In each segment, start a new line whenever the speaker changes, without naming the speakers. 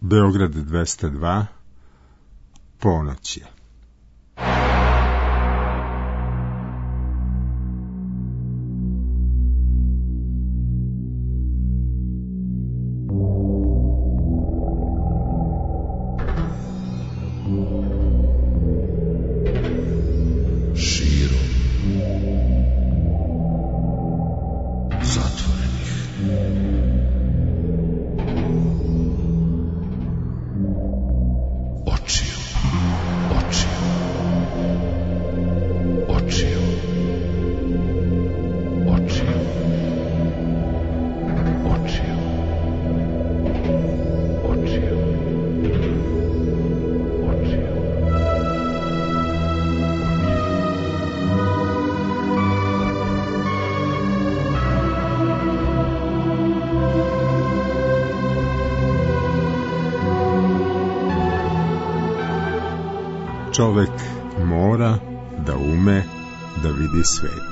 Beograd 202, ponoć je. Čovek mora da ume da vidi svet.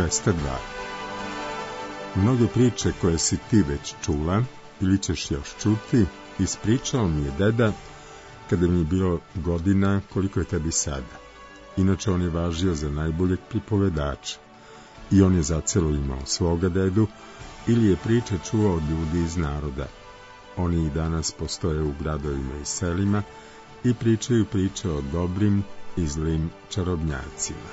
202. Mnoge priče koje si ti već čula ili ćeš još čuti, ispričao mi je deda kada mi je bilo godina koliko je tebi sada. Inače on je važio za najboljeg pripovedača i on je zacelo imao svoga dedu ili je priče čuo od ljudi iz naroda. Oni i danas postoje u gradovima i selima i pričaju priče o dobrim i zlim čarobnjacima.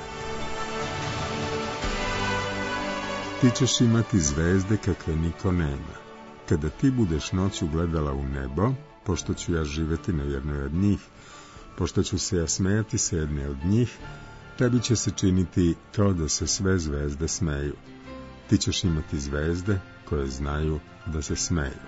Ti ćeš imati zvezde kakve niko nema. Kada ti budeš noću gledala u nebo, pošto ću ja živeti na jednoj od njih, pošto ću se ja smejati sa jedne od njih, tebi će se činiti kao da se sve zvezde smeju. Ti ćeš imati zvezde koje znaju da se smeju.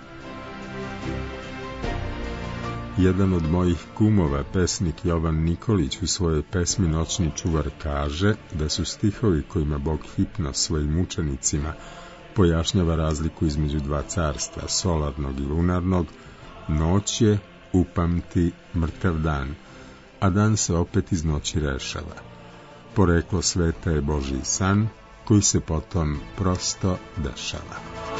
Jedan od mojih kumova, pesnik Jovan Nikolić, u svojoj pesmi Noćni čuvar kaže da su stihovi kojima Bog Hipnos svojim učenicima pojašnjava razliku između dva carstva, solarnog i lunarnog. Noć je, upamti, mrtav dan, a dan se opet iz noći rešava. Poreklo sveta je Božji san, koji se potom prosto dešava.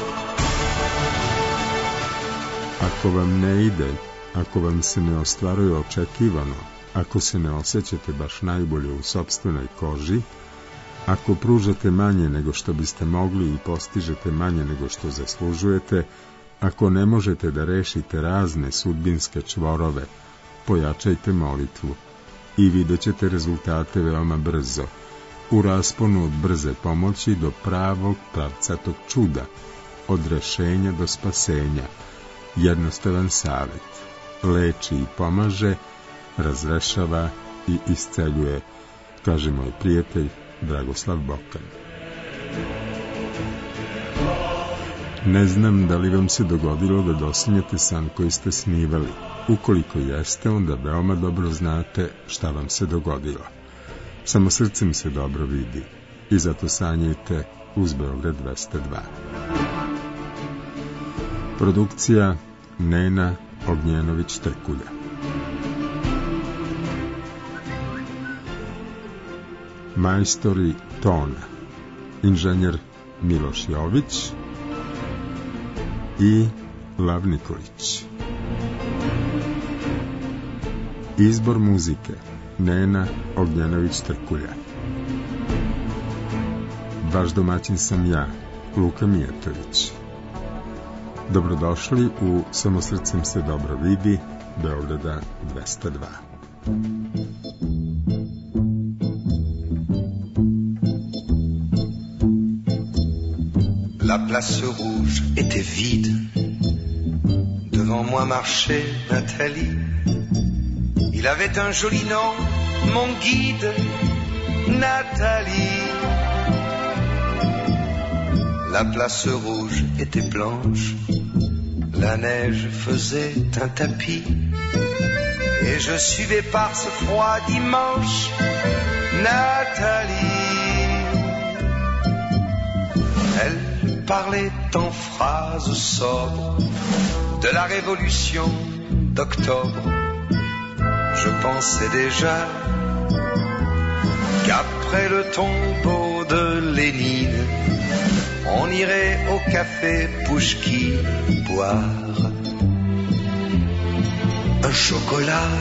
Ako vam ne ide, ako vam se ne ostvaruje očekivano, ako se ne osjećate baš najbolje u sopstvenoj koži, ako pružate manje nego što biste mogli i postižete manje nego što zaslužujete, ako ne možete da rešite razne sudbinske čvorove, pojačajte molitvu i vidjet ćete rezultate veoma brzo, u rasponu od brze pomoći do pravog pravcatog čuda, od rešenja do spasenja. Jednostavan savjet, leči i pomaže, razrešava i isceljuje, kaže moj prijatelj Dragoslav Bokan. Ne znam da li vam se dogodilo da dosanjate san koji ste snivali. Ukoliko jeste, onda veoma dobro znate šta vam se dogodilo. Samo srcem se dobro vidi i zato sanjajte uz Beograd 202. Produkcija Nena Ognjenović-Trkulja. Majstori tona inženjer Miloš Jović i Lav Nikolić. Izbor muzike Nena Ognjenović-Trkulja. Vaš domaćin sam ja, Luka Mijatović. Dobrodošli u Samo srcem se dobro vidi, Beograda 202.
La place rouge était vide. Devant moi marchait Nathalie. Il avait un joli nom, mon guide, Nathalie. La place rouge était blanche. La neige faisait un tapis. Et je suivais par ce froid dimanche Nathalie. Elle parlait en phrases sobres de la révolution d'octobre. Je pensais déjà qu'après le tombeau de Lénine, on irait au café Pouchki boire un chocolat.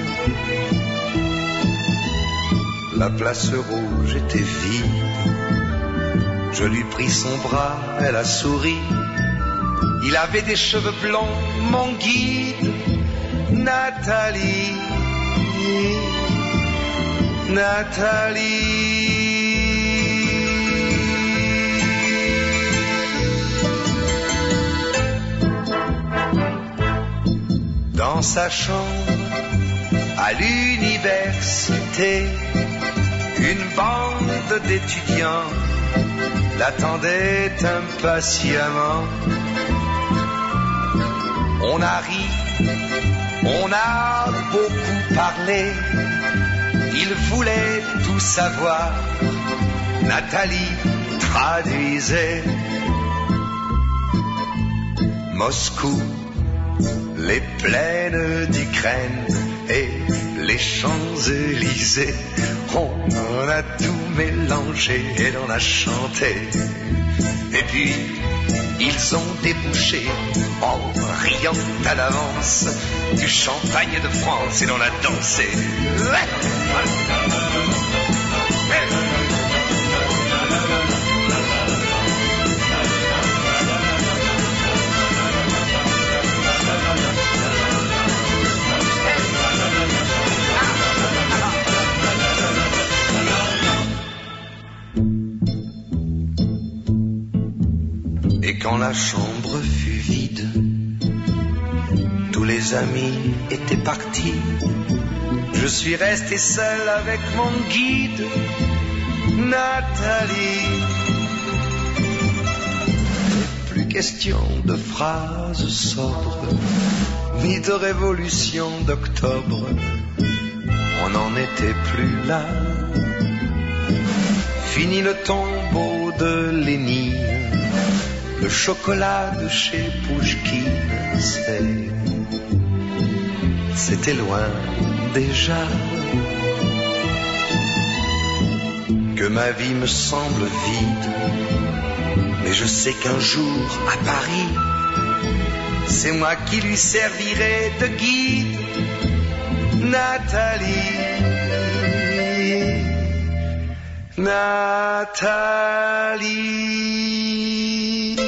La place rouge était vide. Je lui pris son bras, elle a souri. Il avait des cheveux blonds, mon guide, Nathalie. Nathalie. Dans sa chambre, à l'université, une bande d'étudiants l'attendait impatiemment. On a ri, on a beaucoup parlé. Il voulait tout savoir. Nathalie traduisait. Moscou, les plaines d'Ukraine et les Champs-Élysées. On en a tout mélangé et l'on a chanté. Et puis, ils ont débouché, en riant à l'avance, du champagne de France et l'on a dansé. Et quand la chambre fut vide, tous les amis étaient partis. Je suis resté seul avec mon guide, Nathalie. Plus question de phrases sobres, ni de révolution d'octobre. On n'en était plus là. Fini le tombeau de Lénine, le chocolat de chez Pouchkine, c'était loin déjà. Que ma vie me semble vide, mais je sais qu'un jour à Paris, c'est moi qui lui servirai de guide, Nathalie. Nathalie.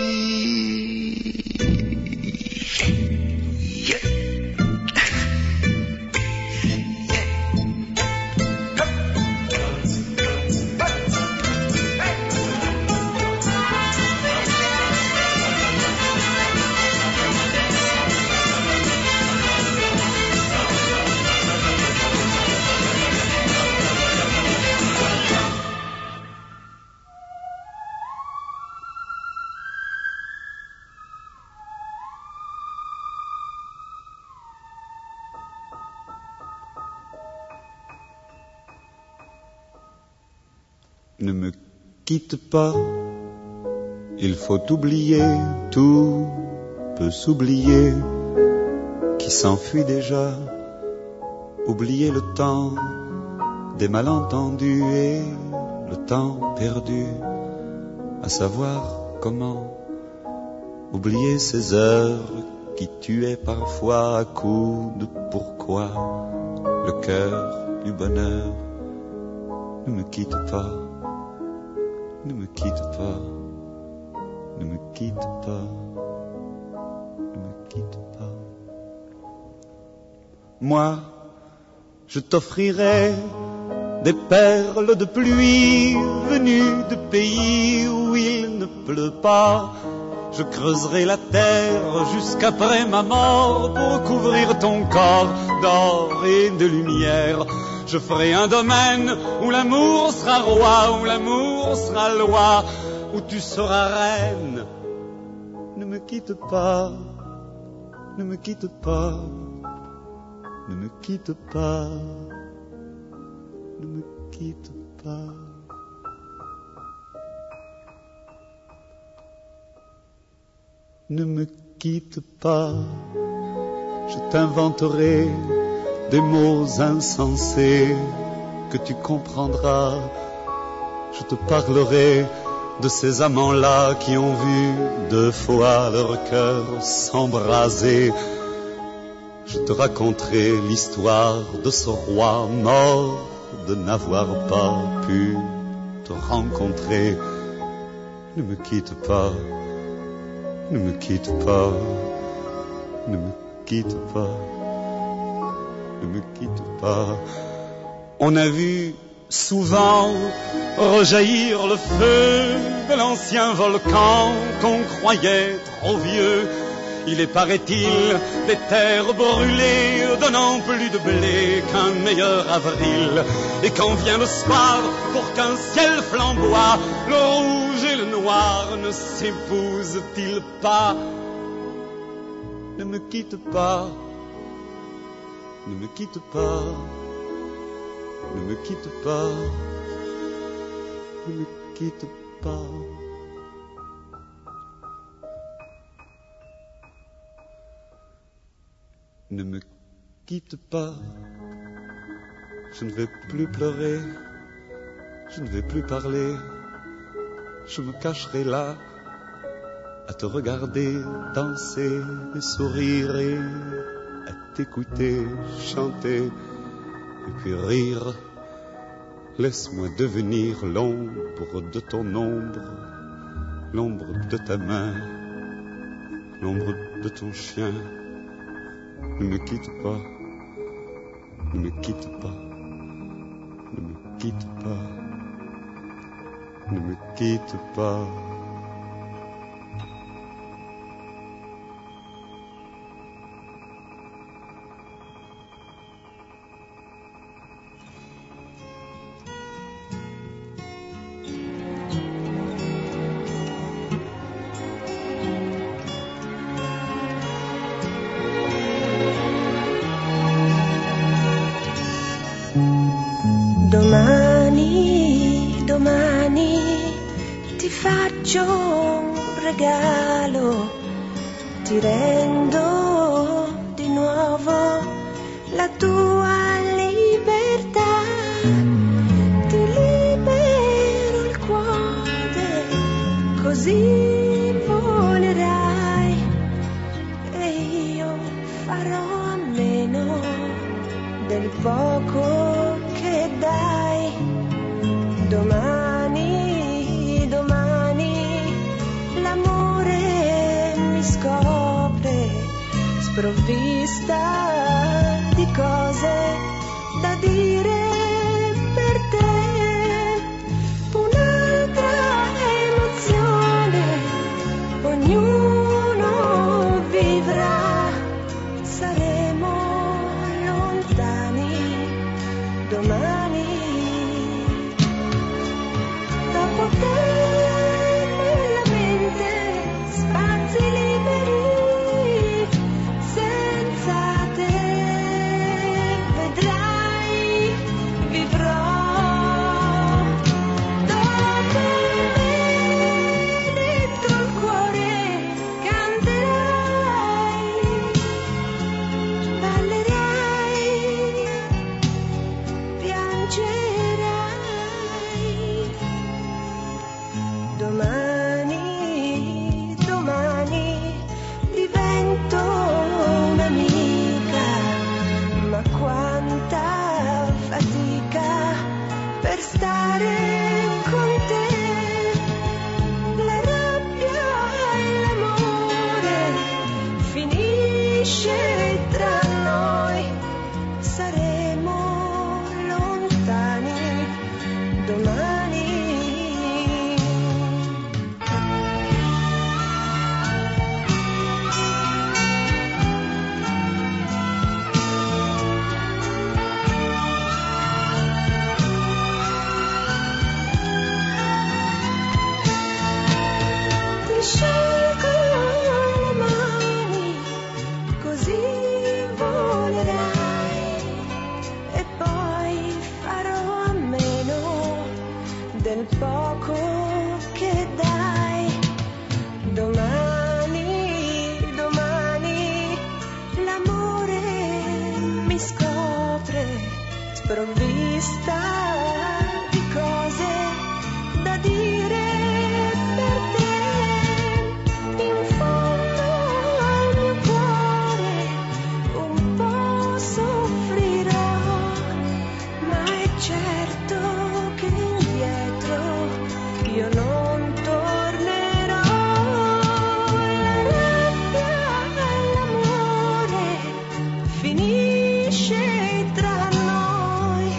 Ne me quitte pas, il faut oublier, tout peut s'oublier, qui s'enfuit déjà, oublier le temps des malentendus et le temps perdu, à savoir comment oublier ces heures qui tuaient parfois à coups de pourquoi le cœur du bonheur. Ne me quitte pas. Ne me quitte pas, ne me quitte pas, ne me quitte pas. Moi, je t'offrirai des perles de pluie venues de pays où il ne pleut pas. Je creuserai la terre jusqu'après ma mort pour couvrir ton corps d'or et de lumière. Je ferai un domaine où l'amour sera roi, où l'amour sera loi, où tu seras reine. Ne me quitte pas, ne me quitte pas, ne me quitte pas, ne me quitte pas. Ne me quitte pas, je t'inventerai des mots insensés que tu comprendras. Je te parlerai de ces amants-là qui ont vu 2 fois leur cœur s'embraser. Je te raconterai l'histoire de ce roi mort de n'avoir pas pu te rencontrer. Ne me quitte pas, ne me quitte pas, ne me quitte pas. Ne me quitte pas. On a vu souvent rejaillir le feu de l'ancien volcan qu'on croyait trop vieux. Il est, paraît-il, des terres brûlées donnant plus de blé qu'un meilleur avril. Et quand vient le soir, pour qu'un ciel flamboie, le rouge et le noir ne s'épousent-ils pas? Ne me quitte pas. Ne me quitte pas, ne me quitte pas, ne me quitte pas. Ne me quitte pas, Je ne vais plus pleurer, je ne vais plus parler, je me cacherai là à te regarder danser et sourire et à t'écouter chanter et puis rire. Laisse-moi devenir l'ombre de ton ombre, l'ombre de ta main, l'ombre de ton chien. Ne me quitte pas, ne me quitte pas, ne me quitte pas, ne me quitte pas.
Domani ti faccio un regalo, ti rendo di nuovo la tua libertà, ti libero il cuore, così volerai e io farò a meno del poco che dai. Domani l'amore mi scopre sprovvista di cose da dire per te. Un'altra emozione ognuno vivrà, saremo lontani domani. Dopo te nella mente spazi liberi, senza te vedrai vivrò. Dopo me dentro il cuore canterai, ballerai, piangerai. Domani divento un'amica, ma quanta fatica per stare con te. La rabbia e l'amore finisce tra noi, saremo lontani domani. Sciolgo le mani, così volerai e poi farò a meno del poco che dai. Domani l'amore mi scopre sprovvista di cose da dire per te. In fondo al mio cuore un po' soffrirò, ma è certo che indietro io non tornerò. La rabbia e l'amore finisce tra noi,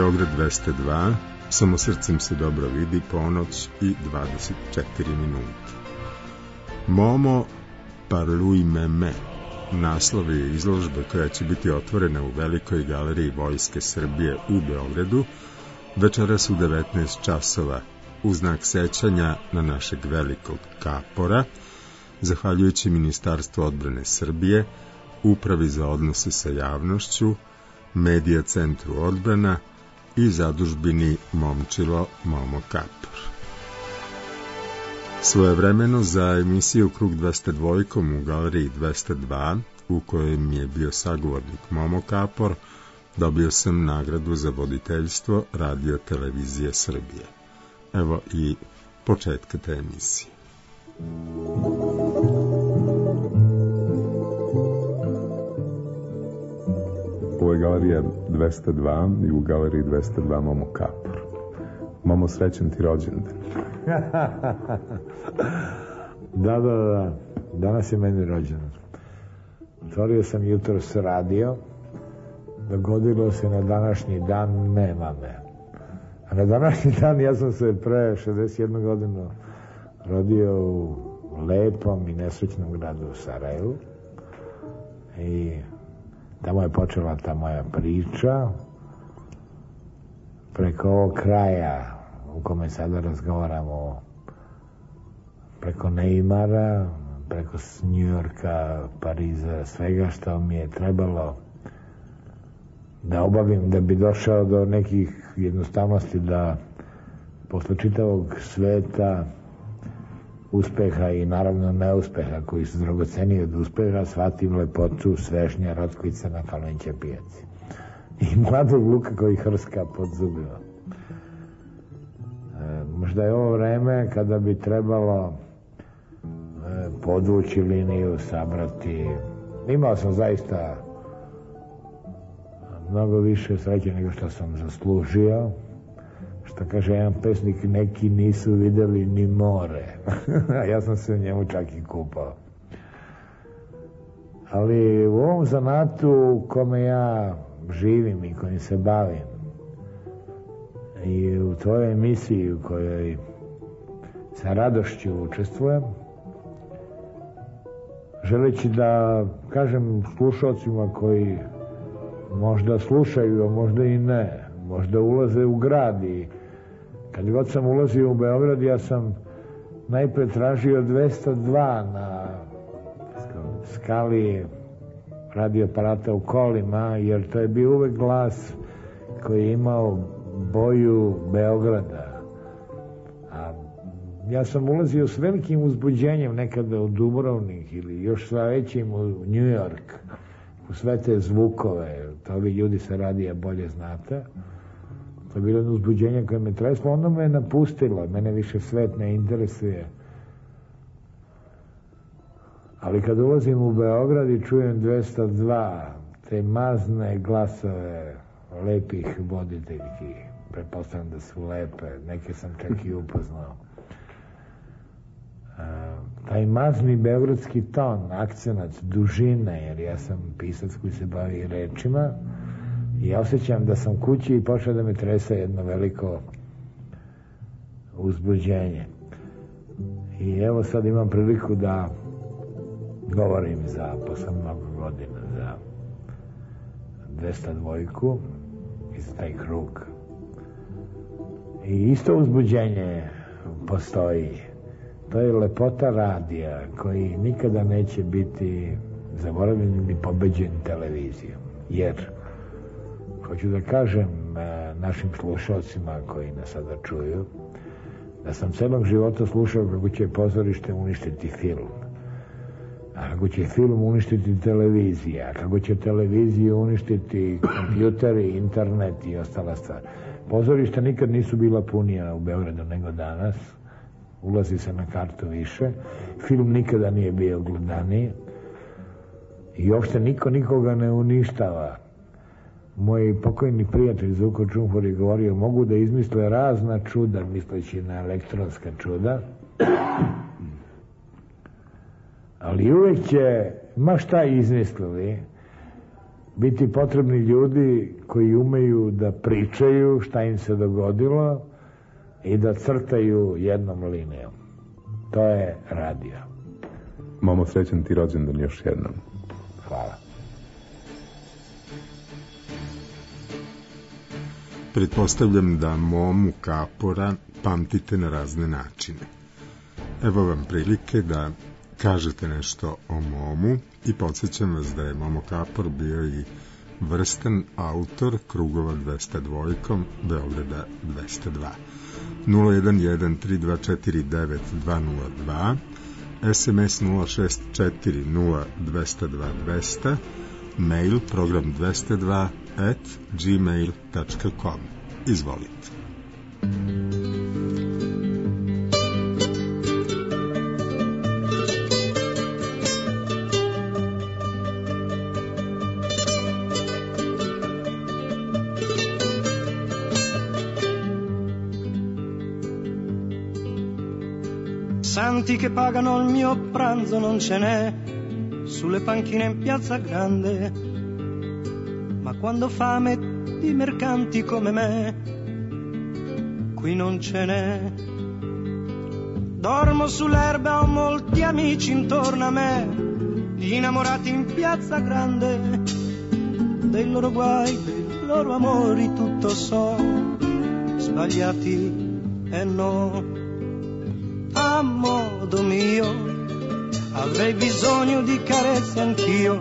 Beograd 202, samo srcem se dobro vidi, ponoć i 24 minuta. Momo Parluj me, naslov je izložbe koja će biti otvorena u Velikoj galeriji Vojske Srbije u Beogradu večeras u 19 časova u znak sećanja na našeg velikog kapora, zahvaljujući Ministarstvu odbrane Srbije, Upravi za odnose sa javnošću, Medija centru odbrana i zadužbini Momčilo Momo Kapor. Svojevremeno za emisiju Krug 202 u galeriji 202, u kojoj mi je bio sagovornik Momo Kapor, dobio sam nagradu za voditeljstvo Radio Televizije Srbije. Evo i početka te emisije.
Ovo je galerija 202 i u galeriji 202 Momo Kapor. Momo, srećan ti rođendan.
Da. Danas je meni rođendan. Otvorio sam jutros radio. Dogodilo se na današnji dan, nema me. A na današnji dan ja sam se pre 61 godinu rodio u lepom i nesrećnom gradu u Sarajevu. I tamo je počela ta moja priča. Preko ovog kraja u kome sada razgovaramo, preko Neymara, preko Njujorka, Pariza, svega što mi je trebalo da obavim da bi došao do nekih jednostavnosti, da posle čitavog sveta uspeha i naravno neuspeha koji su dragoceniji od uspeha shvatim lepotu svežnja rotkvica na Kalenće pijaci i mladog luka koji hrska pod zubima. Možda je ovo vreme kada bi trebalo podvući liniju, sabrati. Imao sam zaista mnogo više sreće nego što sam zaslužio. Što kaže jedan pesnik, neki nisu videli ni more. A ja sam se u njemu čak i kupao. Ali u ovom zanatu u kome ja živim i kojim se bavim i u tvojoj emisiji u kojoj sa radošću učestvujem, želeći da kažem slušalcima koji možda slušaju, a možda i ne, možda ulaze u grad, i kad god sam ulazio u Beograd ja sam najpre tražio 202 na skali radioaparata u kolima, jer to je bio uvek glas koji je imao boju Beograda. A ja sam ulazio s velikim uzbuđenjem nekada u Dubrovnik ili još sva većim u New York, u sve te zvukove, to vi ljudi sa radija bolje znate. To je bilo jedno uzbuđenje koje me treslo, ono me je napustilo, mene više svet ne interesuje. Ali kad ulazim u Beograd i čujem 202, te mazne glasove lepih voditeljki, pretpostavljam da su lepe, neke sam čak i upoznao. Taj mazni beogradski ton, akcenat, dužine, jer ja sam pisac koji se bavi rečima, i ja osjećam da sam kući i počeo da me trese jedno veliko uzbuđenje. I evo sad imam priliku da govorim posle mnogo godina za 202 i za taj krug. I isto uzbuđenje postoji. To je lepota radija koji nikada neće biti zaboravljen ni pobeđen televizijom. Jer, hoću da kažem našim slušalcima koji nas sada čuju, da sam celog života slušao kako će pozorište uništiti film, a kako će film uništiti televizija, kako će televiziju uništiti kompjuteri, internet i ostala stvar. Pozorišta nikad nisu bila punija u Beogradu nego danas. Ulazi se na kartu više. Film nikada nije bio gledaniji. I uopšte niko nikoga ne uništava. Moj pokojni prijatelj Zuko Čumfor je govorio, mogu da izmisle razna čuda, misleći na elektronska čuda, ali uvek će, ma šta izmislili, biti potrebni ljudi koji umeju da pričaju šta im se dogodilo i da crtaju jednom linijom. To je radio.
Momo, srećan ti rođendan još jednom.
Hvala.
Pretpostavljam da Momu Kapora pamtite na razne načine. Evo vam prilike da kažete nešto o Momu i podsjećam vas da je Momo Kapor bio i vrstan autor Krugova 202, Beograda 202. 011-3249-202, SMS 064-0202, mail program202@gmail.com. Izvolite.
Santi che pagano il mio pranzo non ce n'è sulle panchine in Piazza Grande, ma quando fame di mercanti come me qui non ce n'è. Dormo sull'erba, ho molti amici intorno a me, gli innamorati in Piazza Grande, dei loro guai, dei loro amori tutto so, sbagliati e no. A modo mio avrei bisogno di carezze anch'io,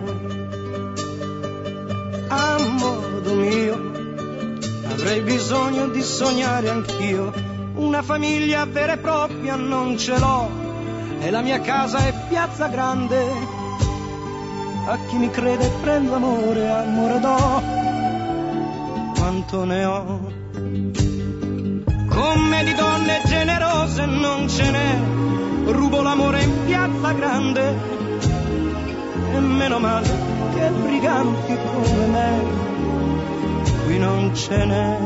a modo mio avrei bisogno di sognare anch'io. Una famiglia vera e propria non ce l'ho e la mia casa è Piazza Grande. A chi mi crede prendo amore, amore do, quanto ne ho. Come di donne generose non ce n'è, rubo l'amore in Piazza Grande, e meno male che briganti come me qui non ce n'è.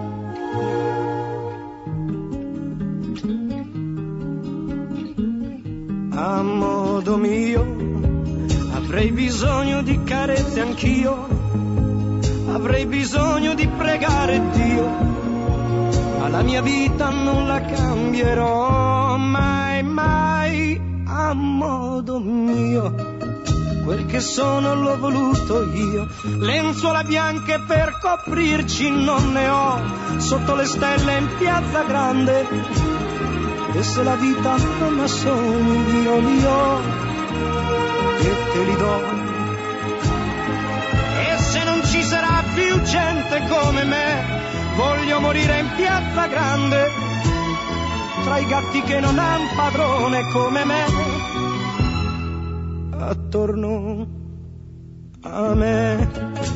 A modo mio avrei bisogno di carezze anch'io, avrei bisogno di pregare Dio, ma la mia vita non la cambierò mai, mai. A modo mio quel che sono l'ho voluto io, lenzuola bianche per coprirci non ne ho, sotto le stelle in Piazza Grande, e se la vita non ha sogni io li ho e te li do. E se non ci sarà più gente come me, voglio morire in Piazza Grande, tra i gatti che non han padrone come me, attorno a me.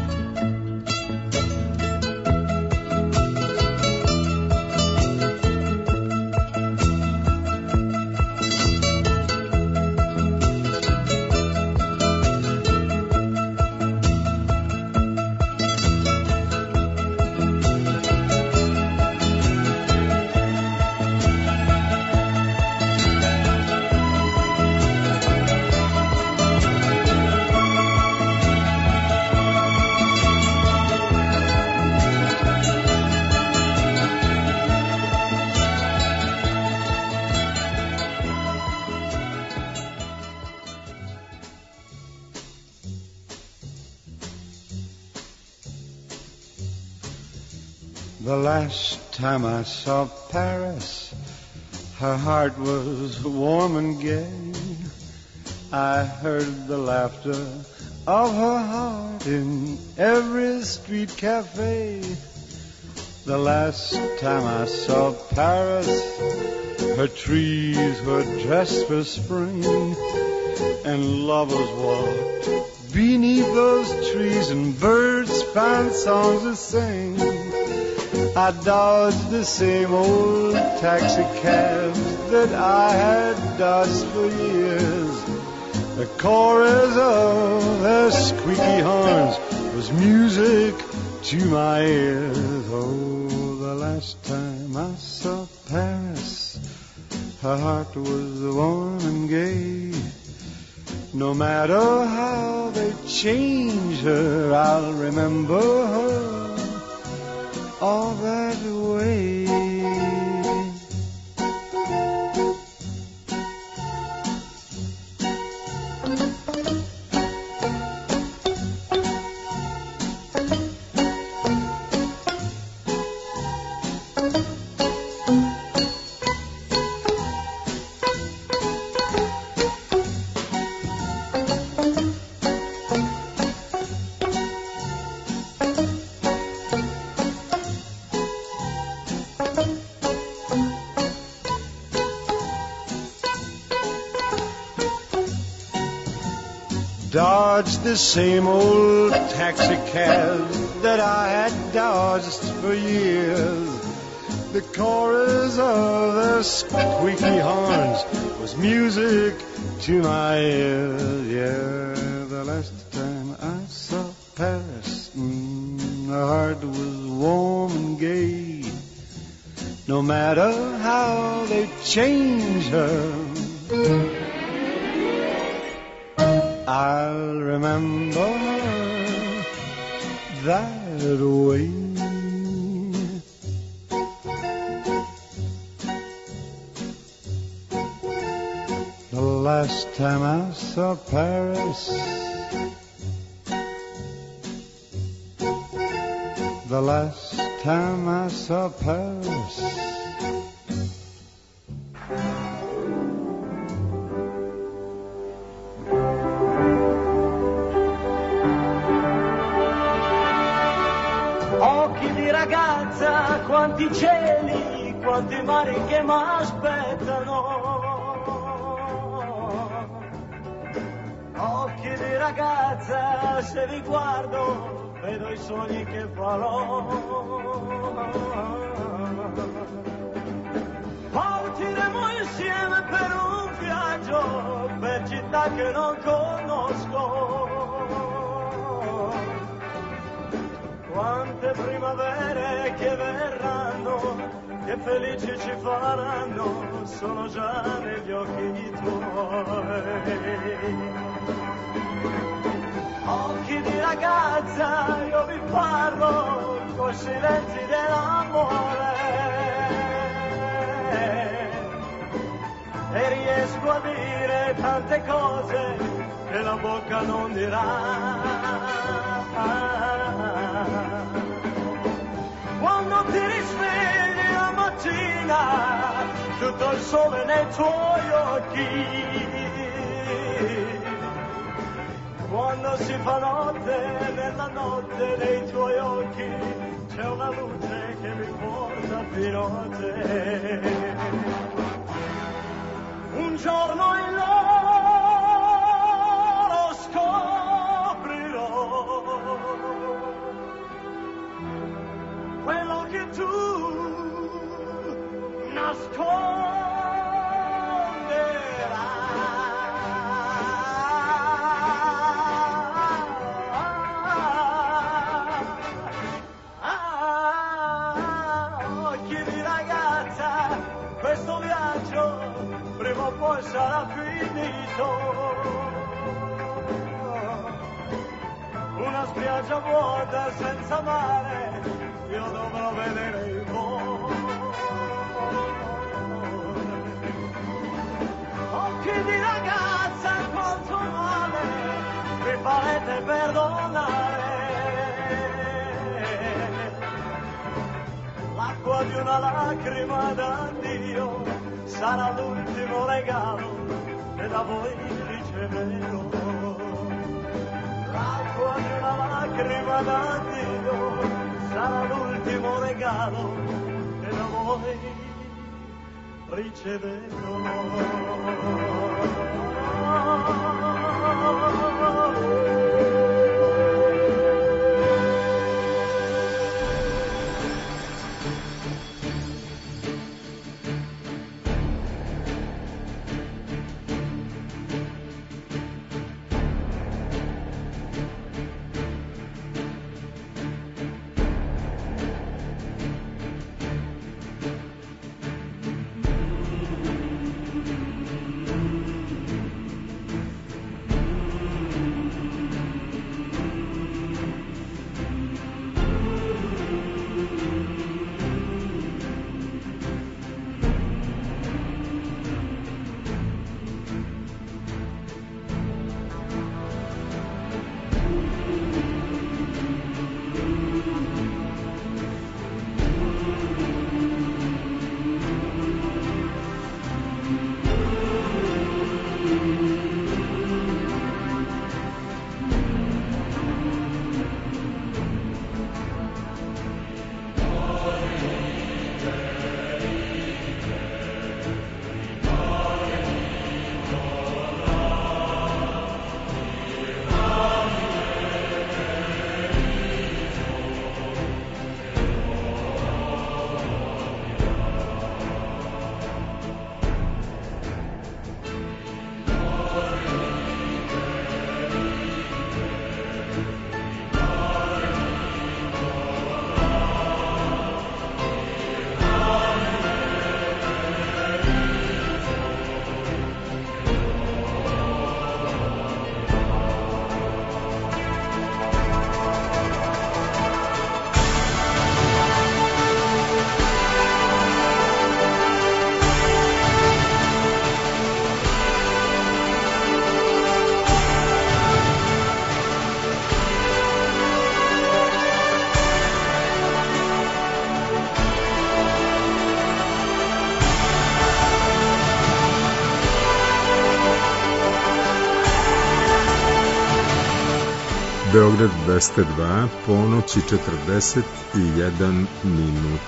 The last time I saw Paris, her heart was warm and gay. I heard the laughter of her heart in every street cafe. The last time I saw Paris, her trees were dressed for spring, and lovers walked beneath those trees, and birds found songs to sing. I dodged the same old taxi cabs that I had dodged for years. The chorus of their squeaky horns was music to my ears. Oh, the last time I saw Paris, her heart was warm and gay. No matter how they change her, I'll remember her all that way. Dodged the same old taxi cab that I had dodged for years. The chorus of their squeaky horns was music to my ears. Yeah, the last time I saw Paris, my heart was warm and gay. No matter how they change her, I'll remember her that way. The last time I saw Paris, the last time I saw Paris,
ragazza, quanti cieli, quanti mari che m'aspettano. Occhi di ragazza, se li guardo, vedo i sogni che farò. Partiremo insieme per un viaggio, per città che non conosco. Quante primavere che verranno, che felici ci faranno, sono già negli occhi tuoi. Occhi di ragazza, io vi parlo coi silenzi dell'amore e riesco a dire tante cose che la bocca non dirà. Quando ti risvegli la mattina, tutto il sole nei tuoi occhi. Quando si fa notte, nella notte dei tuoi occhi, c'è una luce che mi porta fino a te. Un giorno in loro scoprirò quello che tu nasconderai. Occhi di ragazza, questo viaggio prima o poi sarà finito. Una spiaggia vuota senza mare, io dovrò vedere il mondo. Occhi di ragazza, quanto male mi farete perdonare. L'acqua di una lacrima d'addio sarà l'ultimo regalo che da voi riceverò. L'acqua di una lacrima d'addio sarà l'ultimo regalo che da voi riceverò.
Beograd 202, ponoć i 41 minut.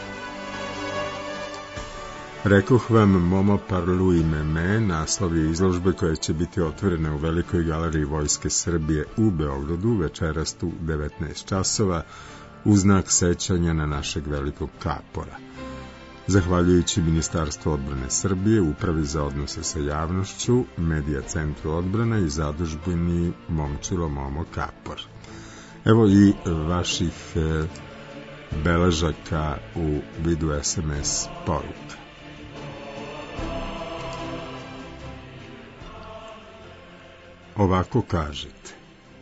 Rekoh vam Momo Parluj Meme, naslov je izložbe koja će biti otvorena u Velikoj galeriji Vojske Srbije u Beogradu večeras u 19 časova u znak sećanja na našeg velikog kapora. Zahvaljujući Ministarstvu odbrane Srbije, Upravi za odnose sa javnošću, Medija centru odbrana i zadužbini Momčilo Momo Kapor. Evo i vaših beležaka u vidu SMS poruka. Ovako kažete: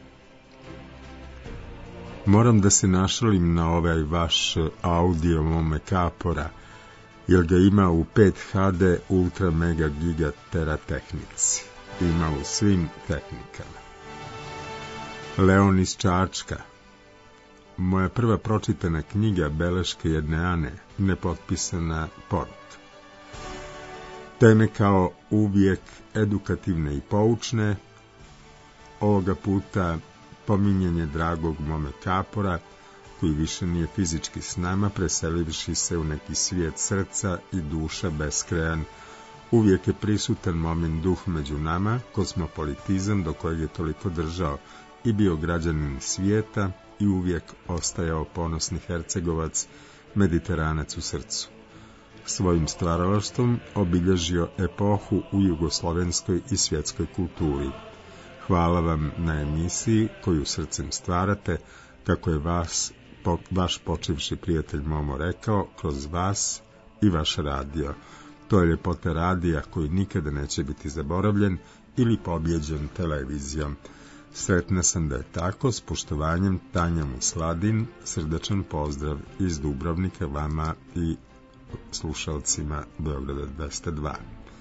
moram da se našalim na ovaj vaš audio Mome Kapora, jer ga ima u 5 HD ultra mega giga tera tehnici. Ima u svim tehnikama. Leon iz Čačka: moja prva pročitana knjiga Beleške jedne Ane, nepotpisana poruka. Teme kao uvijek edukativne i poučne, ovoga puta pominjanje dragog Mome Kapora, koji više nije fizički s nama, preselivši se u neki svijet srca i duša beskrajan. Uvijek je prisutan Momin duh među nama, kosmopolitizam do kojeg je toliko držao i bio građanin svijeta i uvijek ostajao ponosni Hercegovac, Mediteranac u srcu. Svojim stvaralaštvom obilježio epohu u jugoslovenskoj i svjetskoj kulturi. Hvala vam na emisiji koju srcem stvarate, kako je vaš počivši prijatelj Momo rekao, kroz vas i vaš radio. To je ljepota radija koji nikada neće biti zaboravljen ili pobjeđen televizijom. Sretna sam da je tako. S poštovanjem, Tanja Musladin. Srdačan pozdrav iz Dubrovnika vama i slušalcima Beograda 202.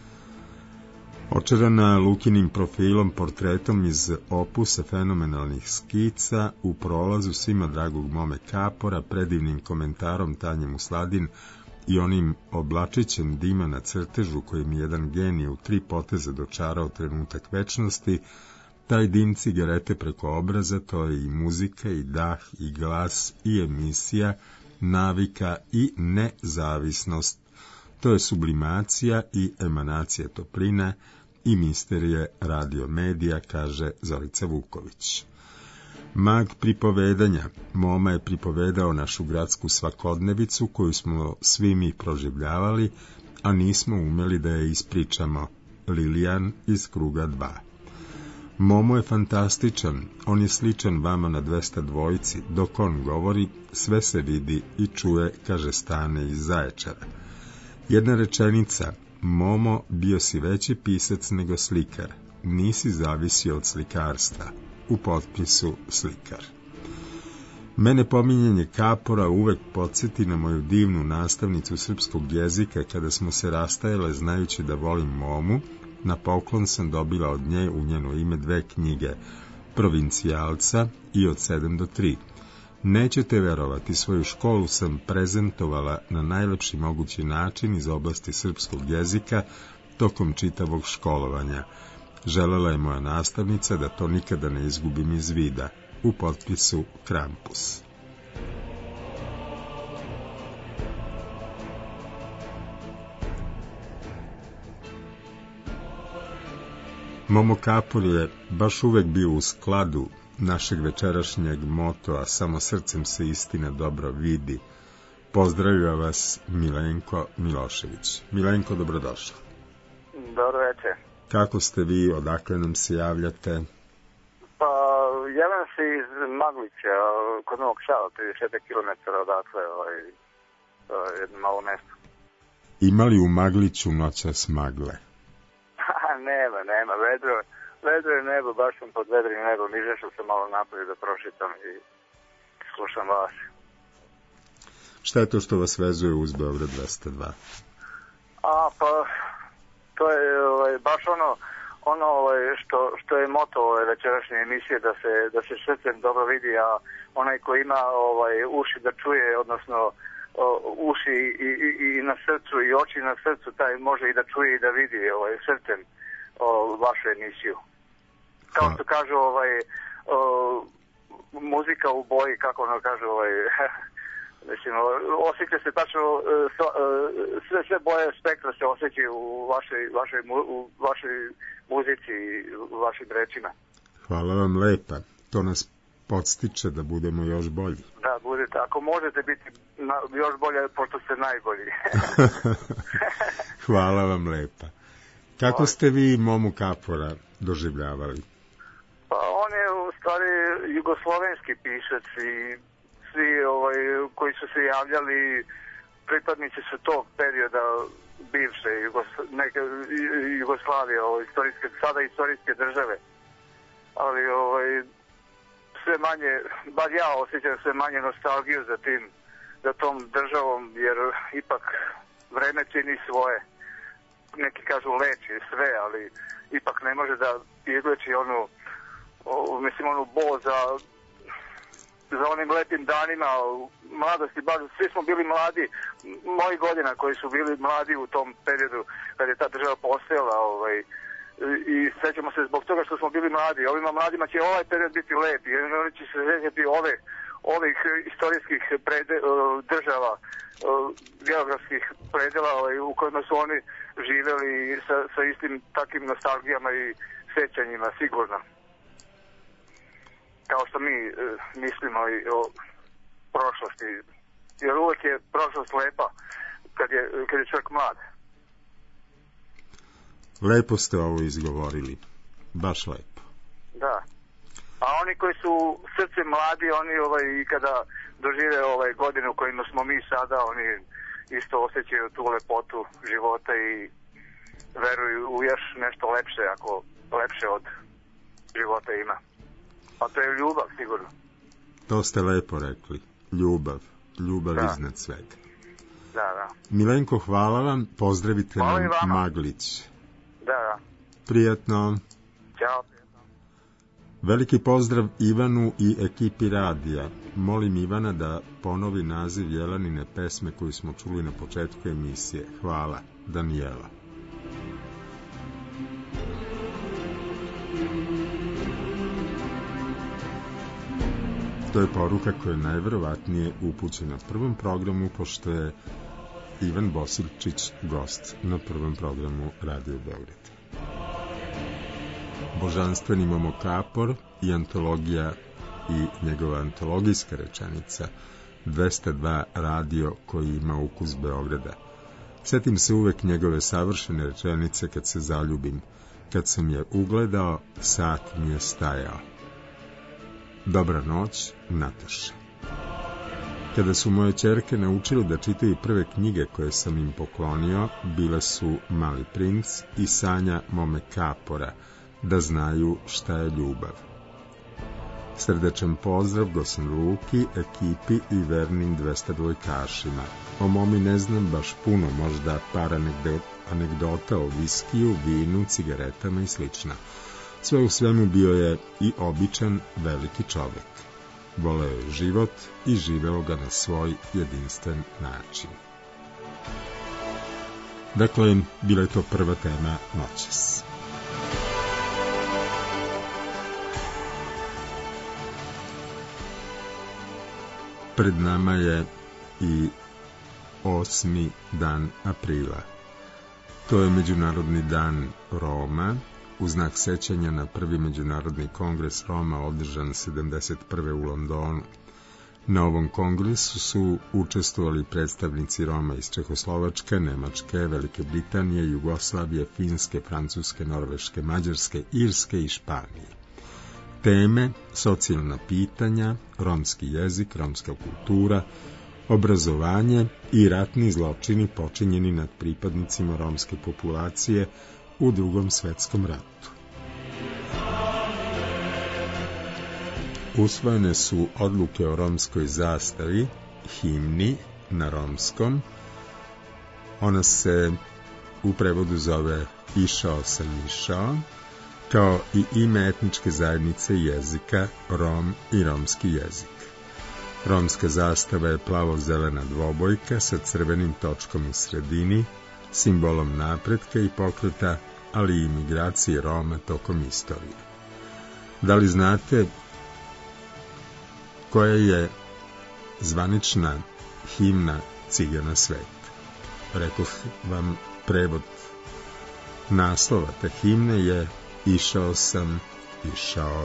Očarana Lukinim profilom, portretom iz opusa fenomenalnih skica, u prolazu svima dragog Mome Kapora, predivnim komentarom Tanje Musladin i onim oblačićem dima na crtežu kojim jedan genij u 3 poteza dočarao trenutak večnosti, taj dim cigarete preko obraza, to je i muzika, i dah, i glas, i emisija, navika i nezavisnost. To je sublimacija i emanacija topline i misterije radiomedija, kaže Zorica Vuković. Mag pripovedanja. Moma je pripovedao našu gradsku svakodnevicu koju smo svi mi proživljavali, a nismo umeli da je ispričamo. Lilijan iz Kruga 2. Momo je fantastičan, on je sličan vama na 202, dok on govori, sve se vidi i čuje, kaže Stane iz Zaječara. Jedna rečenica: Momo, bio si veći pisac nego slikar, nisi zavisio od slikarstva, u potpisu Slikar. Mene pominjanje Kapora uvek podsjeti na moju divnu nastavnicu srpskog jezika kada smo se rastajale znajući da volim Momu. Na poklon sam dobila od nje u njeno ime 2 knjige, Provincijalca i Od 7 do 3. Nećete verovati, svoju školu sam prezentovala na najlepši mogući način iz oblasti srpskog jezika tokom čitavog školovanja. Želela je moja nastavnica da to nikada ne izgubim iz vida, u potpisu Krampus. Momo Kapor je baš uvek bio u skladu našeg večerašnjeg motoa, samo srcem se istina dobro vidi. Pozdravlja vas Milenko Milošević. Milenko, dobrodošla.
Dobro večer.
Kako ste vi, odakle nam se javljate?
Pa, javljam se iz Maglića, kod Novog Sada, 30 km odatle, jedno malo mesto.
Ima li u Magliću noćas magle?
nema, vedro je nebo, baš sam pod vedrim nebom, izašao sam malo napolje da prošitam i slušam vas.
Šta je to što vas vezuje uz Beograd 202?
Pa, to je baš ono što je moto večerašnje emisije, da se srcem dobro vidi, a onaj ko ima uši da čuje, odnosno uši i na srcu i oči na srcu, taj može i da čuje i da vidi srcem vašu emisiju. Kao što kažu, muzika u boji, kako ono kažu, mislim, osjeća se tačno, sve boje spektra se osjećaju u vašoj muzici i u vašim rečima.
Hvala vam lepa, to nas podstiče da budemo još bolji.
Da, budete, ako možete biti još bolje, pošto ste najbolji.
Hvala vam lepa. Kako ste vi Momu Kapora doživljavali?
Pa on je u stvari jugoslovenski pisac i svi koji su se javljali pripadnici su tog perioda bivše Jugoslavije, sada istorijske države. Ali sve manje, bar ja osjećam sve manje nostalgiju za tom državom, jer ipak vreme čini svoje. Neki kažu leči sve, ali ipak ne može da izleči onu bol za onim lepim danima mladosti. Svi smo bili mladi, moji godina koji su bili mladi u tom periodu kad je ta država postojala, i sećamo se zbog toga što smo bili mladi. Ovima mladima će ovaj period biti lep i oni će se sećati ovih istorijskih država, geografskih predela u kojima su oni živeli sa istim takvim nostalgijama i sećanjima, sigurno. Kao što mi mislimo i o prošlosti. Jer uvek je prošlost lepa kad je čovjek mlad.
Lepo ste ovo izgovorili. Baš lepo.
Da. A oni koji su srce mladi, oni i kada dožive godine u kojima smo mi sada, oni isto osjećaju tu lepotu života i veruju u još nešto lepše, ako lepše od života ima. A to je ljubav, sigurno.
To ste lepo rekli. Ljubav iznad svega.
Da.
Milenko, hvala vam. Pozdravite nam Maglić.
Da.
Prijatno.
Ćao.
Veliki pozdrav Ivanu i ekipi radija. Molim Ivana da ponovi naziv Jelanine pesme koju smo čuli na početku emisije. Hvala. Danijela. To je poruka koja je najverovatnije upućena prvom programu, pošto je Ivan Bosiljčić gost na prvom programu Radio Beograd. Božanstveni Momo Kapor i antologija i njegova antologijska rečenica 202 radio koji ima ukus Beograda. Setim se uvek njegove savršene rečenice kad se zaljubim. Kad sam je ugledao, sat mi je stajao. Dobra noć, Nataša. Kada su moje ćerke naučili da čitaju prve knjige koje sam im poklonio, bile su Mali princ i Sanja Mome Kapora, da znaju šta je ljubav. Srdečan pozdrav Gosan Luki, ekipi i vernim 202-kašima. O Momi ne znam baš puno, možda par anegdota o viskiju, vinu, cigaretama i slično. Sve u svemu bio je i običan veliki čovjek. Voleo je život i živeo ga na svoj jedinstven način. Dakle, bila je to prva tema noćas. Pred nama je i 8. dan aprila. To je Međunarodni dan Roma, u znak sećanja na prvi Međunarodni kongres Roma održan 1971. u Londonu. Na ovom kongresu su učestvovali predstavnici Roma iz Čehoslovačke, Nemačke, Velike Britanije, Jugoslavije, Finske, Francuske, Norveške, Mađarske, Irske i Španije. Teme: socijalna pitanja, romski jezik, romska kultura, obrazovanje i ratni zločini počinjeni nad pripadnicima romske populacije u Drugom svetskom ratu. Usvojene su odluke o romskoj zastavi, himni na romskom. Ona se u prevodu zove Išao sam išao, kao i ime etničke zajednice jezika Rom i romski jezik. Romska zastava je plavo-zelena dvobojka sa crvenim točkom u sredini, simbolom napretka i pokreta, ali i imigracije Roma tokom istorije. Da li znate koja je zvanična himna cigana sveta. Rekoh vam, prevod naslova te himne je Išao sam, išao.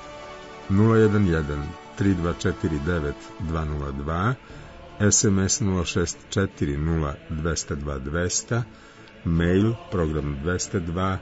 011 3249 202, SMS 0640 202 200, mail program 202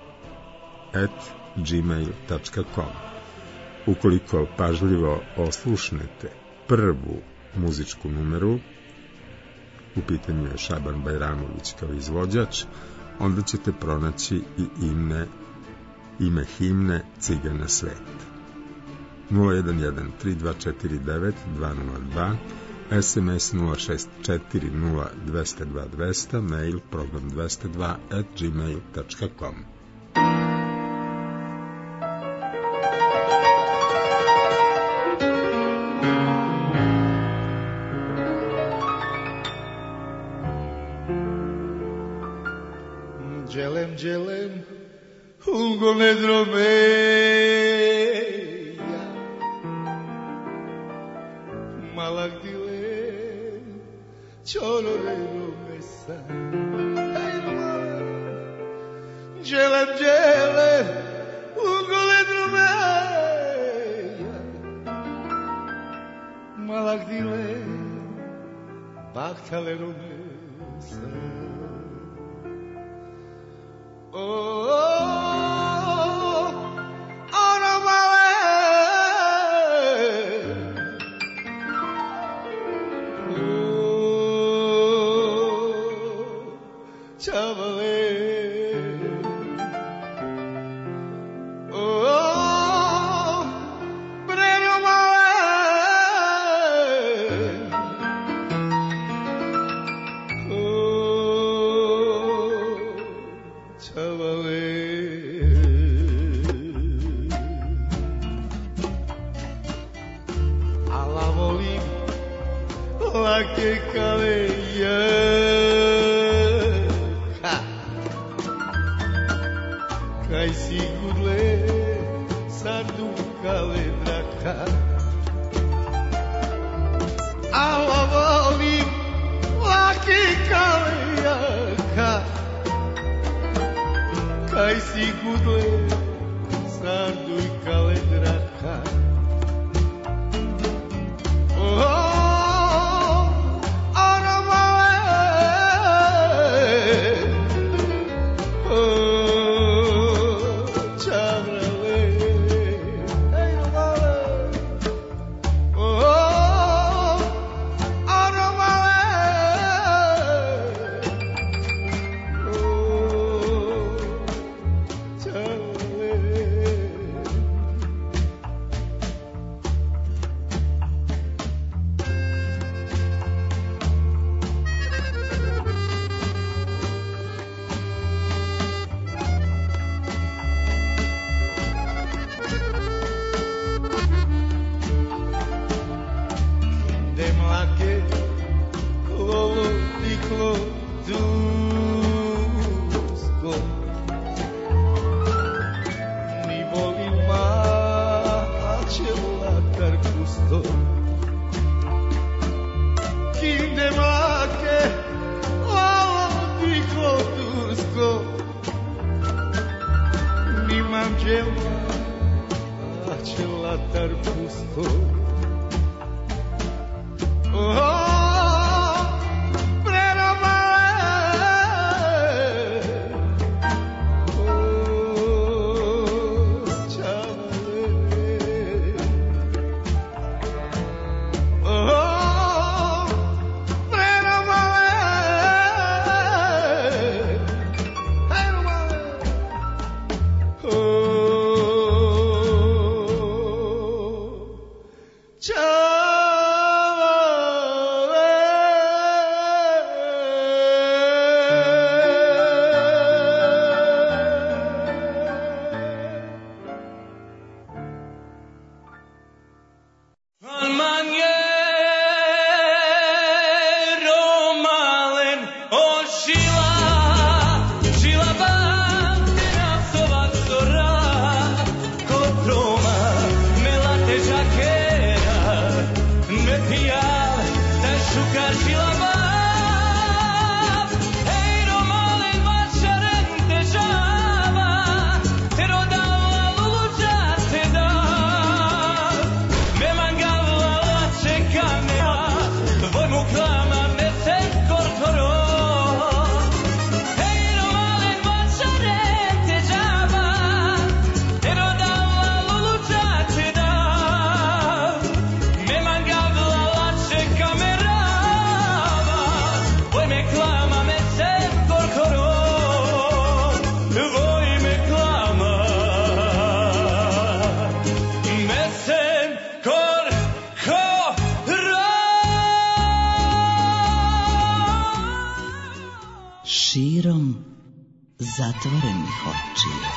@gmail.com. Ukoliko pažljivo oslušnete prvu muzičku numeru, u pitanju je Šaban Bajramović kao izvođač, onda ćete pronaći i ime himne Cigana sveta. 011 3249 202, SMS 0640 202 200, mail program 202 @gmail.com.
Gelem, Hugo Nedromeja, Malagdile, Chororero Mesa. Gelem, Hugo Nedromeja, Malagdile, Bachtalero Mesa.
zatvorenih očiju.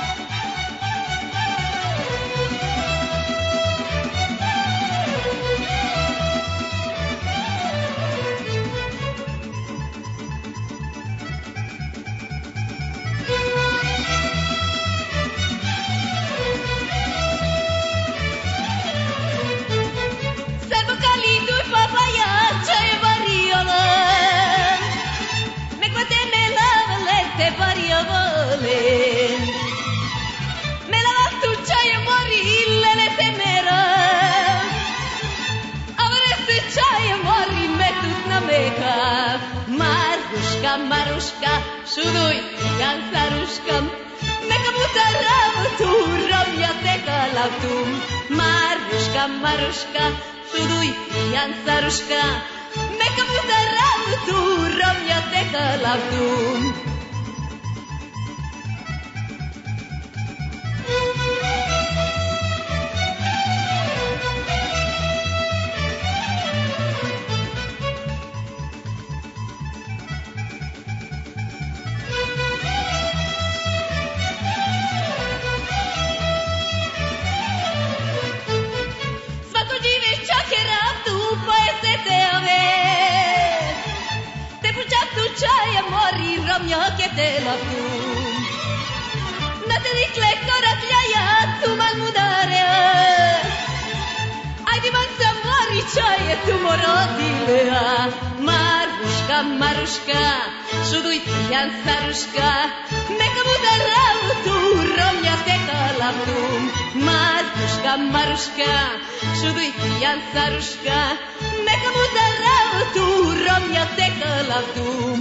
Maruška, šuduj, Jan Saruška, neka puta ravtu, romja teka lavtum. Maruška, Maruška, šuduj, Jan Saruška, neka puta ravtu, romja teka lavtum. Che te la tu na te dikle korat ljaja tu mal mudare ajde man sa mori čaje tu morodile Maruška, Maruška, šuduj Jan Saruška, neka bude rautu romja teka lavtum. Maruška, Maruška, šuduj Jan Saruška, neka bude rautu romja teka lavtum.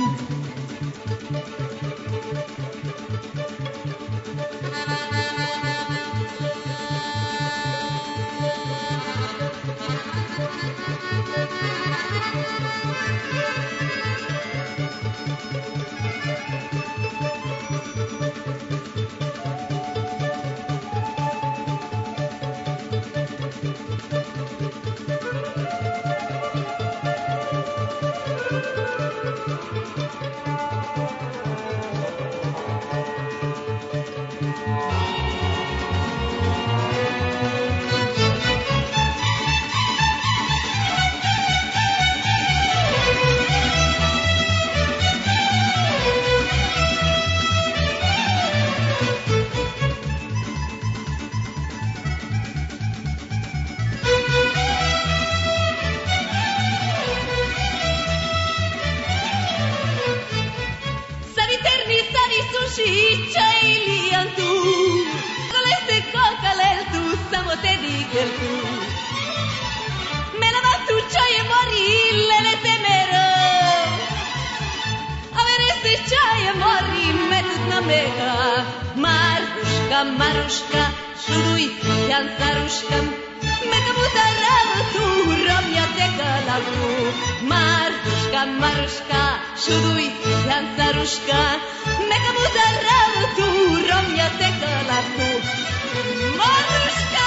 Maruška, šuduj Jan Saruška, neka puta ravtu romja teka lavtu. Maruška, Maruška, šuduj Jan Saruška, neka puta ravtu romja teka lavtu. Maruška!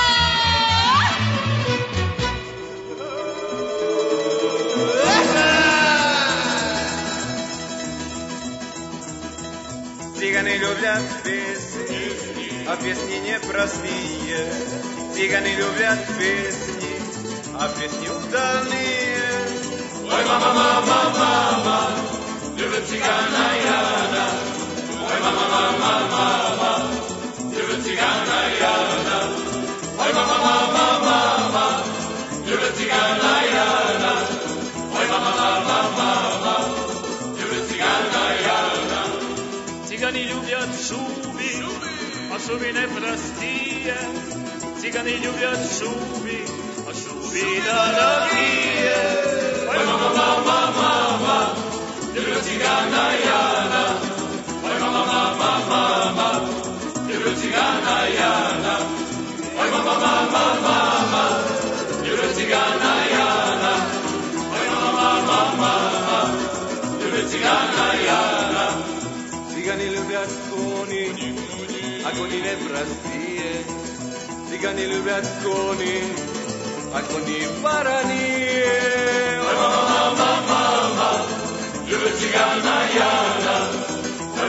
Цыганы любят песни, а песни непростые. Цыганы любят песни, а песни удалые. Ой, мама, мама, мама, любит цыгана Яна. Ой, мама, мама, мама, любит цыгана Яна. Ой, мама, мама, мама, любит цыгана Яна. Ой, мама, мама, мама, любит цыгана Яна. Цыгане любят шуби, а шуби непростые. Цыгане любят шуби, а шуби дорогие. Ой, мама, мама, мама, люблю цыгана Яна. Ой, мама, мама, мама, люблю цыгана Яна. Ой, мама, мама, мама, люблю цыгана Яна. Ой, мама, мама, мама, люблю цыгана Яна. Цыгане любят кони, а кони непростые. Цыгане любят кони, а кони бараньи. Ой, мама, мама, мама, любит цыгана Яна. Ой,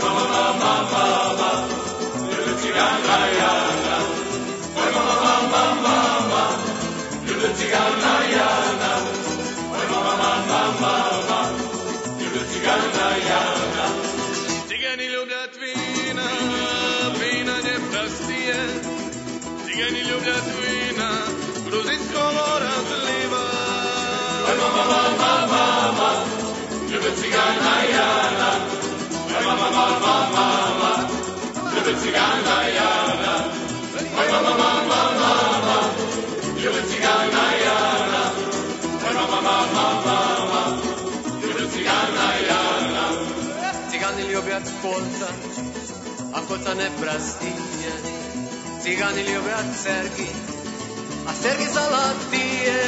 Cigani ljubljat vina, gruzijsko razliva. Oj mama, mama, mama, ljube cigana Jana. Oj mama, mama, mama, ljube cigana Jana. Oj mama, mama, mama, ljube cigana Jana. Oj mama, mama, mama, ljube cigana Jana. Cigani ljubljat kolca, a kolca ne prastinje. Cigani ljubljat Sergi, a Sergi zalatije.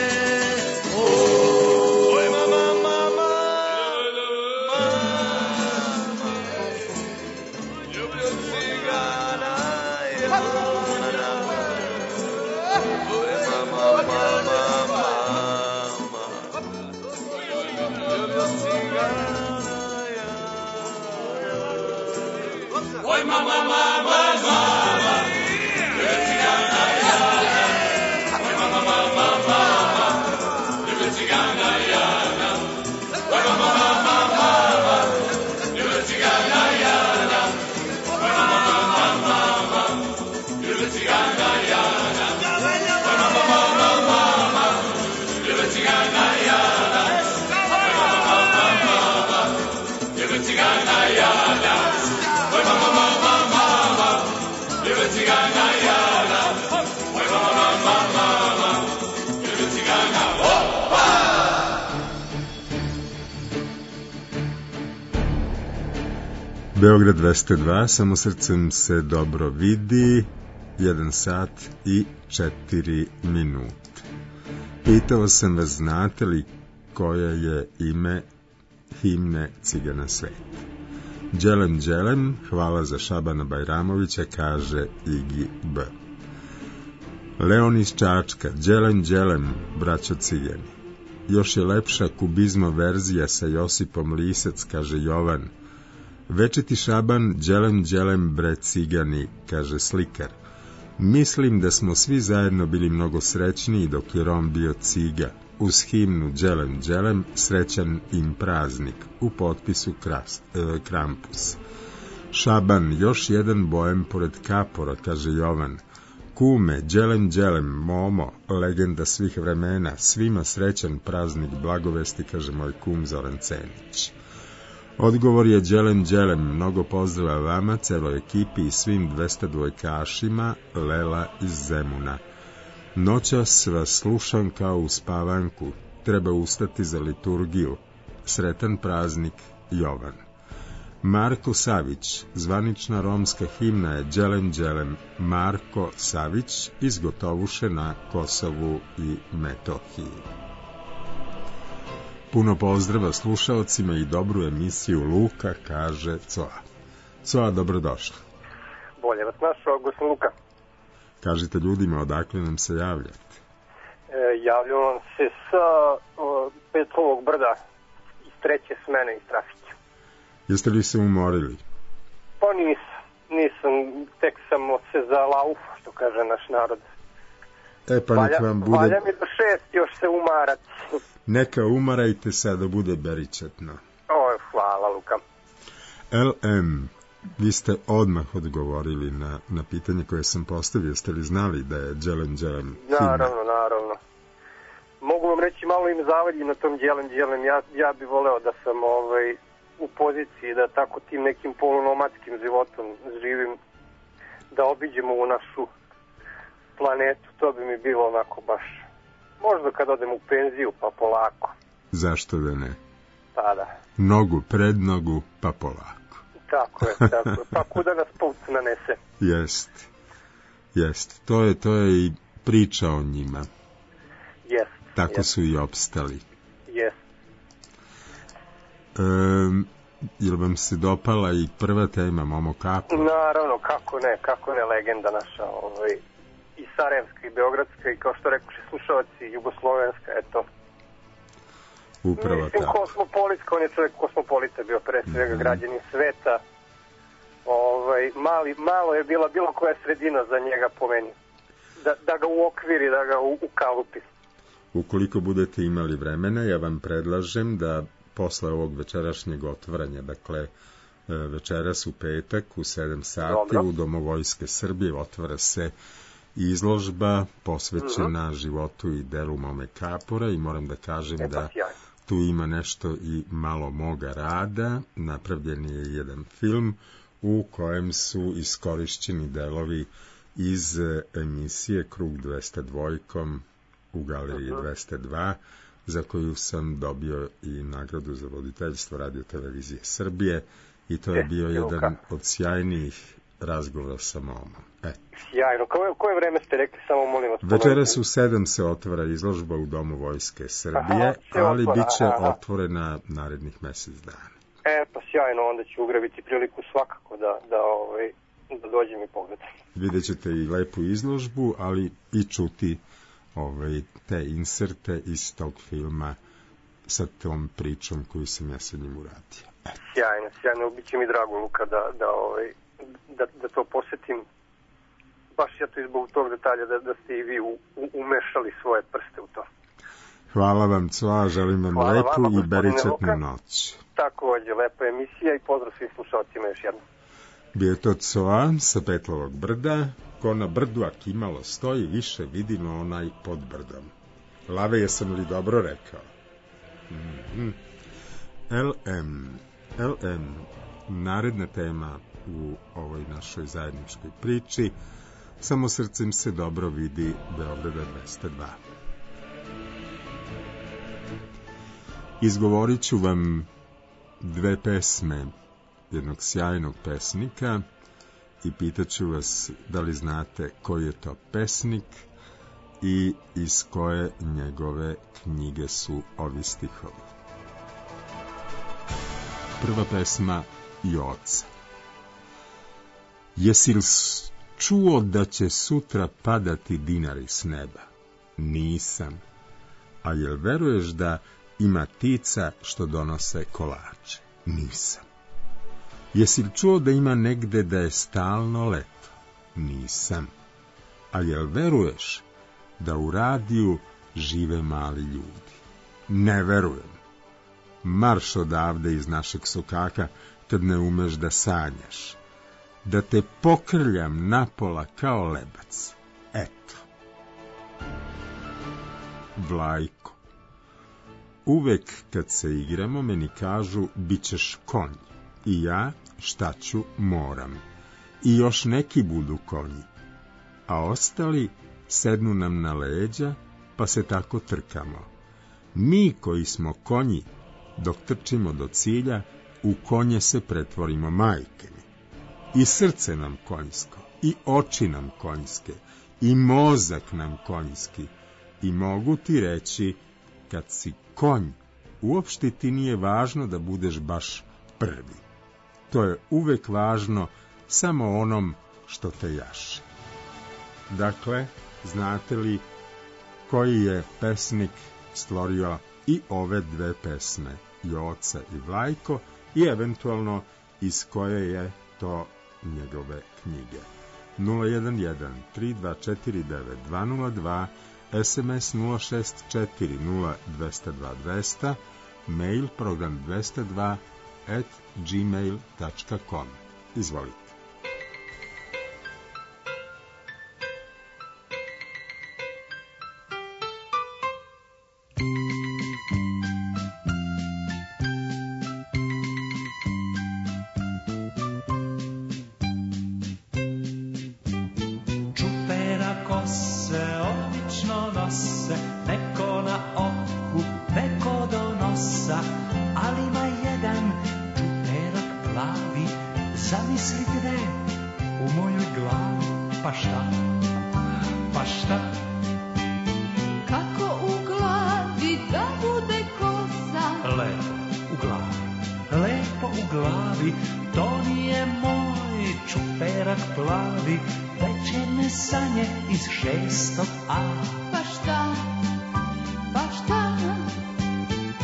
Oj mama, mama, ljubljat cigana Jana. Oj mama, mama, ljubljat cigana Jana. Oj mama, mama,
Beograd 202, samo srcem se dobro vidi, 1 sat i 4 minute. Pitao sam vas, znate li koje je ime himne Cigana sveta? Đelem, đelem, hvala za Šabana Bajramovića, kaže Igi B. Leon iz Čačka, đelem, đelem, braćo Cigani. Još je lepša kubizma verzija sa Josipom Lisac, kaže Jovan. Večiti Šaban, đelem, đelem, bre Cigani, kaže slikar. Mislim da smo svi zajedno bili mnogo srećniji dok je Rom bio ciga. Uz himnu đelem, đelem, srećan im praznik, u potpisu Krampus. Šaban, još jedan bojem pored kapora, kaže Jovan. Kume, đelem, đelem, Momo, legenda svih vremena, svima srećan praznik blagovesti, kaže moj kum Zoran Cenić. Odgovor je đelem, đelem, mnogo pozdrava vama, celoj ekipi i svim 202-kašima, Lela iz Zemuna. Noćas vas slušam kao u spavanku, treba ustati za liturgiju. Sretan praznik, Jovan. Marko Savić, zvanična romska himna je đelem, đelem, Marko Savić iz Gotovuše na Kosovu i Metohiji. Puno pozdrava slušaocima i dobru emisiju Luka, kaže Coa. Coa, dobrodošla.
Bolje vas našao, gospodin Luka.
Kažite ljudima odakle nam se javljate.
Javljam vam se sa Petlovog brda iz 3. smene iz trafike.
Jeste li se umorili?
Pa nisam, tek sam se za lauf, što kaže naš narod.
Pa nek vam bude...
Valja mi do 6 još se umarati.
Neka umarajte se da bude beričetno.
Hvala, Luka.
LM, vi ste odmah odgovorili na pitanje koje sam postavio. Ste li znali da je đelem, đelem himna?
Naravno. Mogu vam reći, malo im zavadim na tom đelem, đelem. Ja bih voleo da sam u poziciji da tako tim nekim polunomadskim životom živim, da obiđemo u našu planetu. To bi mi bilo onako baš... Možda kad odem u penziju, pa polako.
Zašto da ne?
Pa da.
Nogu pred nogu, pa polako.
Tako je. Pa kuda nas put nanese?
Jest. To je i priča o njima. Tako su i opstali. Jel vam se dopala i prva tema, Momo Kapor?
Naravno, kako ne, legenda naša, i sarajevska i beogradska i kao što rekuše slušalci jugoslovenska, eto.
Upravo
mislim, tako. Kosmopolitska, on je čovjek kosmopolita bio, pre svega građanin sveta, malo je bila bilo koja sredina za njega po meni. Da ga uokviri, da ga ukalupi.
Ukoliko budete imali vremena, ja vam predlažem da posle ovog večerašnjeg otvaranja, dakle večeras u petak u 7 sati Dobro. U Domu Vojske Srbije otvara se izložba posvećena životu i delu Mome Kapora i moram da kažem da tu ima nešto i malo moga rada. Napravljen je jedan film u kojem su iskorišćeni delovi iz emisije Krug 202 u Galeriji 202, za koju sam dobio i nagradu za voditeljstvo Radio Televizije Srbije i to je bio jedan od sjajnijih razgovora sa Momom.
Sjajno. Koje vreme ste rekli, samo molim vas?
Večeras u 7 se otvara izložba u Domu Vojske Srbije, ali bit će otvorena narednih mesec dana.
Pa sjajno, onda ću ugrabiti priliku svakako da dođem i pogledam.
Vidjet ćete i lepu izložbu, ali i čuti te inserte iz tog filma sa tom pričom koju sam ja sa njim uradio.
Sjajno, bit će mi drago, Luka, da to posjetim. Baš ja to zbog tog detalja da ste i vi umešali svoje prste u to.
Hvala vam, Coa, želim vam lepu i beričetnu noć.
Takođe, lepa emisija i pozdrav svim slušalcima još jednom.
Bio je to Coa sa Petlovog brda, ko na brdu ak imalo stoji, više vidimo onaj pod brdom. Lave, jesam li dobro rekao? LM, naredna tema u ovoj našoj zajedničkoj priči, Samo srcem se dobro vidi, Beograda 202. Izgovorit ću vam 2 pesme jednog sjajnog pesnika i pitaću vas da li znate koji je to pesnik i iz koje njegove knjige su ovi stihovi. Prva pesma Joca. Jesi li čuo da će sutra padati dinari s neba? Nisam. A jel veruješ da ima ptica što donose kolače? Nisam. Jesi li čuo da ima negde da je stalno leto? Nisam. A jel veruješ da u radiju žive mali ljudi? Ne verujem. Marš odavde iz našeg sokaka kad ne umeš da sanjaš. Da te pokrljam napola kao lebac. Eto. Vlajko. Uvek kad se igramo meni kažu bit ćeš konj. I ja šta ću moram. I još neki budu konji. A ostali sednu nam na leđa pa se tako trkamo. Mi koji smo konji dok trčimo do cilja u konje se pretvorimo, majke mi. I srce nam konjsko, i oči nam konjske, i mozak nam konjski. I mogu ti reći, kad si konj, uopšte ti nije važno da budeš baš prvi. To je uvek važno samo onom što te jaše. Dakle, znate li koji je pesnik stvorio i ove 2 pesme, Joca i Vlajko, i eventualno iz koje je to njegove knjige? 011-3249-202, SMS 064-02-202, mail program 202@gmail.com. Izvolite.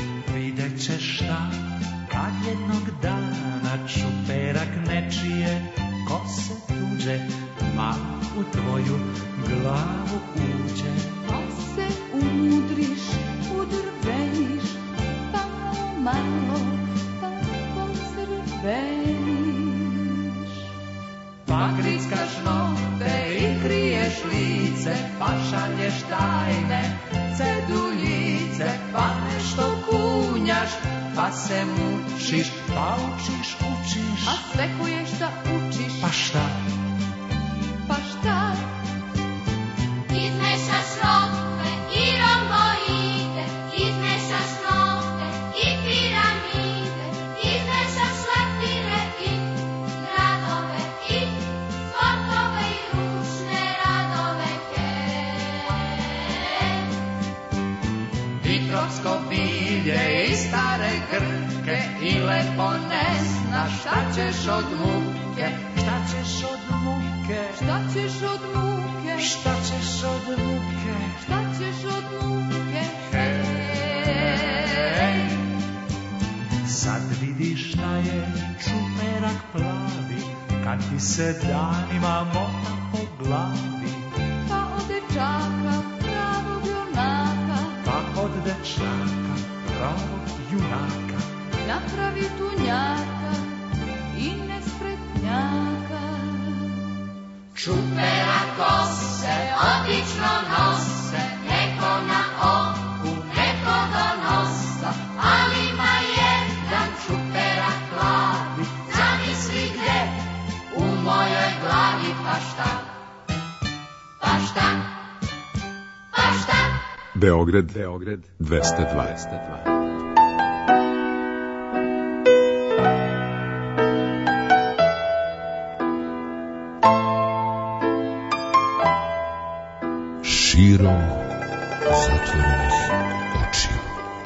Vidjet ćeš šta, kad jednog dana čuperak nečije ma u tvoju glavu uđe.
Pa se umudriš, udrveniš, pa malo, pa pocrveniš.
Pa grickaš note i kriješ lice, pa šalješ tajne ceduljice, pa nešto kunjaš, pa se mučiš, pa učiš.
A sve koje šta učiš,
pa šta?
Pa šta?
Izmešaš rokve i romboide, izmešaš nokte i piramide, izmešaš leptire i gradove i sportove i ručne radove,
I tropsko bilje i stare grke i lepo ne znaš šta ćeš od muke, šta ćeš od muke,
šta ćeš od muke,
šta ćeš od muke,
šta ćeš od muke,
hej. Sad vidiš šta je čuperak plavi, kad ti se danima mota po glavi.
Pa od dečaka pravog junaka,
pa od dečaka pravog junaka,
napravi tunjaka i nespretnjaka.
Čupera kose obično nose, neko na oku, neko do nosa, ali ima jedan čupera plavi, zamisli gdje, u mojoj glavi, pa šta, pa šta, pa šta.
Beograd 202.
Širom zatvorenih očiju.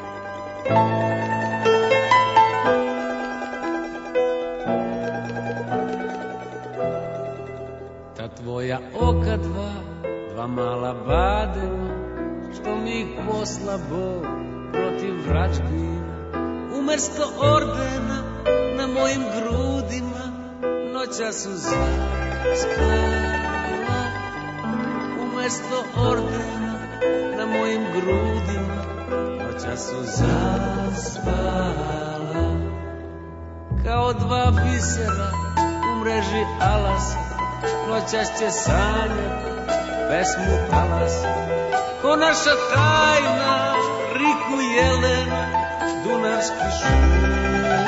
Ta tvoja oka dva mala badema, što mi ih posla Bog protiv vračbina. Umesto ordena na mojim grudima, noća su zaspala. Umesto ordena na mojim grudima, noća su zaspala. Kao dva bisera u mreži alasa, noćas će sanjati pesmu talasa. Ko naša tajna, riku jelena, dunarski šuma.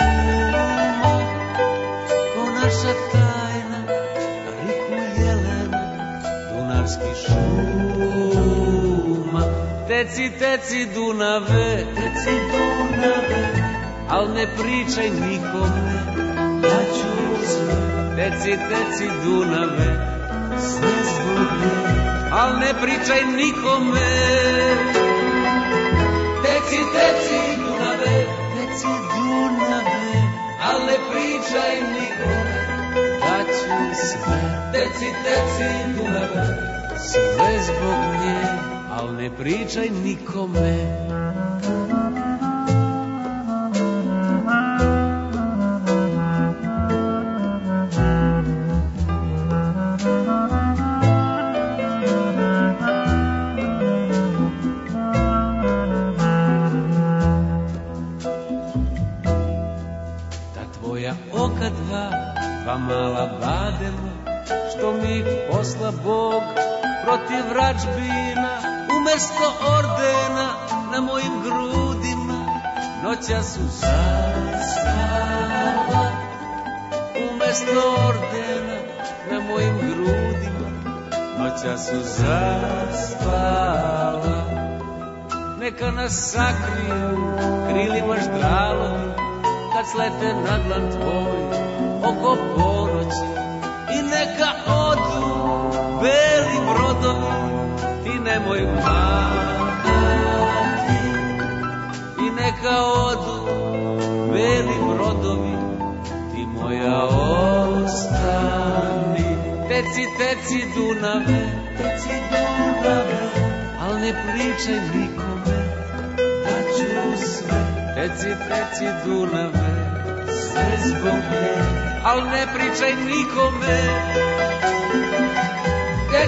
Ko naša tajna, riku jelena, dunarski šuma. Teci, teci Dunave, teci Dunave, al ne pričaj nikome, ja ću sve. Teci, teci Dunave, sve zbog nje, al ne pričaj nikome. Teci, teci Dunave, teci Dunave, al ne pričaj nikome, ja ću sve. Teci, teci Dunave, sve zbog nje, al ne pričaj nikome. Mala badema, što mi posla Bog protiv vračbina. Umesto ordena na mojim grudima, noća su zaspala. Umesto ordena na mojim grudima, noća su zaspala. Neka nas sakriju krilima ždralovi, kad slete na dlan tvoj oko ponoći. I neka odu beli brodovi, ti nemoj mladati. I neka odu beli brodovi, ti moja ostani. Teci, teci Dunave, teci Dunave, al ne pričaj nikome, da ću sve. Teci, teci Dunave, sve zbog nje, al ne pričaj nikome.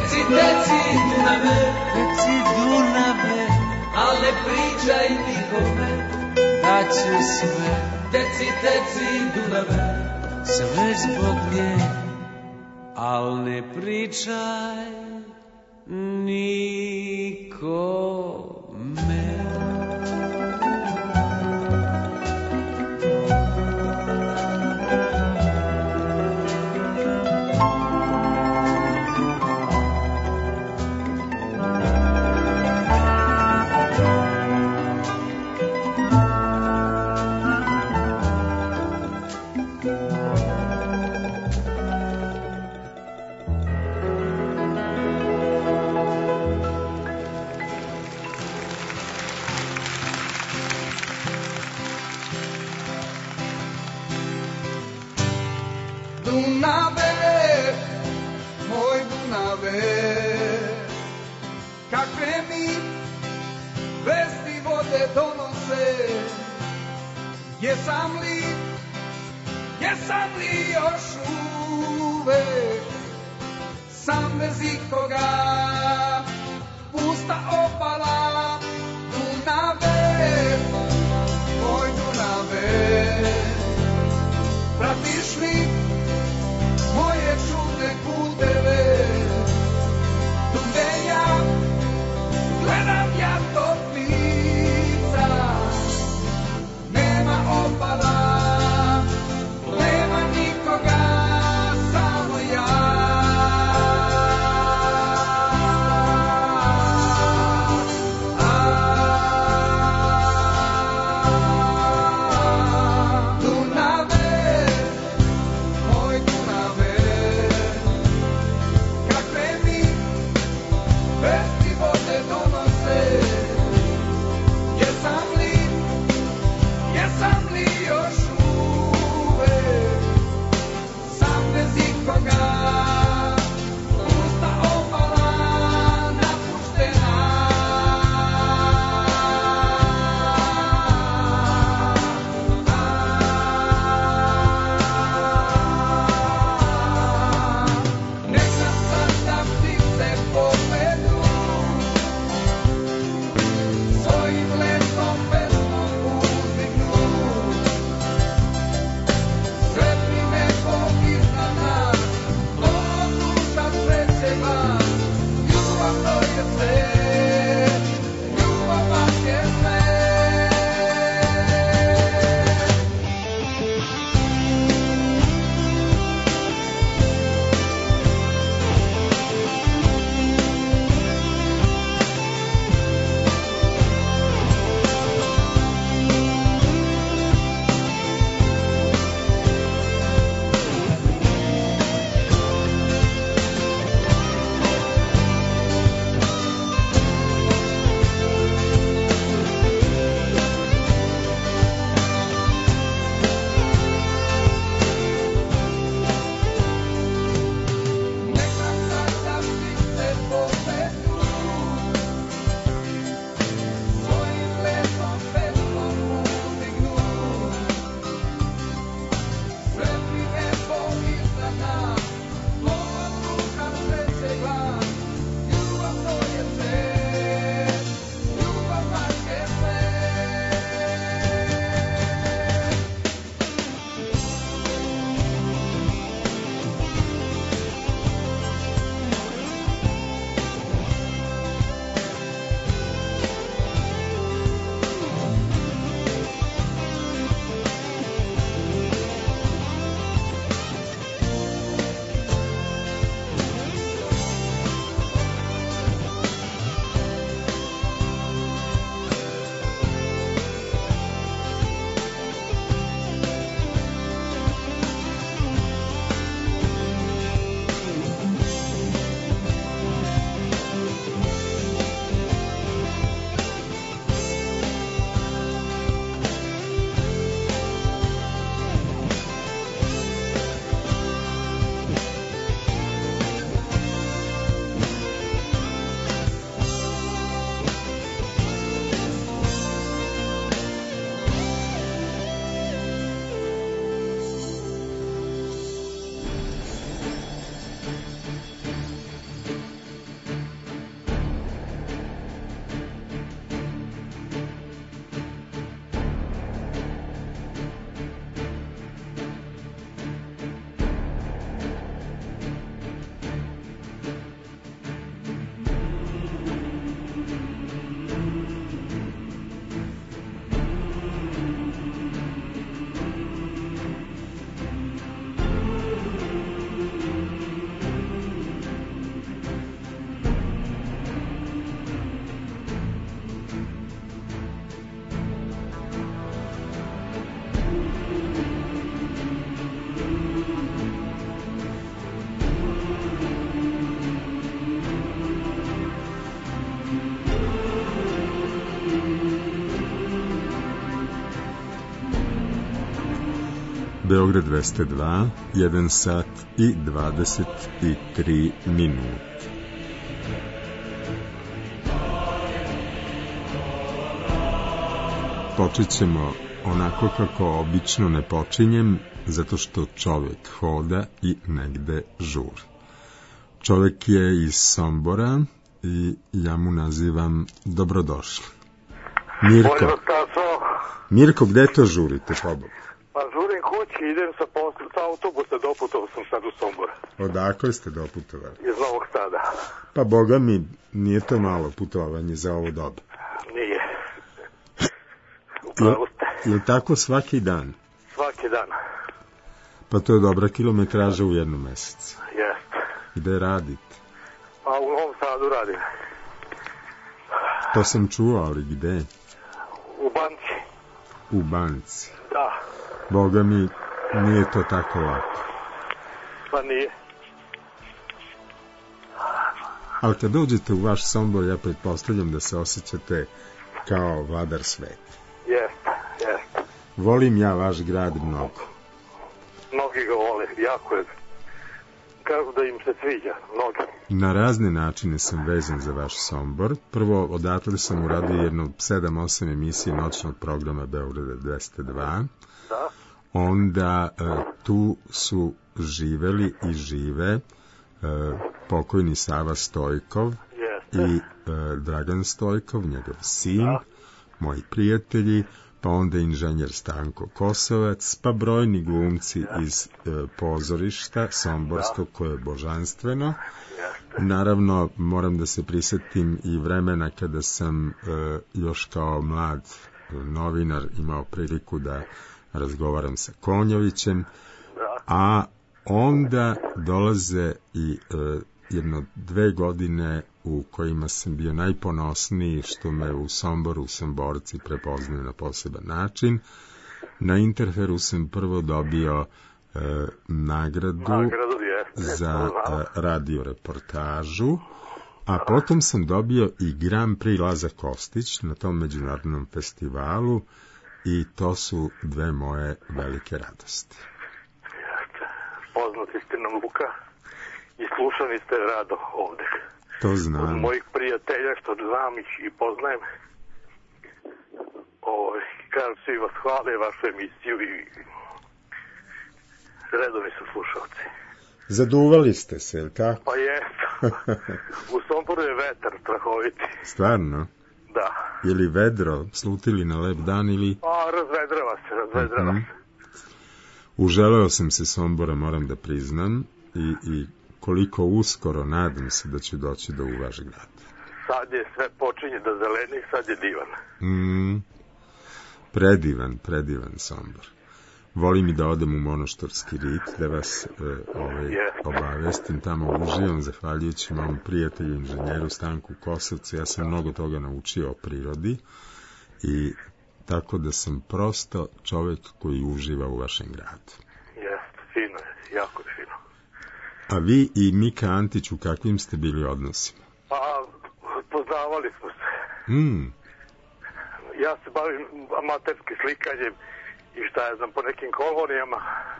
Teci, teci, Dunave, teci, Dunave, al ne pričaj nikome, da ću sve. Teci, teci, Dunave, sve zbog nje, al ne pričaj nikome.
Dunave, moj Dunave, kakve mi vesti vode donose, jesam li još uvek sam bez ikoga, pusta obala. Dunave, moj Dunave, pratiš li moje čudne puteve, gde ja gledam ja tog lica, nema obala, nema nikoga, samo ja.
Beograd 202, 1 sat i 23 minute. Počet ćemo onako kako obično ne počinjem, zato što čovjek hoda i negde žuri. Čovjek je iz Sombora i ja mu nazivam dobrodošli. Mirko, gde to žurite, pobog?
Pa žurim kući, idem sa autobusa, doputovao sam sad u Sombor.
Odakle ste doputovali?
Iz Novog Sada.
Pa boga mi, nije to malo putovanje za ovo doba.
Nije. Upravo ste.
Je tako svaki dan?
Svaki dan.
Pa to je dobra kilometraža u jednom mesecu.
Jeste.
Gde radite?
Pa u Novom Sadu radim.
To sam čuo, ali gde?
U banci.
U banci?
Da.
Boga mi, nije to tako lako.
Pa nije.
Ali kad dođete u vaš Sombor, ja pretpostavljam da se osjećate kao vladar sveta.
Jeste, jeste.
Volim ja vaš grad mnogo.
Mnogi ga vole, jako je. Kažu da im se sviđa, mnogi.
Na razne načine sam vezan za vaš Sombor. Prvo, odatle sam uradio jedno 7-8 emisije noćnog programa Beograda 202.
Da.
Onda tu su živeli i žive pokojni Sava Stojkov.
Jeste.
I Dragan Stojkov, njegov sin, da. Moji prijatelji, pa onda inženjer Stanko Kosovac, pa brojni glumci iz pozorišta somborskog, koje je božanstveno. Naravno, moram da se prisjetim i vremena kada sam još kao mlad novinar imao priliku da razgovaram sa Konjovićem, a onda dolaze i jedno 2 godine u kojima sam bio najponosniji što me u Somboru Somborci prepoznaju na poseban način. Na Interferu sam prvo dobio nagradu za radioreportažu, a potom sam dobio i Grand Prix Lazar Kostić na tom međunarodnom festivalu i to su 2 moje velike radosti.
Poznati ste nam, Luka, i slušani ste rado ovde.
To znam.
Od mojih prijatelja, što znam ih i poznajem, kažu svi vas hvale vašu emisiju i redovni su slušalci.
Zaduvali ste se, ili tako?
Pa jesu. U Somboru je vetar strahoviti.
Stvarno?
Da.
Je li vedro, slutili na lep dan ili...
Pa, razvedrava se.
Uželeo sam se Sombora, moram da priznam, i koliko uskoro nadam se da ću doći do u vaš grad.
Sad je sve počinje da zeleni, sad je divan.
Predivan Sombor. Volim i da odem u Monoštorski rit, da vas obavestim, tamo uživam, zahvaljujući mom prijatelju, inženjeru Stanku Kosovcu. Ja sam mnogo toga naučio o prirodi i tako da sam prosto čovjek koji uživa u vašem gradu.
Jeste, fino je, jako je fino.
A vi i Mika Antić, u kakvim ste bili odnosima?
Pa, poznavali smo se. Ja se bavim amaterskim slikanjem i šta ja znam, po nekim kolonijama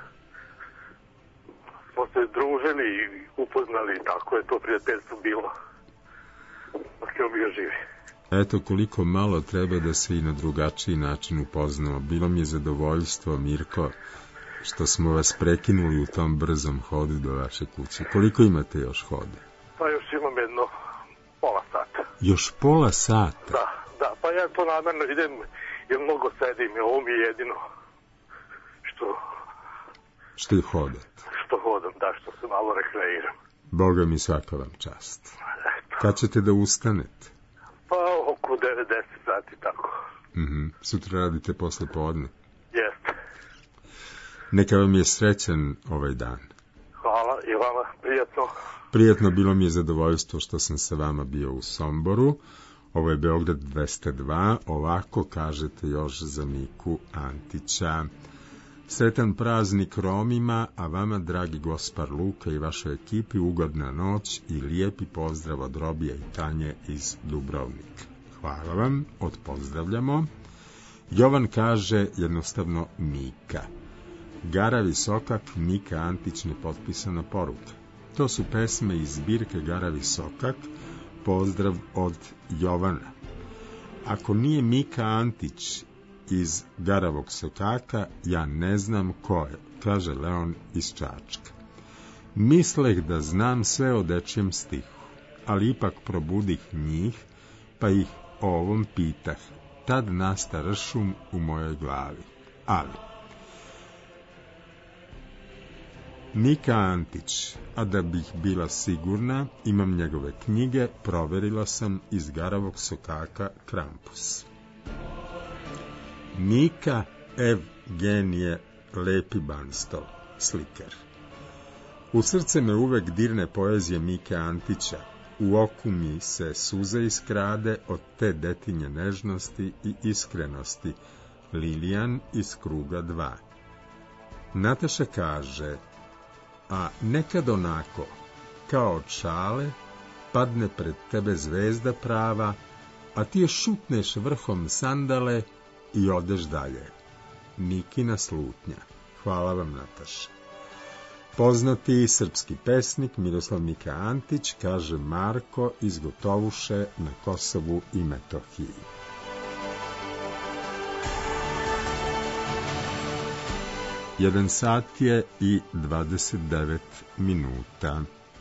smo se družili i upoznali, tako je to prijateljstvo bilo. Dok je on bio živi.
Eto koliko malo treba da se i na drugačiji način upoznamo. Bilo mi je zadovoljstvo, Mirko, što smo vas prekinuli u tom brzom hodu do vaše kuće. Koliko imate još hoda?
Pa još imam jedno pola sata.
Još pola sata?
Da, pa ja to namerno idem jer mnogo sedim i ovo mi je jedino
što hodate?
Što hodam, da, što se malo rekreiram.
Boga mi, svaka vam čast. Kad ćete da ustanete?
Pa oko 9-10 sati, tako.
Sutra radite posle podne?
Jeste.
Neka vam je srećan ovaj dan.
Hvala i vama, prijatno.
Prijatno, bilo mi je zadovoljstvo što sam sa vama bio u Somboru. Ovo je Beograd 202, ovako kažete još za Miku Antića. Sretan praznik Romima, a vama, dragi Gospar Luka i vašoj ekipi, ugodna noć i lijepi pozdrav od Robija i Tanje iz Dubrovnika. Hvala vam, odpozdravljamo. Jovan kaže jednostavno Mika. Garavi sokak, Mika Antić, nepotpisana poruka. To su pesme iz zbirke Garavi sokak, pozdrav od Jovana. Ako nije Mika Antić iz Garavog sokaka, ja ne znam ko je, kaže Leon iz Čačka. Misleh da znam sve o dečijem stihu, ali ipak probudih njih, pa ih o ovom pitah. Tad nasta ršum u mojoj glavi. Ali Mika Antić, a da bih bila sigurna, imam njegove knjige, proverila sam iz Garavog sokaka Krampus. Mika Evgenije Lepi Banstov, slikar. U srce me uvek dirne poezija Mike Antića, u oku mi se suze iskrade od te detinje nežnosti i iskrenosti. Lilijan iz Kruga 2. Nataša kaže, a nekad onako, kao od šale, padne pred tebe zvezda prava, a ti je šutneš vrhom sandale i odeš dalje. Mikina slutnja. Hvala vam, Nataša. Poznati srpski pesnik Miroslav Mika Antić, kaže Marko iz Gotovuše na Kosovu i Metohiji. Jedan sat je i 29 minuta.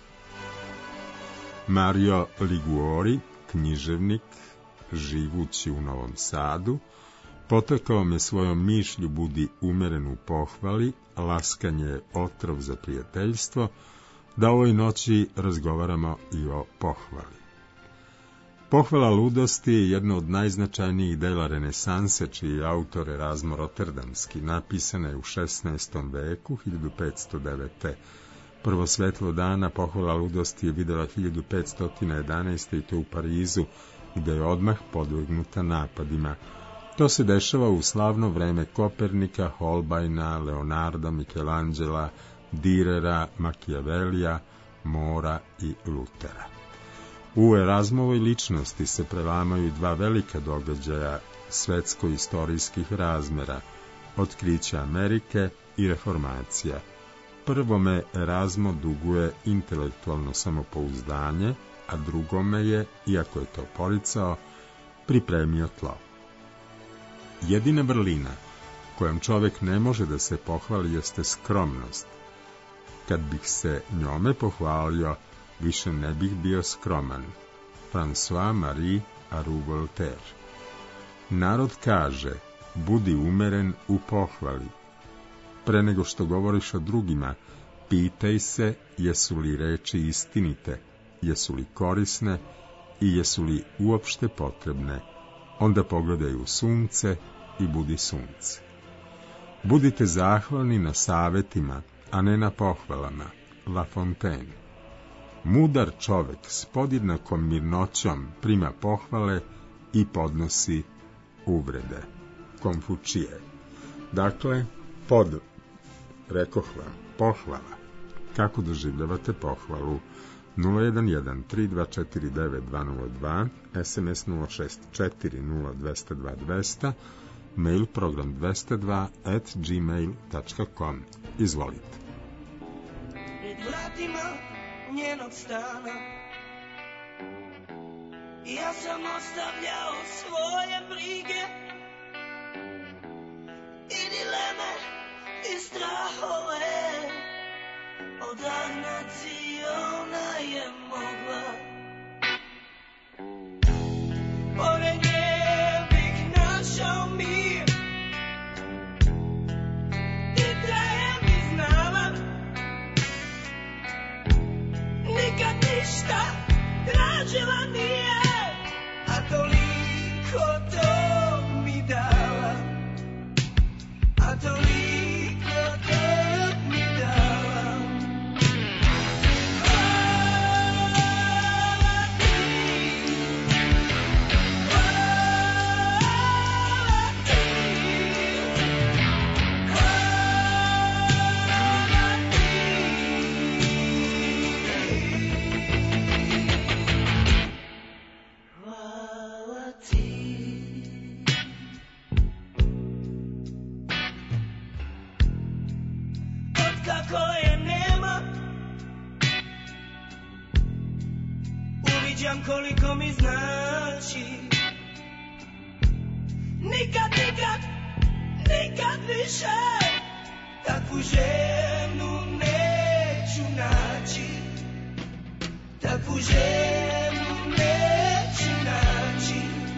Mario Liguori, književnik, živući u Novom Sadu, potakao me svojom mišlju budi umeren u pohvali, laskanje otrov za prijateljstvo, da ovoj noći razgovaramo i o pohvali. Pohvala ludosti je jedno od najznačajnijih dela renesanse, čiji je autor Erazmo Roterdamski, napisana je u 16. veku, 1509. Prvo svetlo dana pohvala ludosti je videla 1511. i to u Parizu, gde je odmah podvrgnuta napadima. To se dešava u slavno vreme Kopernika, Holbajna, Leonarda, Michelangela, Dürera, Machiavellija, Mora i Lutera. U Erazmovoj ličnosti se prelamaju dva velika događaja svetsko-istorijskih razmera, otkriće Amerike i reformacija. Prvome Erazmo duguje intelektualno samopouzdanje, a drugome je, iako je to poricao, pripremio tlo. Jedina vrlina kojom čovjek ne može da se pohvali jeste skromnost. Kad bih se njome pohvalio, više ne bih bio skroman. François-Marie Arouet Voltaire. Narod kaže, budi umeren u pohvali. Pre nego što govoriš o drugima, pitaj se jesu li reči istinite, jesu li korisne i jesu li uopšte potrebne. Onda pogledaj u sunce i budi sunce. Budite zahvalni na savetima, a ne na pohvalama. La Fontaine. Mudar čovek s podjednakom mirnoćom prima pohvale i podnosi uvrede. Konfučije. Dakle, rekoh vam, pohvala. Kako doživljavate pohvalu? 011-3249-202, SMS 064-0202, mail program 202@gmail.com. Izvolite.
Pred vratima njenog stana ja sam ostavljao svoje brige i dileme i strahove. Odagnati ona je mogla. Pored nje bih našao mir i da je mi znala nikad ništa tražila nije, a toliko to mi dala, a toliko to mi dala. viđam koliko mi znači. Nikad, nikad, nikad više takvu ženu neću naći. Takvu ženu neću naći.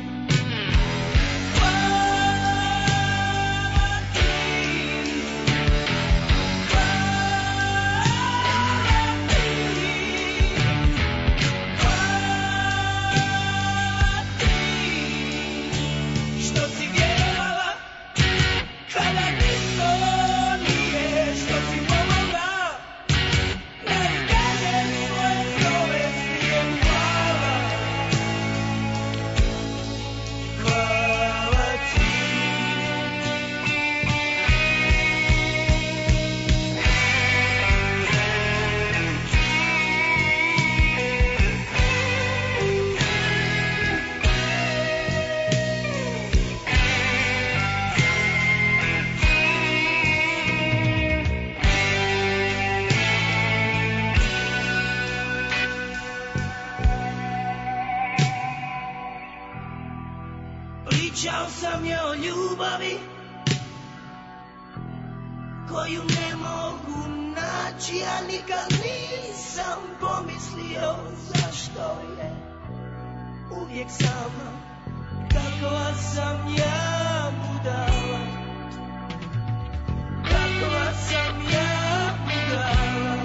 Pričao sam je o ljubavi koju ne mogu naći, a nikad nisam pomislio zašto je uvijek sama. Kakva sam ja budala, kakva sam ja budala.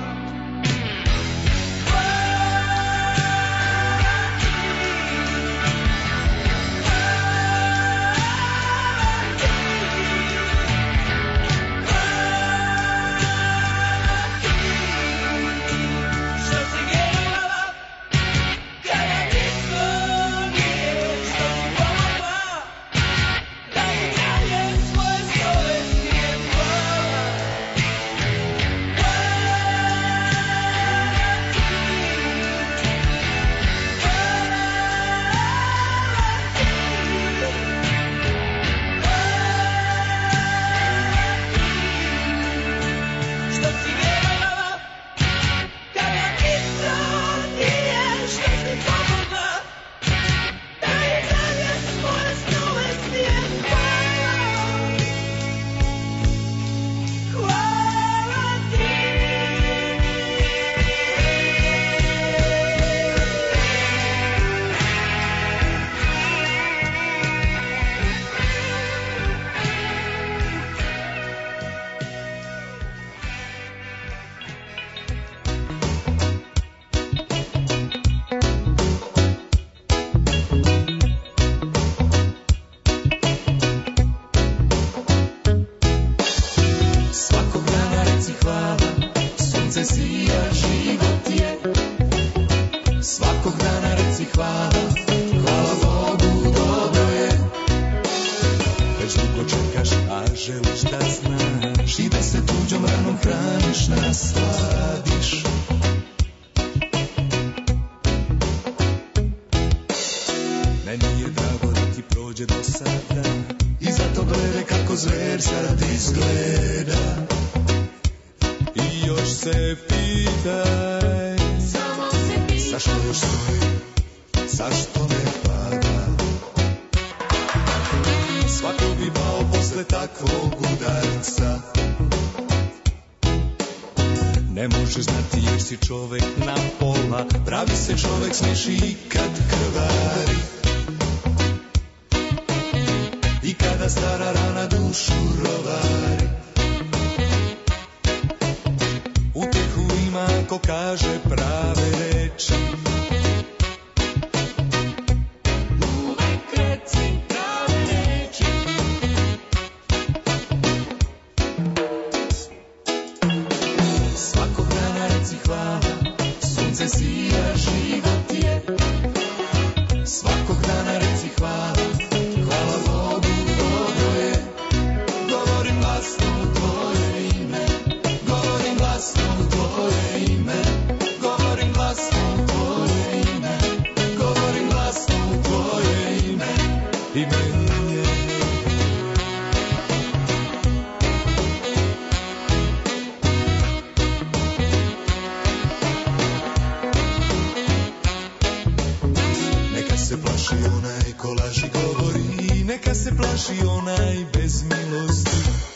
plaši onaj ko laži govori, neka se plaši onaj bez milosti.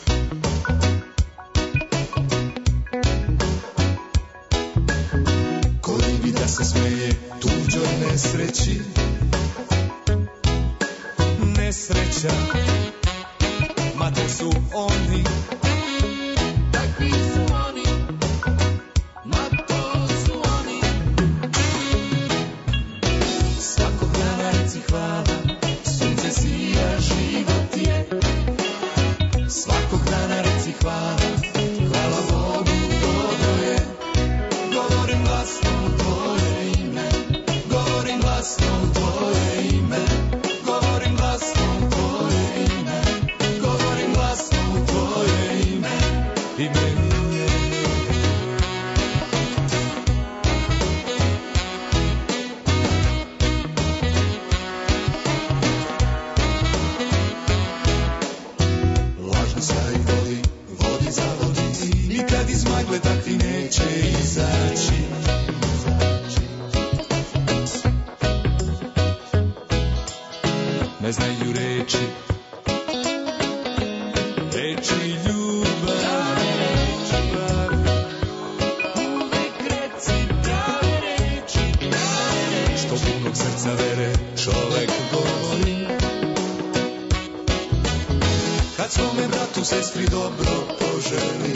Koji bi da se smeje tuđoj nesreći, nesreća, ma to su oni, takvi su oni, ma to su oni. Svakog dana reci hvala, sunce sija, život je. Svakog dana reci hvala, hvala Bogu, dobro je. Govorim glasno tvoje ime, govorim glasno tvoje ime, govorim glasno tvoje ime, govorim glasno tvoje ime, ime je. Lažno stari vodi, vodi zavodi, nikad iz magle takvi neće izaći. Ne znaju reči, reči ljubavi. Uvek reci prave reči, što punog srca vere čovek govori. Kad svome bratu, sestri dobro poželi,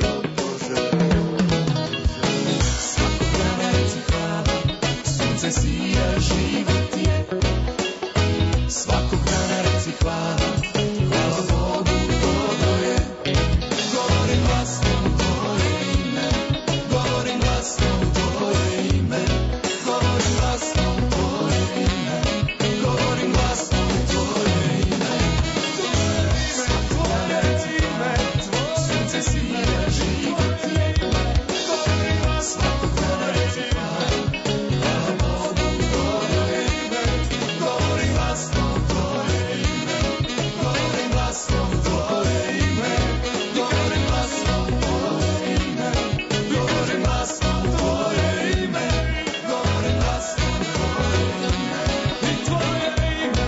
svakog dana reci hvala, sunce sija, život je. Svakog dana reci hvala, hvala Bogu, dobro je. Govorim glasno tvoje ime, govorim glasno tvoje ime, govorim glasno tvoje ime, govorim glasno tvoje ime. Svakog dana reci hvala, sunce sija, život je. Svakog dana reci hvala, hvala Bogu, dobro je. Govorim glasno tvoje ime, govorim glasno tvoje ime, govorim glasno tvoje ime, govorim glasno tvoje ime, govorim glasno tvoje ime, i tvoje ime,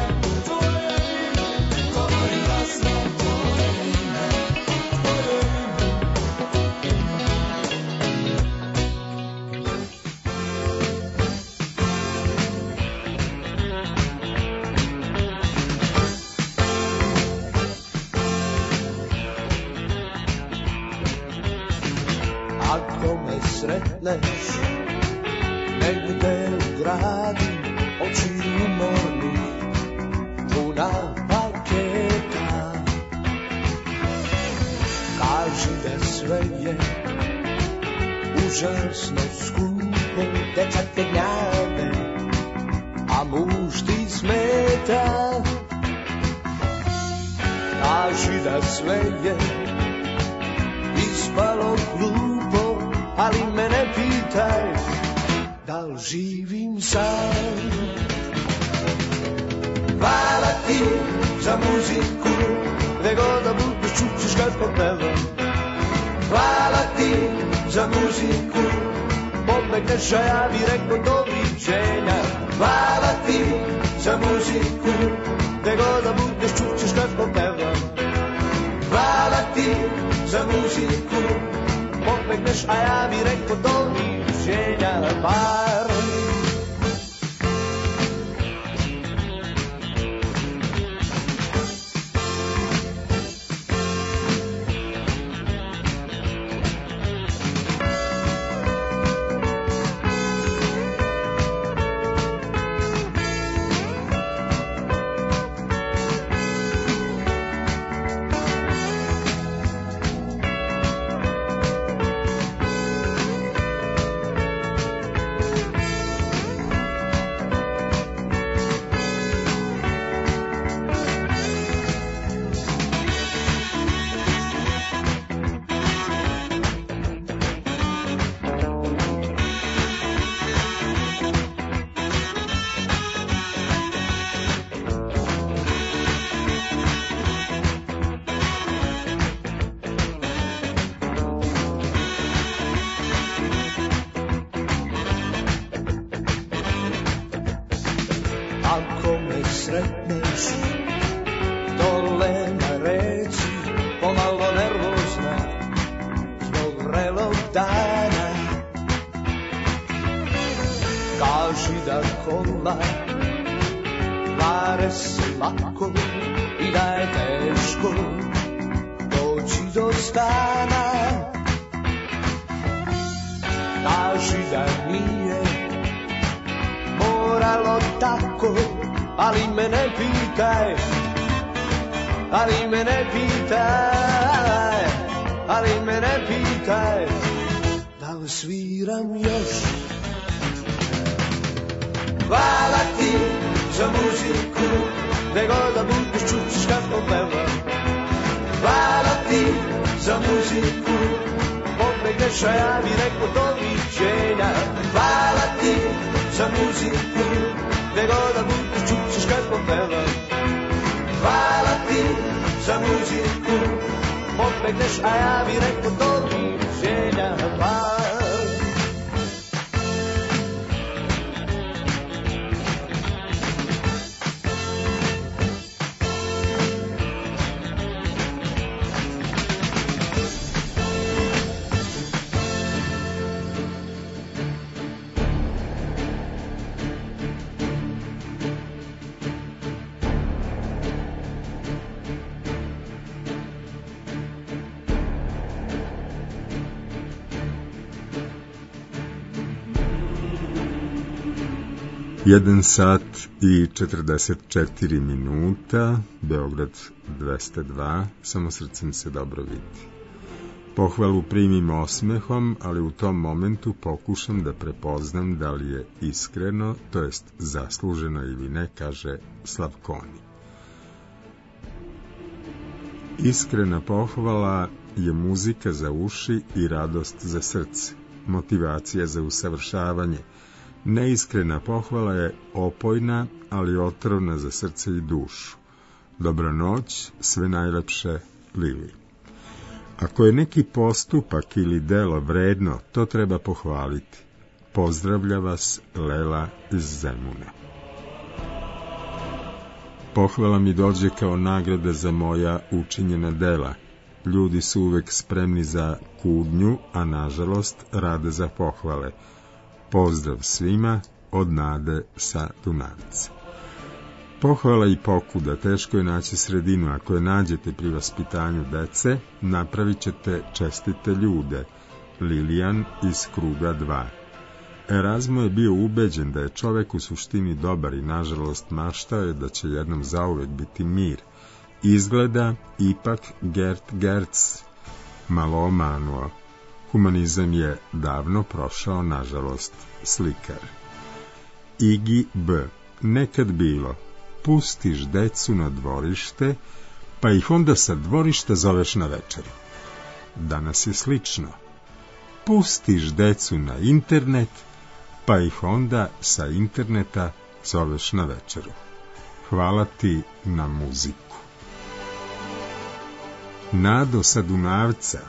govorim glasno tvoje ime,
Ako me sretneš negde u gradu, očiju umornih, puna paketa, kaži da sve je užasno skupo, dečak te gnjave, a muž ti smeta. Kaži da sve je ispalo glupo, ali mene pitaj da li živim sam. Hvala ti za muziku, gde god da budeš čućeš kad popevam. Hvala ti za muziku, pobegneš a ja bi rekao doviđenja. Hvala ti za muziku, gde god da budeš čućeš kad popevam. Hvala ti za muziku, pobegneš, a ja bi rekao doviđenja par. sretneš dole na reci, pomalo nervozna zbog vrelog dana. Kaži da kola kvare se lako i da je teško doći do stana. Kaži da nije moralo tako, ali me ne pitaj, ali me ne pitaj, ali me ne pitaj, da li sviram još. Hvala ti za muziku, gde god da budeš čućiš kako pevam. Hvala ti za muziku, pobegneš a ja bi rekao doviđenja. Hvala ti za muziku, gde god da budeš čućiš kako pevam. Hvala ti za muziku, pobegneš a ja bi rekao doviđenja. Hvala.
Jedan sat i 44 minuta, Beograd 202, samo srcem se dobro vidi. Pohvalu primim osmehom, ali u tom momentu pokušam da prepoznam da li je iskreno, to jest zasluženo ili ne, kaže Slavkoni. Iskrena pohvala je muzika za uši i radost za srce, motivacija za usavršavanje. Neiskrena pohvala je opojna, ali otrovna za srce i dušu. Dobra noć, sve najlepše, Lili. Ako je neki postupak ili delo vredno, to treba pohvaliti. Pozdravlja vas Lela iz Zemuna. Pohvala mi dođe kao nagrada za moja učinjena dela. Ljudi su uvek spremni za kudnju, a nažalost rade za pohvale. Pozdrav svima od Nade sa Dunavca. Pohvala i pokuda, teško je naći sredinu. Ako je nađete pri vaspitanju dece, napravit ćete čestite ljude. Lilijan iz kruga 2. Erazmo je bio ubeđen da je čovek u suštini dobar i nažalost maštao je da će jednom zauvek biti mir. Izgleda ipak Gert Gerc malo omanuo. Humanizam je davno prošao, nažalost, slikar. Igi B. Nekad bilo, pustiš decu na dvorište, pa ih onda sa dvorišta zoveš na večeru. Danas je slično. Pustiš decu na internet, pa ih onda sa interneta zoveš na večeru. Hvala ti na muziku. Nado sa Dunavca.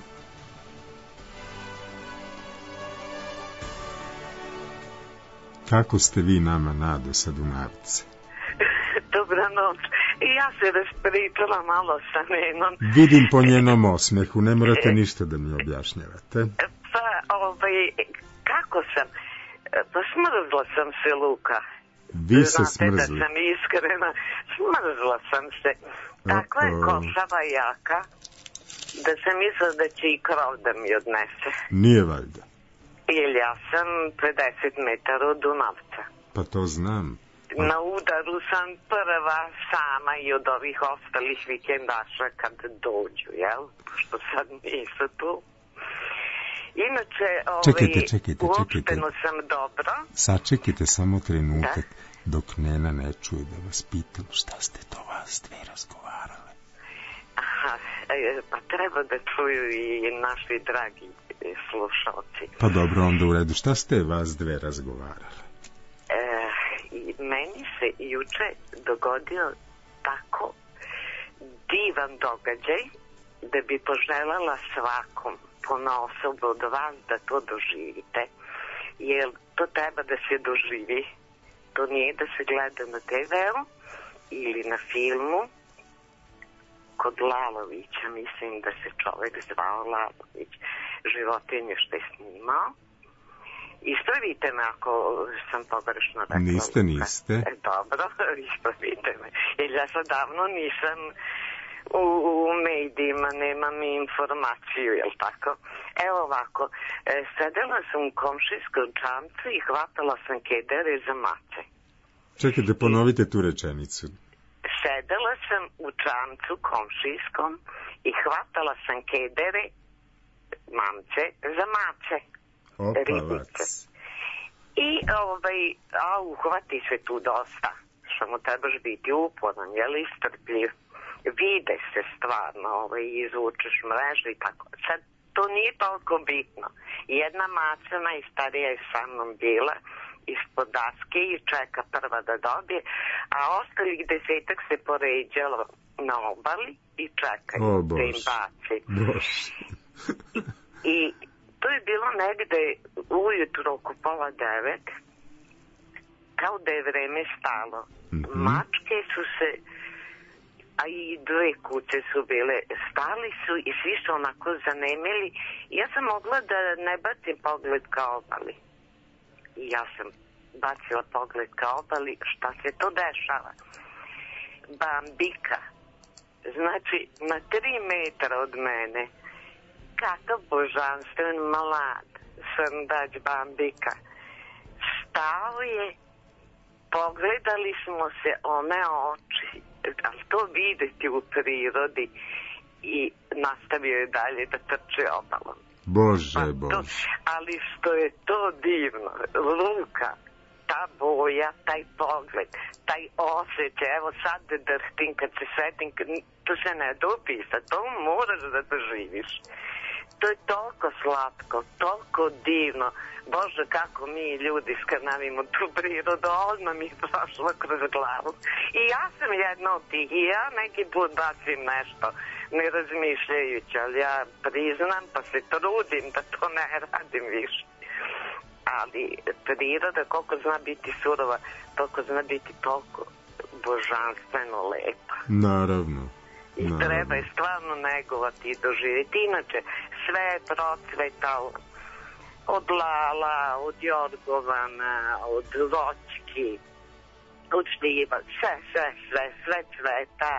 Kako ste vi nama, Nado sa Dunavca?
Dobra noć. Ja se raspričala malo sa Nenom.
Vidim po njenom osmehu, ne morate ništa da mi objašnjavate.
Pa, kako sam? Pa smrzla sam se, Luka.
Vi se smrzli.
Znate da sam iskrena, smrzla sam se. Takva je košava jaka, da sam mislila da će i krov da mi odnese.
Nije valjda.
Jer ja sam 50 metara od Dunavca.
Pa to znam.
Na udaru sam prva sama i od ovih ostalih vikendaša kad dođu, jel? Pošto sad nisu tu. Inače,
čekajte.
uopšteno sam dobro.
Sačekajte samo trenutak dok Nena ne čuje da vas pitam šta ste to vas dve razgovarale.
Aha, pa treba da čuju i naši dragi slušalci.
Pa dobro, onda u redu. Šta ste vas dve razgovarale?
Meni se juče dogodio tako divan događaj da bi poželjela svakom ponaosob od vas da to doživite, jer to treba da se doživi. To nije da se gleda na TV-u, ili na filmu kod Lalovića, mislim da se čovek zvao Lalović, životinje što je snimao. Ispravite me ako sam pogrešno rekla.
Niste.
Dobro, ispravite me. Jer ja sad davno nisam u medijima, nemam informaciju, jel tako? Evo ovako, sedela sam u komšijskom čamcu i hvatala sam kedere za mace.
Čekajte, ponovite tu rečenicu.
Sedela sam u čamcu komšijskom i hvatala sam kedere, mamce, za mace.
Opalac.
I uhvati se tu dosta, što mu trebaš biti uporan, jel, istrpljiv. Vide se stvarno, izvučeš mrežu i tako. Sad, to nije toliko bitno. Jedna maca najstarija je sa mnom bila ispod daske i čeka prva da dobije, a ostalih 10 se poređalo na obali i čekaju da im baci. I to je bilo negde ujutro oko 8:30, kao da je vreme stalo. Mačke su se, a i 2 kuće su bile, stali su i svi su onako zanemili. Ja sam mogla da ne bacim pogled ka obali. I ja sam bacila pogled ka obali, šta se to dešava. Bambika, znači na 3 metra od mene, kakav božanstven mlad srndać Bambika, stao je, pogledali smo se one oči, ali to videti u prirodi, i nastavio je dalje da trče obalom.
Bože.
Ali što je to divno, Luka, ta boja, taj pogled, taj osjećaj, evo sad drhtim kad se svetim, to se ne dopisa, to moraš da doživiš. To je toliko slatko, toliko divno. Bože, kako mi ljudi skrnavimo tu prirodu, odmah mi je prošlo kroz glavu. I ja sam jedna od tih, i ja neki put bacim nešto ne razmišljajući, ali ja priznam pa se trudim da to ne radim više. Ali priroda koliko zna biti surova, toliko zna biti toliko božanstveno lepa.
Naravno.
I treba je stvarno negovati i doživjeti. Inače, sve je procvetalo. Od lala, od jorgovana, od voćki, od šljiva, sve cveta.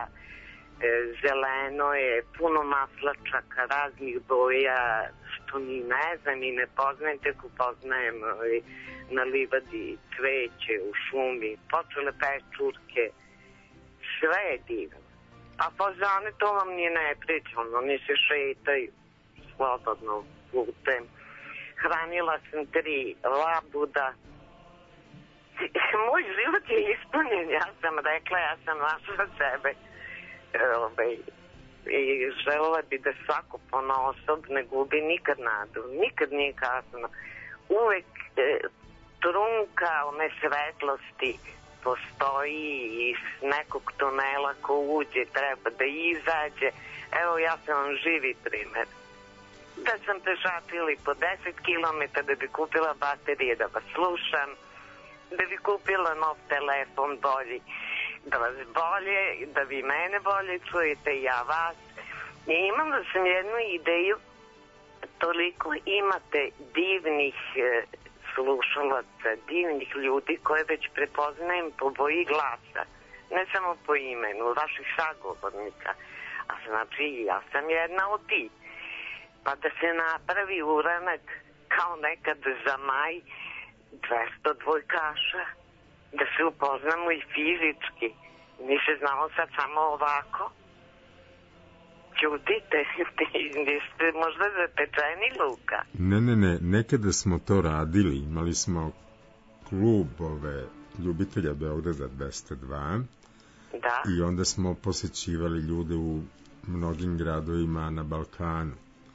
Zeleno je, puno maslačaka, raznih boja, što ni ne znam i ne poznajem, tek upoznajem na livadi cveće, u šumi, počele pečurke, sve je divno. A fazane to vam nije ne pričam, oni se šetaju slobodno putem. Hranila sam 3 labuda. Moj život je ispunjen, ja sam rekla, ja sam našla sebe. I želela bi da svako ponaosob ne gubi nikad nadu, nikad nije kasno. Uvek trunka one svetlosti postoji iz nekog tunela ko uđe treba da izađe. Evo ja sam vam živi primer. Da sam pešatila po 10 km da bi kupila baterije da vas slušam, da bi kupila nov telefon bolji, da vas bolje, da vi mene bolje čujete i ja vas. I imala sam jednu ideju, toliko imate divnih slušalaca, divnih ljudi koje već prepoznajem po boji glasa, ne samo po imenu, vaših sagovornika. A znači ja sam jedna od tih. Pa da se napravi uranak kao nekad za maj 200 dvojkaša, da se upoznamo i fizički. Mi se znamo sad samo ovako. Ćutite, niste možda zatečeni, Luka?
Ne, nekada smo to radili, imali smo klubove ljubitelja Beograda 202.
Da.
I onda smo posjećivali ljude u mnogim gradovima na Balkanu.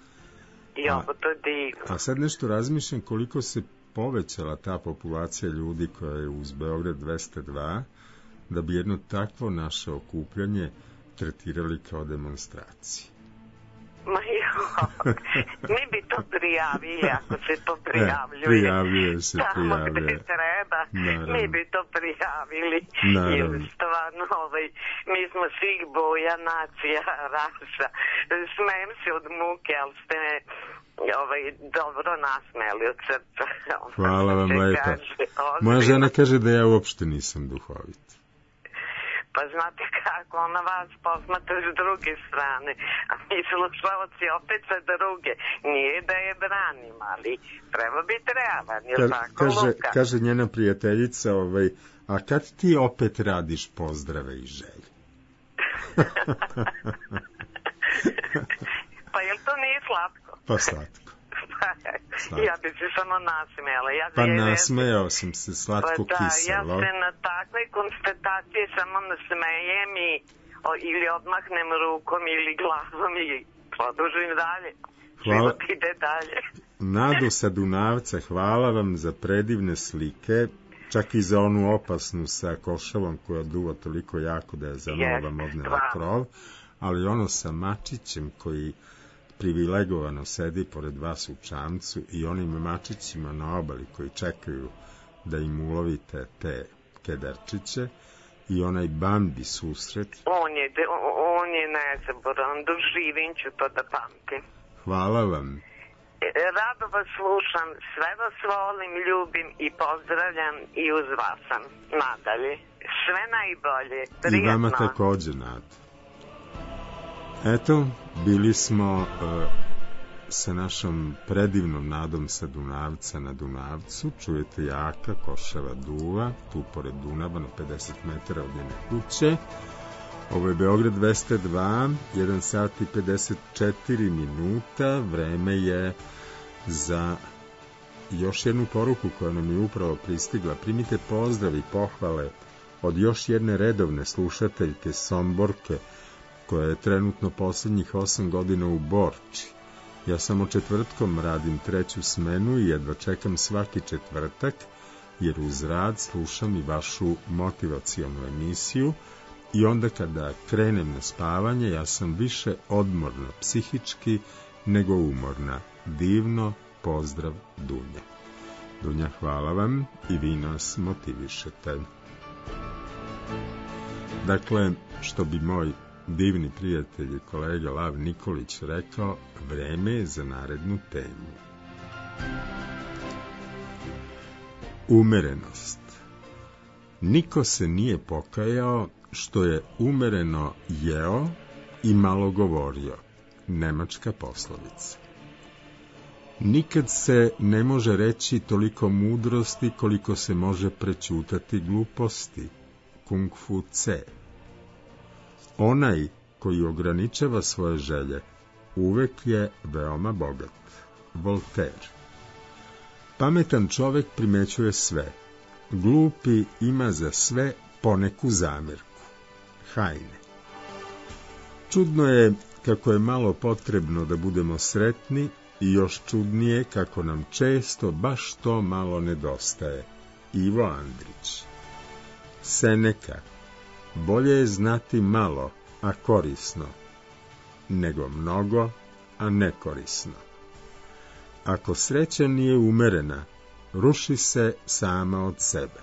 A sad nešto razmišljam koliko se povećala ta populacija ljudi koja je uz Beograd 202, da bi jedno takvo naše okupljanje tretirali kao demonstracije.
Ma ja, Mi bi to prijavili ako se to prijavljuje.
Prijavljuje se,
tamo gde treba.
Naravno.
Mi bi to prijavili.
Naravno.
Jer stvarno, mi smo svih boja, nacija, rasa. Smijem se od muke, ali ste me dobro nasmeli od srca.
Hvala vam lepa.
Kaže,
moja žena kaže da ja uopšte nisam duhovit.
Pa znate kako, ona vas posmatra s druge strane, a mi slušalci opet sa druge. Nije da je branim, ali treba biti realan, je tako, Luka?
Kaže njena prijateljica, a kad ti opet radiš pozdrave i želje?
Pa jel to nije slatko?
Pa slatko.
Ja bi se samo nasmijala.
Pa nasmejao sam se, slatko
pa da,
kiselo.
Ja se na takve konstatacije samo nasmejem ili odmahnem rukom ili glavom i produžim dalje. Život ide dalje.
Nado sa Dunavca, hvala vam za predivne slike, čak i za onu opasnu sa košavom koja duva toliko jako da je za vam odnela krov, ali ono sa mačićem koji privilegovano sedi pored vas u čamcu i onim mačićima na obali koji čekaju da im ulovite te kederčiće i onaj Bambi susret.
On je nezaboran, doživim ću to da pamtim.
Hvala vam.
Rado vas slušam, sve vas volim, ljubim i pozdravljam i uz vas sam. Nadalje, sve najbolje, prijatno.
I vama takođe, Nado. Eto, bili smo sa našom predivnom Nadom sa Dunavca na Dunavcu. Čujete jaka košava duva, tu pored Dunava na 50 metara od njene kuće. Ovo je Beograd 202, 1 sat i 54 minuta. Vreme je za još jednu poruku koja nam je upravo pristigla. Primite pozdrav i pohvale od još jedne redovne slušateljke Somborke, koja je trenutno posljednjih 8 godina u Borči. Ja samo četvrtkom radim 3. smenu i jedva čekam svaki četvrtak, jer uz rad slušam i vašu motivacionu emisiju i onda kada krenem na spavanje, ja sam više odmorna psihički nego umorna. Divno, pozdrav Dunja. Dunja, hvala vam i vi nas motivišete. Dakle, što bi moj divni prijatelj i kolega Lav Nikolić rekao, vreme je za narednu temu. Umerenost. Niko se nije pokajao što je umereno jeo i malo govorio. Nemačka poslovica. Nikad se ne može reći toliko mudrosti koliko se može prećutati gluposti. Kung Fu Tse. Onaj koji ograničava svoje želje uvek je veoma bogat. Voltaire. Pametan čovek primećuje sve. Glupi ima za sve poneku zamerku. Heine. Čudno je kako je malo potrebno da budemo sretni i još čudnije kako nam često baš to malo nedostaje. Ivo Andrić. Seneka. Bolje je znati malo, a korisno, nego mnogo, a nekorisno. Ako sreća nije umerena, ruši se sama od sebe.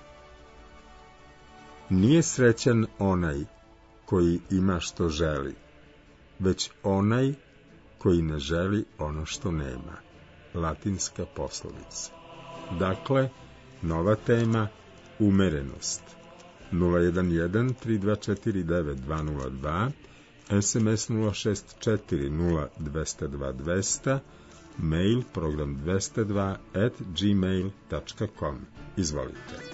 Nije srećan onaj koji ima što želi, već onaj koji ne želi ono što nema. Latinska poslovica. Dakle, nova tema, umerenost. 011-3249-202, SMS 064-0202, mail program 202@gmail.com. Izvolite.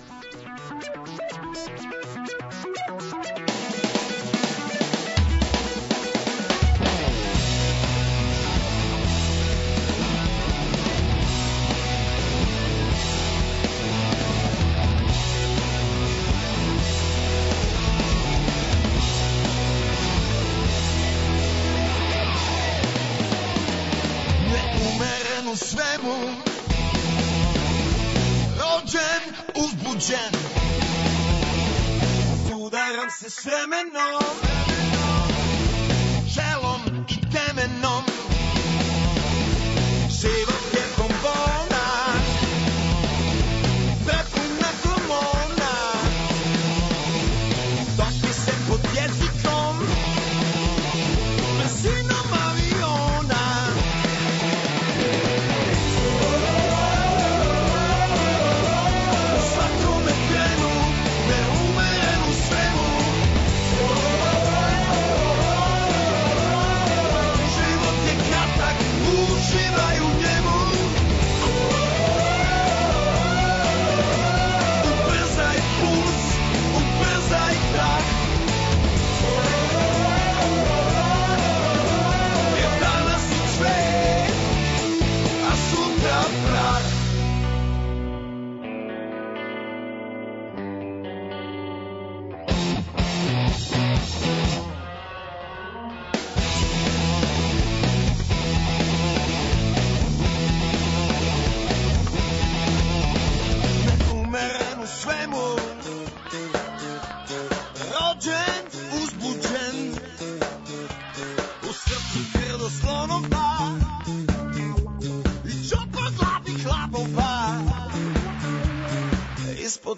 Sudaram se s vremenom, želom i temenom,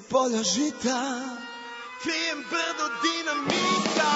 polja žita, krijem brdo dinamita.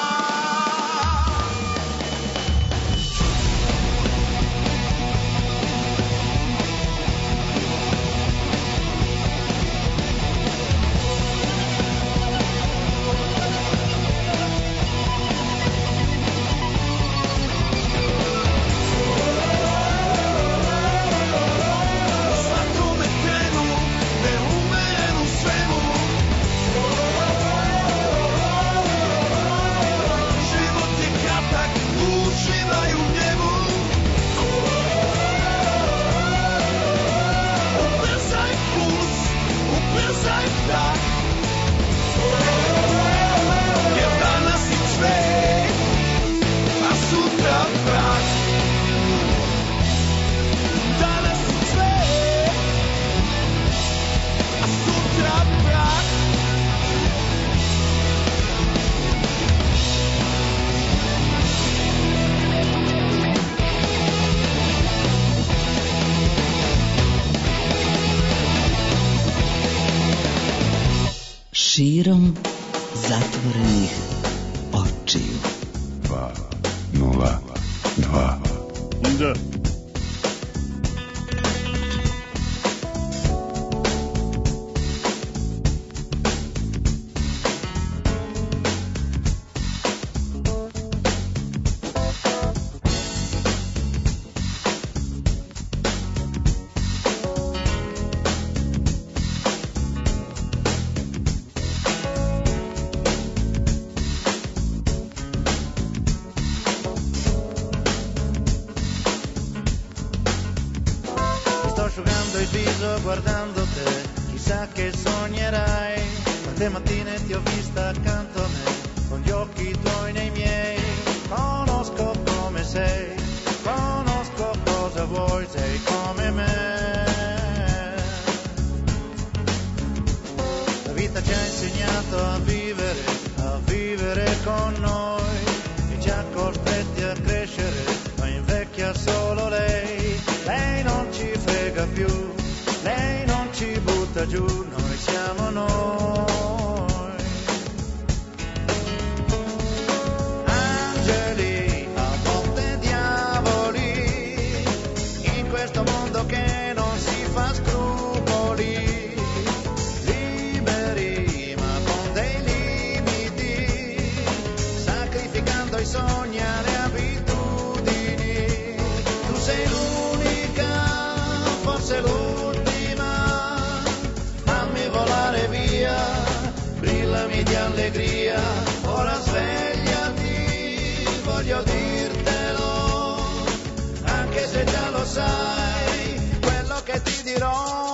Širom zatvorenih očiju.
202.
Da.
asciugando il viso guardando te, chissà che sognerai, quante mattine ti ho vista accanto a me, con gli occhi tuoi nei miei, conosco come sei, conosco cosa vuoi, sei come me. La vita ci ha insegnato a vivere con noi, e ci ha costretti a crescere, ma invecchia solo lei. Lei non ci frega più, lei non ci butta giù, noi siamo noi. Angeli, a volte diavoli, in questo mondo che non si fa scrupoli, liberi ma con dei limiti, sacrificando i sogni alle abitudini. Tu sei forse l'ultima, fammi volare via, brillami di allegria, ora svegliati, voglio dirtelo, anche se già lo sai, quello che ti dirò.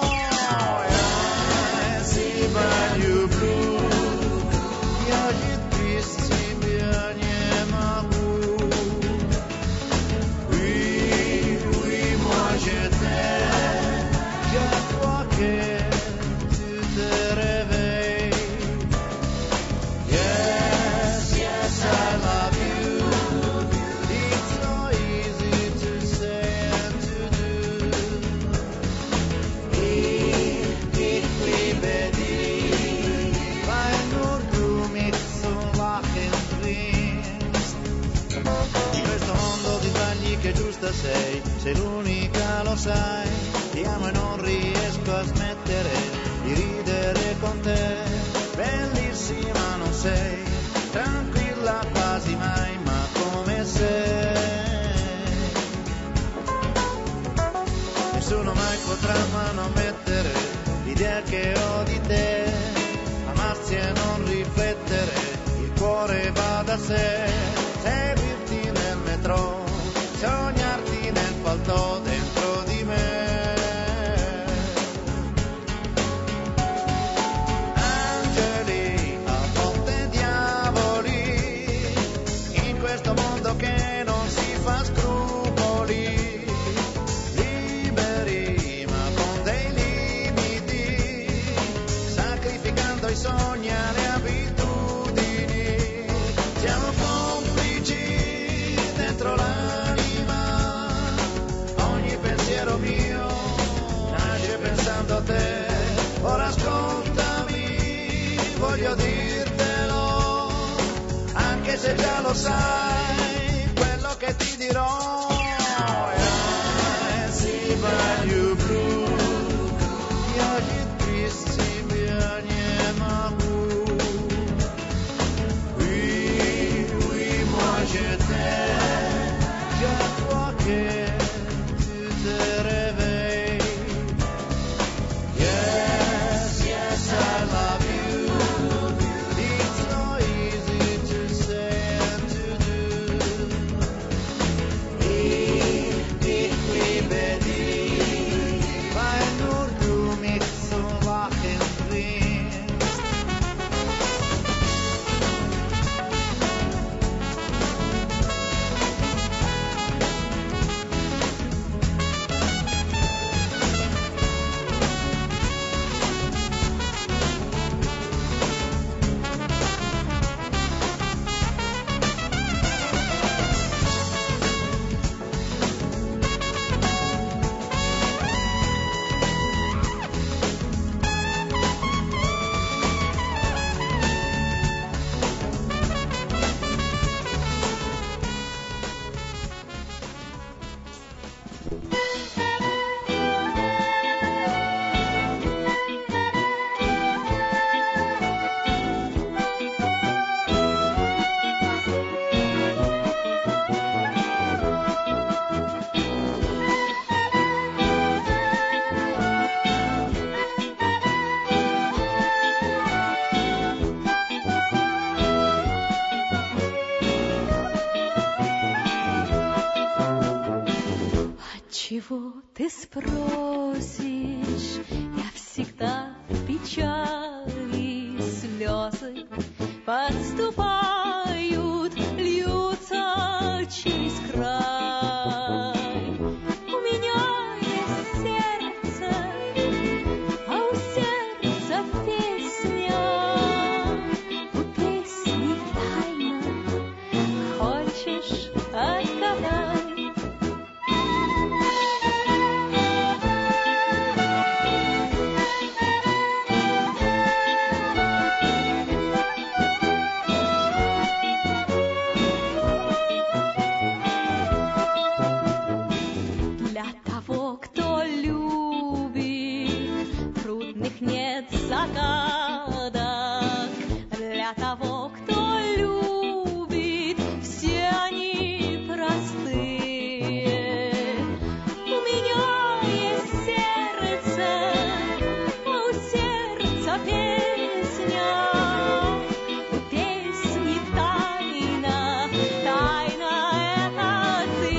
I see by you blue, viaggi tristi, pianiamo oui, moi je t'aime. Je crois que tu te réveilles. Yes, yes, I love you. It's so easy to say and to do. Ich liebe dich, weil nur du mich zum Lachen bringst. In questo mondo di sbagli che giusta sei l'unica, lo sai. Ti amo e non riesco a smettere di ridere con te. Bellissima non sei, tranquilla quasi mai, ma come sei. Nessuno mai potrà manomettere l'idea che ho di te. Amarsi e non riflettere, il cuore va da sé. Seguirti nel metro, sognarti nel palto dentro di me. Angeli, a volte diavoli, in questo mondo che non si fa scrupoli, liberi ma con dei limiti, sacrificando i sogni alle abitudini. Siamo complimenti. lo sai quello che ti dirò. Si полюблю, я ведь без тебя не могу. Oui, moi je t'aime, chaque fois que tu te réveilles. Yes, yes, I love you. It's so easy to say and to do. Ich liebe dich, weil nur du mich zum Lachen bringst.
Чего ты спросишь? Я всегда в печали, слезы подступают, льются через край. У меня есть сердце, а у сердца песня, у песни тайна. Хочешь, отгадай. Загадок для того, кто любит, все они простые. У меня есть сердце, а у сердца песня, у песни тайна, тайна это ты.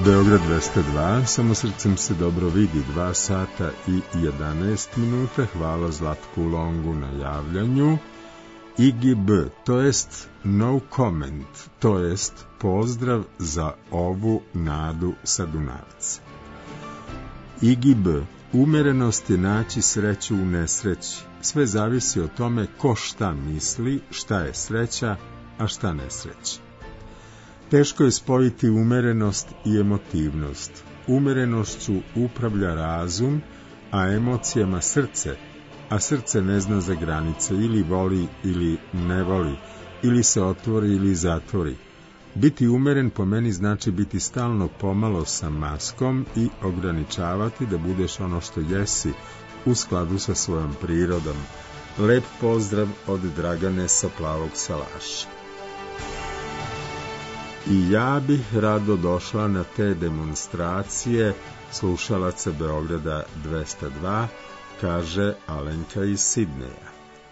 Beograd 202, samo srcem se dobro vidi, 2 sata i 11 minuta, hvala Zlatku Longu na javljanju. IGB, to jest no comment, to jest pozdrav za ovu Nadu sa Dunavca. IGB, umerenost je naći sreću u nesreći, sve zavisi o tome ko šta misli, šta je sreća, a šta nesreća. Teško je spojiti umerenost i emotivnost. Umerenošću upravlja razum, a emocijama srce, a srce ne zna za granice, ili voli ili ne voli, ili se otvori ili zatvori. Biti umeren po meni znači biti stalno pomalo sa maskom i ograničavati da budeš ono što jesi, u skladu sa svojom prirodom. Lep pozdrav od Dragane sa Plavog Salaša. I ja bih rado došla na te demonstracije slušalaca Beograda 202, kaže Alenka iz Sidneja.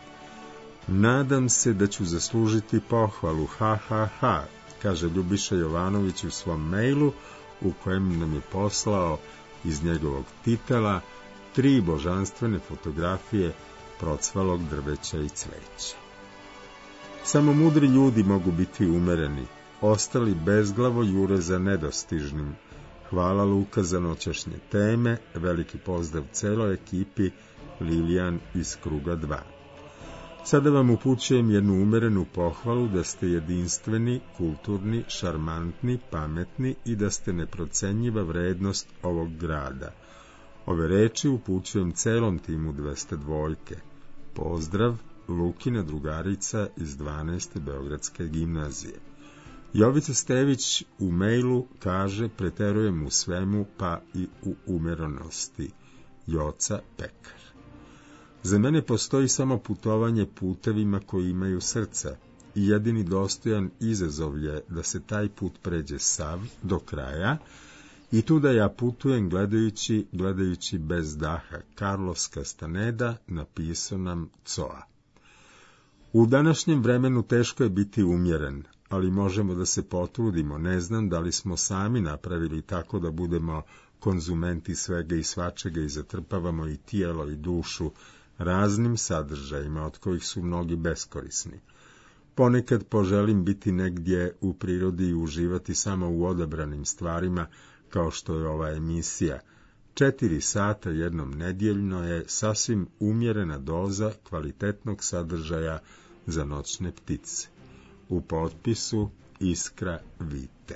Nadam se da ću zaslužiti pohvalu, ha, kaže Ljubiša Jovanović u svom mailu, u kojem nam je poslao iz njegovog titela 3 božanstvene fotografije procvalog drveća i cveća. Samo mudri ljudi mogu biti umereni, ostali bezglavo jure za nedostižnim. Hvala Luka za noćašnje teme, veliki pozdrav celoj ekipi, Lilijan iz Kruga 2. Sada vam upućujem jednu umerenu pohvalu da ste jedinstveni, kulturni, šarmantni, pametni i da ste neprocenjiva vrednost ovog grada. Ove reči upućujem celom timu 202. Pozdrav, Lukina drugarica iz 12. Beogradske gimnazije. Jovica Stević u mailu kaže: preterujem u svemu, pa i u umerenosti. Joca Pekar. Za mene postoji samo putovanje putevima koji imaju srca i jedini dostojan izazov je da se taj put pređe sav do kraja i tu da ja putujem gledajući bez daha. Carlos Castaneda napisao nam Coa. U današnjem vremenu teško je biti umjeren, ali možemo da se potrudimo. Ne znam da li smo sami napravili tako da budemo konzumenti svega i svačega i zatrpavamo i tijelo i dušu raznim sadržajima, od kojih su mnogi beskorisni. Ponekad poželim biti negdje u prirodi i uživati samo u odabranim stvarima, kao što je ova emisija. 4 sata jednom nedjeljno je sasvim umjerena doza kvalitetnog sadržaja za noćne ptice. U potpisu Iskra Vite.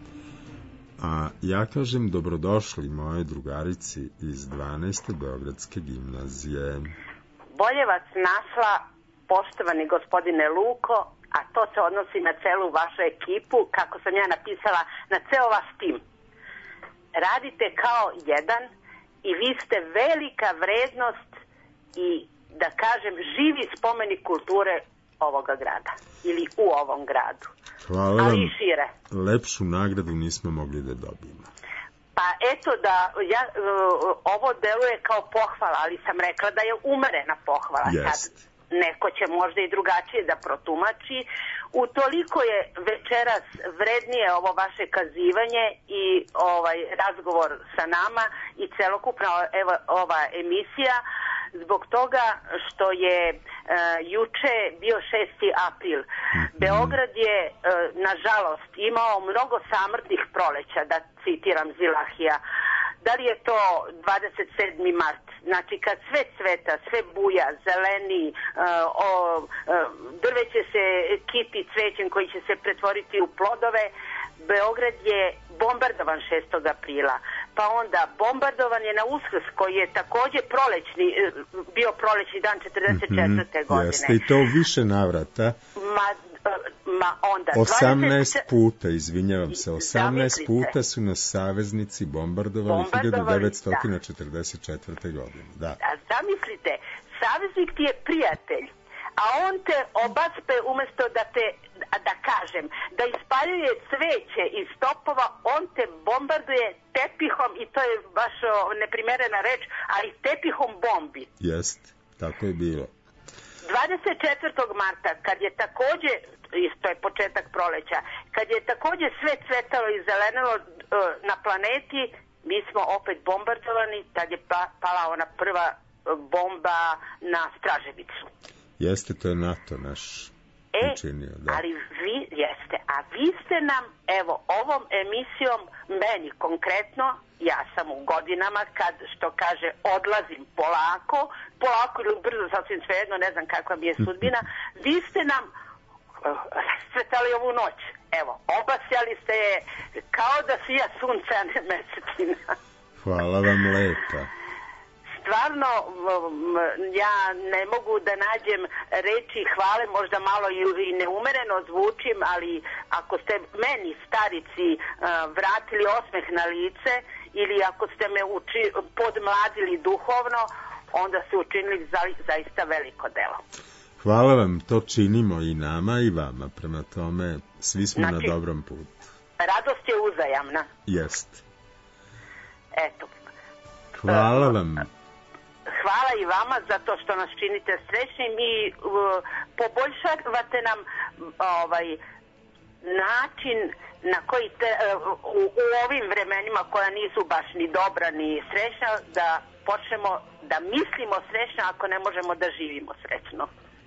A ja kažem dobrodošli moje drugarici iz 12. Beogradske gimnazije.
Bolje vas našla, poštovani gospodine Luko, a to se odnosi na celu vašu ekipu, kako sam ja napisala, na ceo vaš tim. Radite kao jedan i vi ste velika vrednost i, da kažem, živi spomenik kulture ovoga grada ili u ovom gradu.
Hvala
ali
vam.
I šire.
Lepšu nagradu nismo mogli da dobijemo.
Pa eto da ovo deluje kao pohvala, ali sam rekla da je umerena pohvala. Sad neko će možda i drugačije da protumači. Utoliko je večeras vrednije ovo vaše kazivanje i razgovor sa nama i celokupna ova emisija, zbog toga što je juče bio 6. april. Beograd je, nažalost, imao mnogo samrtnih proleća, da citiram Zilahija. Da li je to 27. mart? Znači, kad sve cveta, sve buja, zeleni, drveće se kipi cvećem koji će se pretvoriti u plodove, Beograd je bombardovan 6. aprila. Pa onda bombardovan je na Uskrs, koji je takođe bio prolećni dan 44. godine.
Jeste, i to više navrata.
Onda
18 puta, izvinjavam se, 18 puta su nas saveznici bombardovali 1944. godine. Da.
A zamislite, saveznik ti je prijatelj, a on te obaspe umesto da kažem, da ispaljuje cveće iz topova, on te bombarduje tepihom, i to je baš neprimerena reč, ali tepihom bombi.
Jest, tako je bilo.
24. marta, kad je takođe, isto je početak proleća, kad je takođe sve cvetalo i zelenilo na planeti, mi smo opet bombardovani, tad je pala ona prva bomba na Straževicu.
Jeste, to je NATO naš učinio, da.
Ali vi jeste, a vi ste nam, evo, ovom emisijom, meni konkretno, ja sam u godinama kad, što kaže, odlazim polako ili brzo, sasvim svejedno, ne znam kakva mi je sudbina, vi ste nam rascvetali ovu noć. Evo, obasjali ste je kao da sija sunce, a ne mesecina.
Hvala vam lepa.
Stvarno, ja ne mogu da nađem reči hvale, možda malo i neumereno zvučim, ali ako ste meni, starici, vratili osmeh na lice ili ako ste me podmladili duhovno, onda ste učinili zaista veliko delo.
Hvala vam, to činimo i nama i vama, prema tome svi smo na dobrom putu.
Radost je uzajamna.
Jest.
Eto.
Hvala vam.
Hvala i vama za to što nas činite srećnim i poboljšavate nam način na koji u ovim vremenima koja nisu baš ni dobra ni srećna, da počnemo da mislimo srećno ako ne možemo da živimo srećno.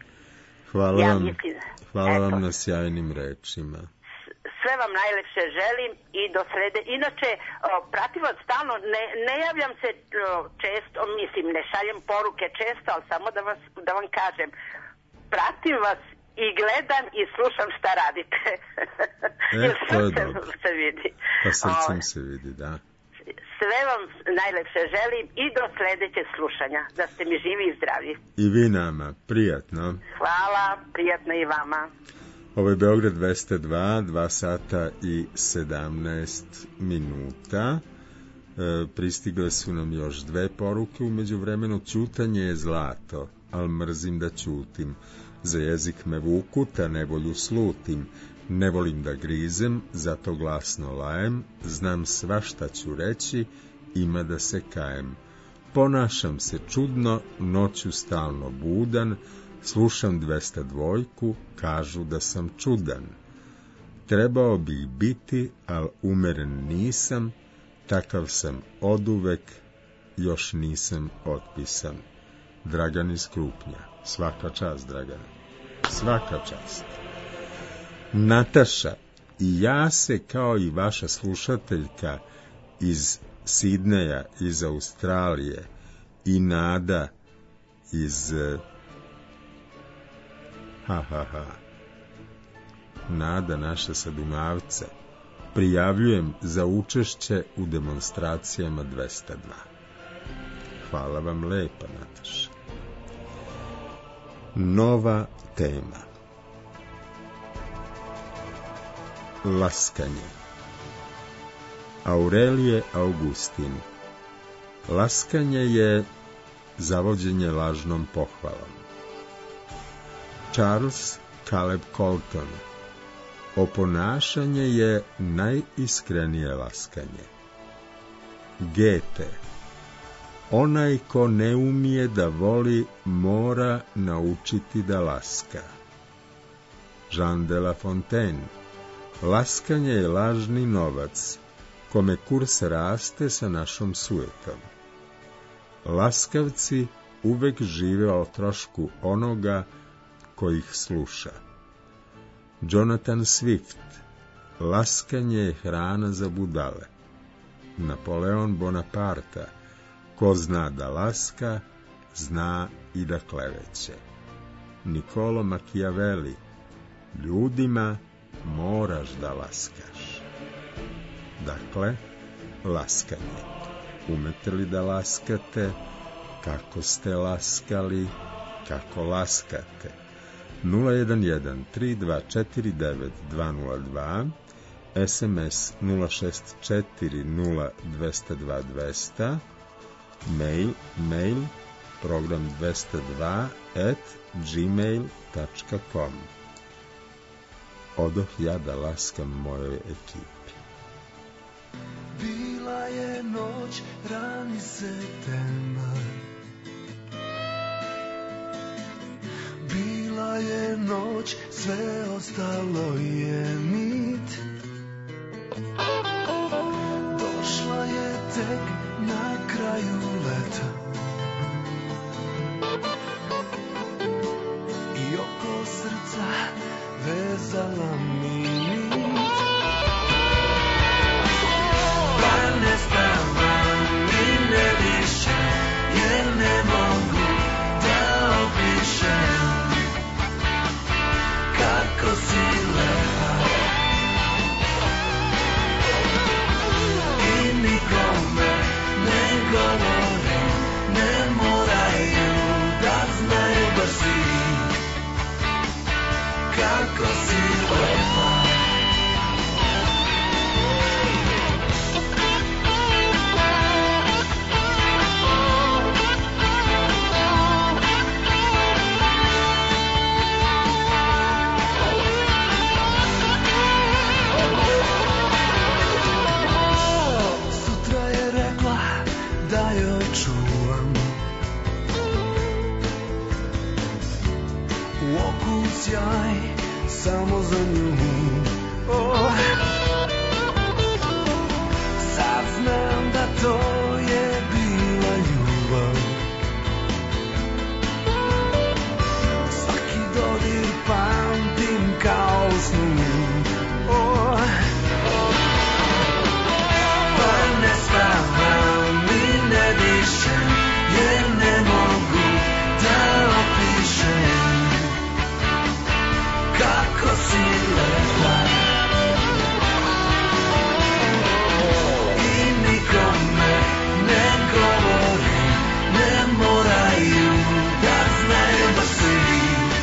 Hvala vam na sjajnim rečima.
Sve vam najlepše želim i do srede. Inače, pratim vas stalno, ne javljam se često, mislim, ne šaljem poruke često, ali samo da vam kažem, pratim vas i gledam i slušam šta radite.
To je dobro.
Se vidi.
Pa srcem se vidi, da.
Sve vam najlepše želim i do sledećeg slušanja, da ste mi živi i zdravi.
I vi nama, prijatno.
Hvala, prijatno i vama.
Ovo je Beograd 202, 2 sata i 17 minuta. Pristigle su nam još 2 poruke, umeđu vremenu ćutanje je zlato, al mrzim da ćutim. Za jezik me vuku, ta nevolju slutim. Ne volim da grizem, zato glasno lajem, znam svašta ću reći, ima da se kajem. Ponašam se čudno, noću stalno budan, slušam 202, kažu da sam čudan. Trebao bih biti, al umeren nisam, takav sam oduvek, još nisam otpisan. Dragan iz Krupnja. Svaka čast, Dragan. Svaka čast. Nataša, i ja se kao i vaša slušateljka iz Sidneja, iz Australije, i Nada iz Nada naša sa Dunavca, prijavljujem za učešće u demonstracijama 202. Hvala vam lepa, Nataša. Nova tema. Laskanje. Aurelije Augustin. Laskanje je zavođenje lažnom pohvalom. Charles Caleb Colton. Oponašanje je najiskrenije laskanje. Goethe. Onaj ko ne umije da voli, mora naučiti da laska. Jean de La Fontaine. Laskanje je lažni novac, kome kurs raste sa našom sujetom. Laskavci uvek žive o trošku onoga koji ih sluša. Jonathan Swift. Laskanje je hrana za budale. Napoleon Bonaparte. Ko zna da laska, zna i da kleveće. Niccolo Machiavelli. Ljudima moraš da laskaš. Dakle, laskanje. Umete li da laskate? Kako ste laskali? Kako laskate? 011-3249-202, SMS 064-0222, mail program 202@gmail.com. Odoh ja da laskam mojoj ekipi.
Bila je noć, rani septembar. Bila je noć, sve ostalo je mit.
vezala mi. Pa ne stavam i ne dišem, jer ne mogu da opišem kako si lepa. I nikome ne govore, ne moraju da znaju baš svi kako si lepa. Sutra je rekla da joj čuvam u oku sjaj samo za nju. Oh. Sad znam da to je bila ljubav. Svaki dodir pamtim kao snu. Oh. Pa ne spavam i ne dišem, jer ne mogu da opišem kako si lepa. I nikome ne govori, ne moraju da znaju baš svi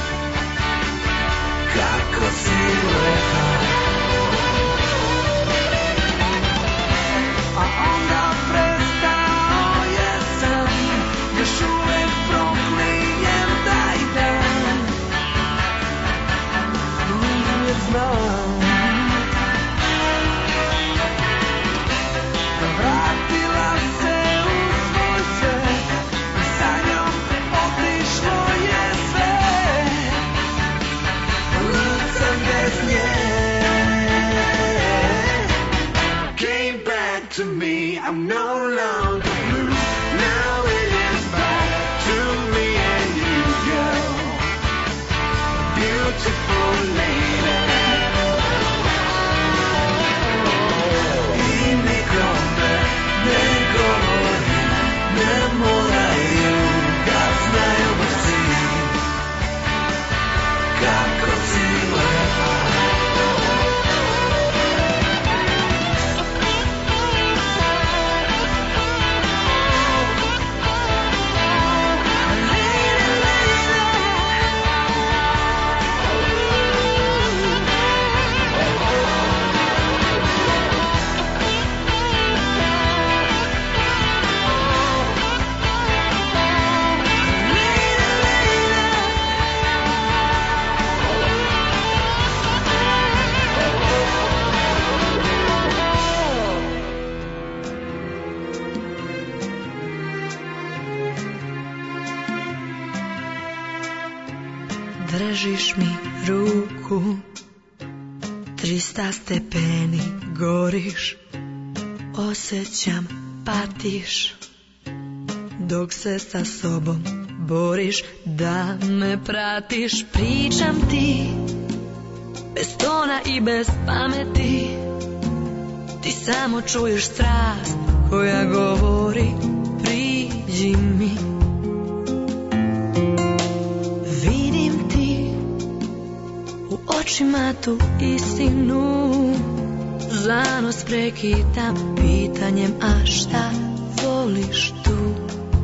kako si lepa. A onda prestao jesam, još uvek proklinjem taj dan. Uvijek znam da vratila se u svoj svet i sa njom otišlo je sve. Lucam bez nje. Came back to me, I'm no longer blue. Now it is back to me and you, girl. Beautiful lady. I nikome ne govori, ne moraju da znaju baš svi kako si lepa.
Držiš mi ruku, 300 stepeni goriš, osjećam patiš, dok se sa sobom boriš da me pratiš. Pričam ti, bez tona i bez pameti, ti samo čuješ strast koja govori priđi mi. Očima tu istinu, zanos prekidam pitanjem, a šta voliš tu?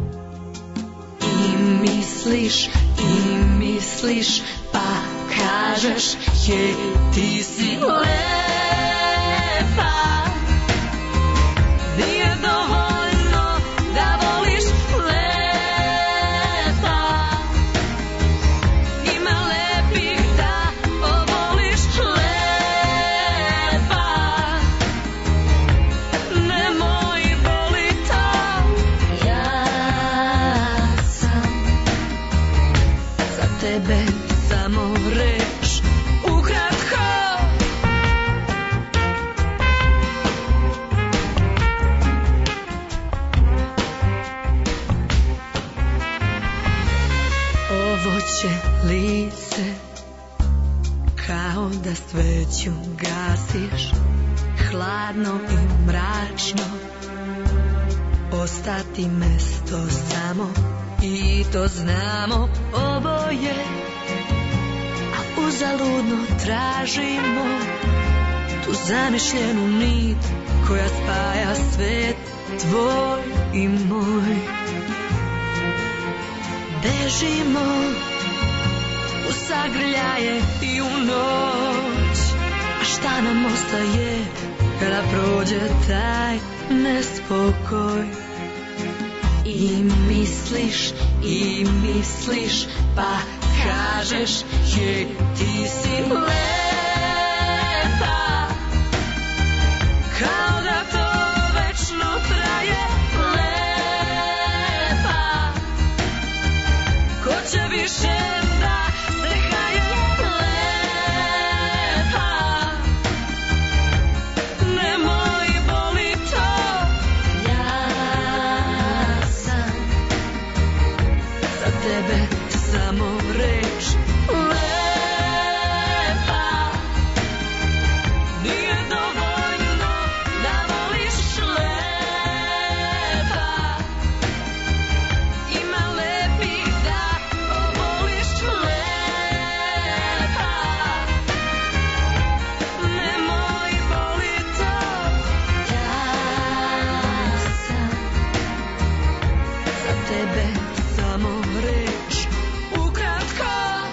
I misliš, pa kažeš, hej, ti si lepa. Nije dovoljno da voliš lepa. Ima lepih da ovoliš lepa. Nemoj boli to. Ja sam za tebe samo reč ukratko. znao da sveću gasiš, hladno i mračno, ostati mesto samo, i to znamo oboje, a uzaludno tražimo tu zamišljenu nit koja spaja svet tvoj i moj. Bežimo u sagrljaje i u noć, a šta nam ostaje kada prođe taj nespokoj? I misliš, pa kažeš, je, ti si lepa, kao da to večno traje, lepa, ko će više da se haje, lepa, nemoj boli to, ja sam za tebe samo reč, lepa, nije dovoljno da voliš, lepa, ima lepih da oboliš, lepa, nemoj boli to, ja sam za tebe samo reč, ukratko.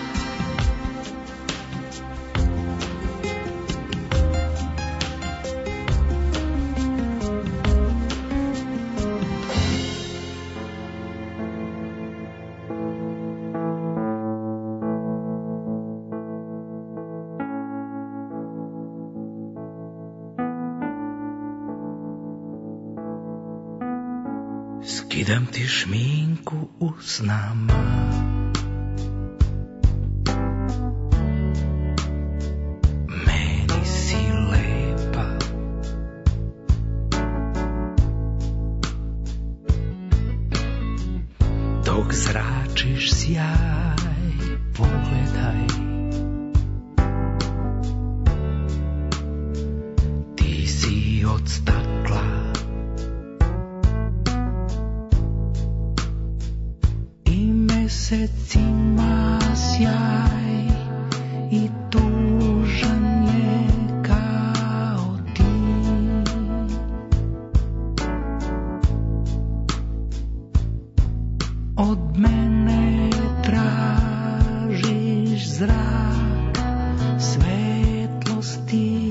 Skidam ti šminku u snama, meni si lepa, dok zračiš sjaj, pogledaj, ti si od stakla, mesecima sjaj i tužan je kao ti. Od mene tražiš zrak svetlosti,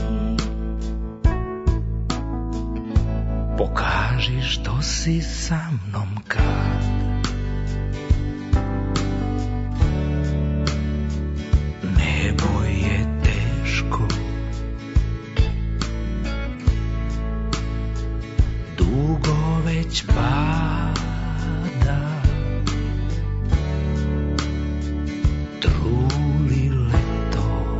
pokaži što si sa mnom kad nebo je teško, dugo već pada, truli leto,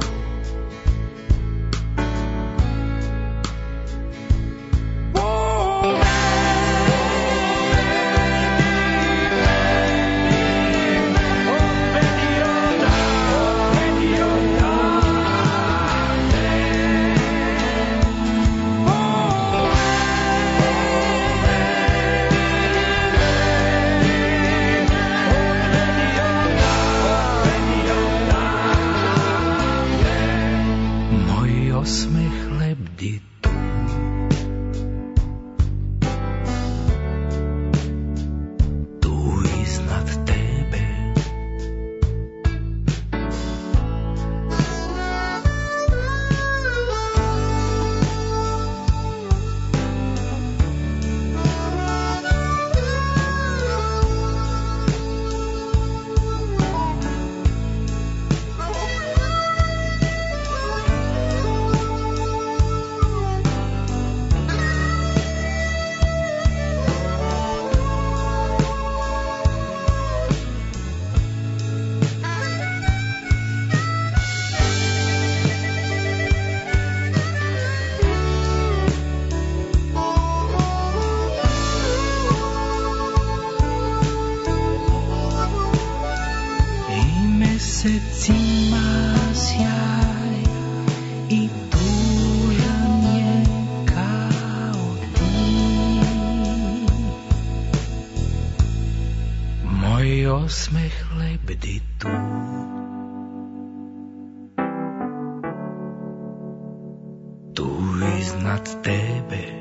osmeh lebdi tu. Tu iznad tebe.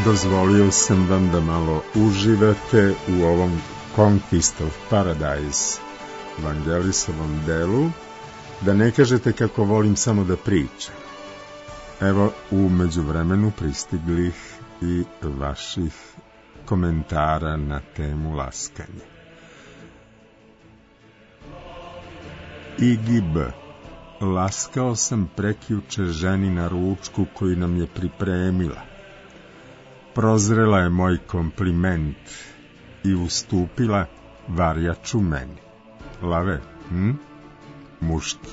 Dozvolio sam vam da malo uživate u ovom Conquest of Paradise Vangelisovom delu, da ne kažete kako volim samo da pričam. Evo, u međuvremenu pristiglih i vaših komentara na temu laskanja. Igib. Laskao sam prekjuče ženi na ručku koji nam je pripremila. Prozrela je moj kompliment i ustupila varjaču meni. Lave, muški.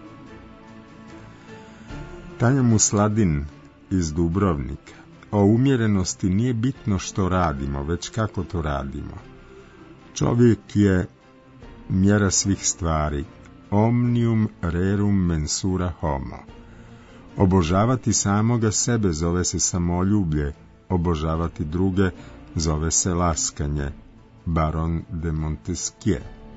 Tanja Musladin iz Dubrovnika. O umjerenosti nije bitno što radimo, već kako to radimo. Čovjek je mjera svih stvari. Omnium rerum mensura homo. Obožavati samoga sebe zove se samoljublje, obožavati druge zove se laskanje. Baron de Montesquieu.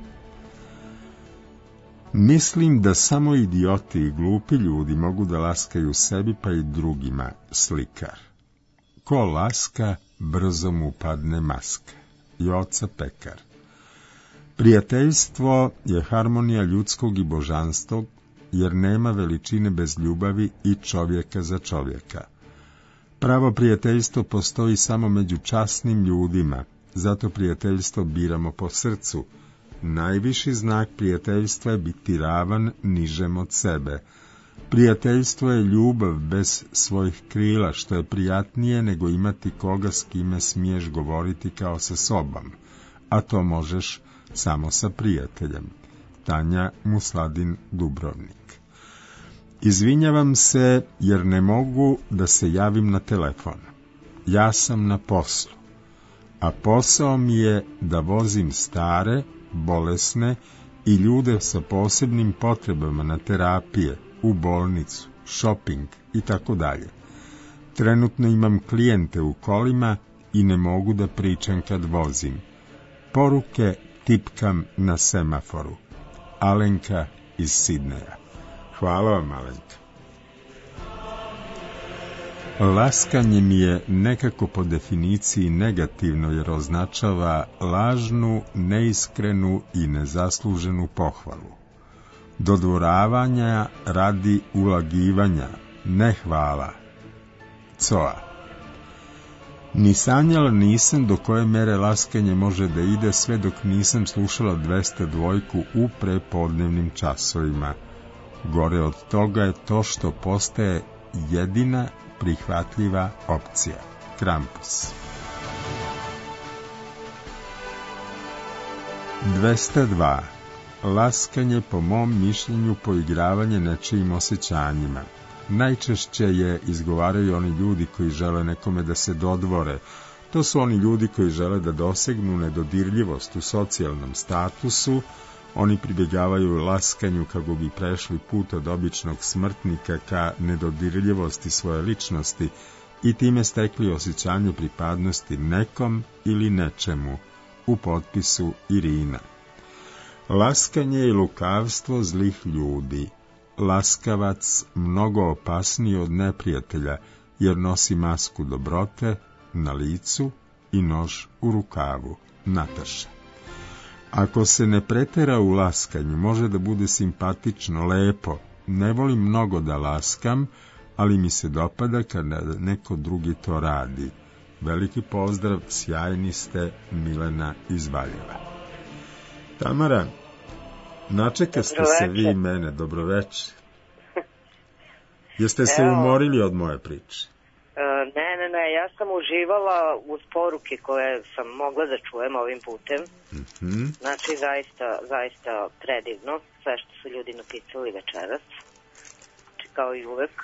Mislim da samo idioti i glupi ljudi mogu da laskaju sebi pa i drugima. Slikar. Ko laska, brzo mu padne maska. Joca Pekar. Prijateljstvo je harmonija ljudskog i božanskog, jer nema veličine bez ljubavi i čovjeka za čovjeka. Pravo prijateljstvo postoji samo među časnim ljudima, zato prijateljstvo biramo po srcu. Najviši znak prijateljstva je biti ravan nižem od sebe. Prijateljstvo je ljubav bez svojih krila, što je prijatnije nego imati koga s kime smiješ govoriti kao sa sobom, a to možeš samo sa prijateljem. Tanja Musladin, Dubrovnik. Izvinjavam se jer ne mogu da se javim na telefon. Ja sam na poslu, a posao mi je da vozim stare, bolesne i ljude sa posebnim potrebama na terapije, u bolnicu, šoping i tako dalje. Trenutno imam klijente u kolima i ne mogu da pričam kad vozim. Poruke tipkam na semaforu. Alenka iz Sidneja. Hvala vam, Alenka. Laskanje mi je nekako po definiciji negativno, jer označava lažnu, neiskrenu i nezasluženu pohvalu. Dodvoravanja radi ulagivanja, ne hvala. Coa. Ni sanjala nisam do koje mere laskanje može da ide sve dok nisam slušala 202 u prepodnevnim časovima. Gore od toga je to što postaje jedina prihvatljiva opcija. Krampus. 202. Laskanje, po mom mišljenju, poigravanje nečijim osjećanjima. Najčešće je izgovaraju oni ljudi koji žele nekome da se dodvore. To su oni ljudi koji žele da dosegnu nedodirljivost u socijalnom statusu. Oni pribjegavaju laskanju kako bi prešli put od običnog smrtnika ka nedodirljivosti svoje ličnosti i time stekli osjećanje pripadnosti nekom ili nečemu. U potpisu Irina. Laskanje je lukavstvo zlih ljudi. Laskavac mnogo opasniji od neprijatelja, jer nosi masku dobrote na licu i nož u rukavu. Nataša. Ako se ne pretera u laskanju, može da bude simpatično, lepo. Ne volim mnogo da laskam, ali mi se dopada kada neko drugi to radi. Veliki pozdrav, sjajni ste, Milena iz Valjeva. Tamara, načekaste se vi mene, dobroveče. Jeste se umorili od moje priče?
Ne, ja sam uživala uz poruke koje sam mogla da čujem ovim putem. Znači, zaista predivno, sve što su ljudi napisali večeras. Znači, kao i uvek.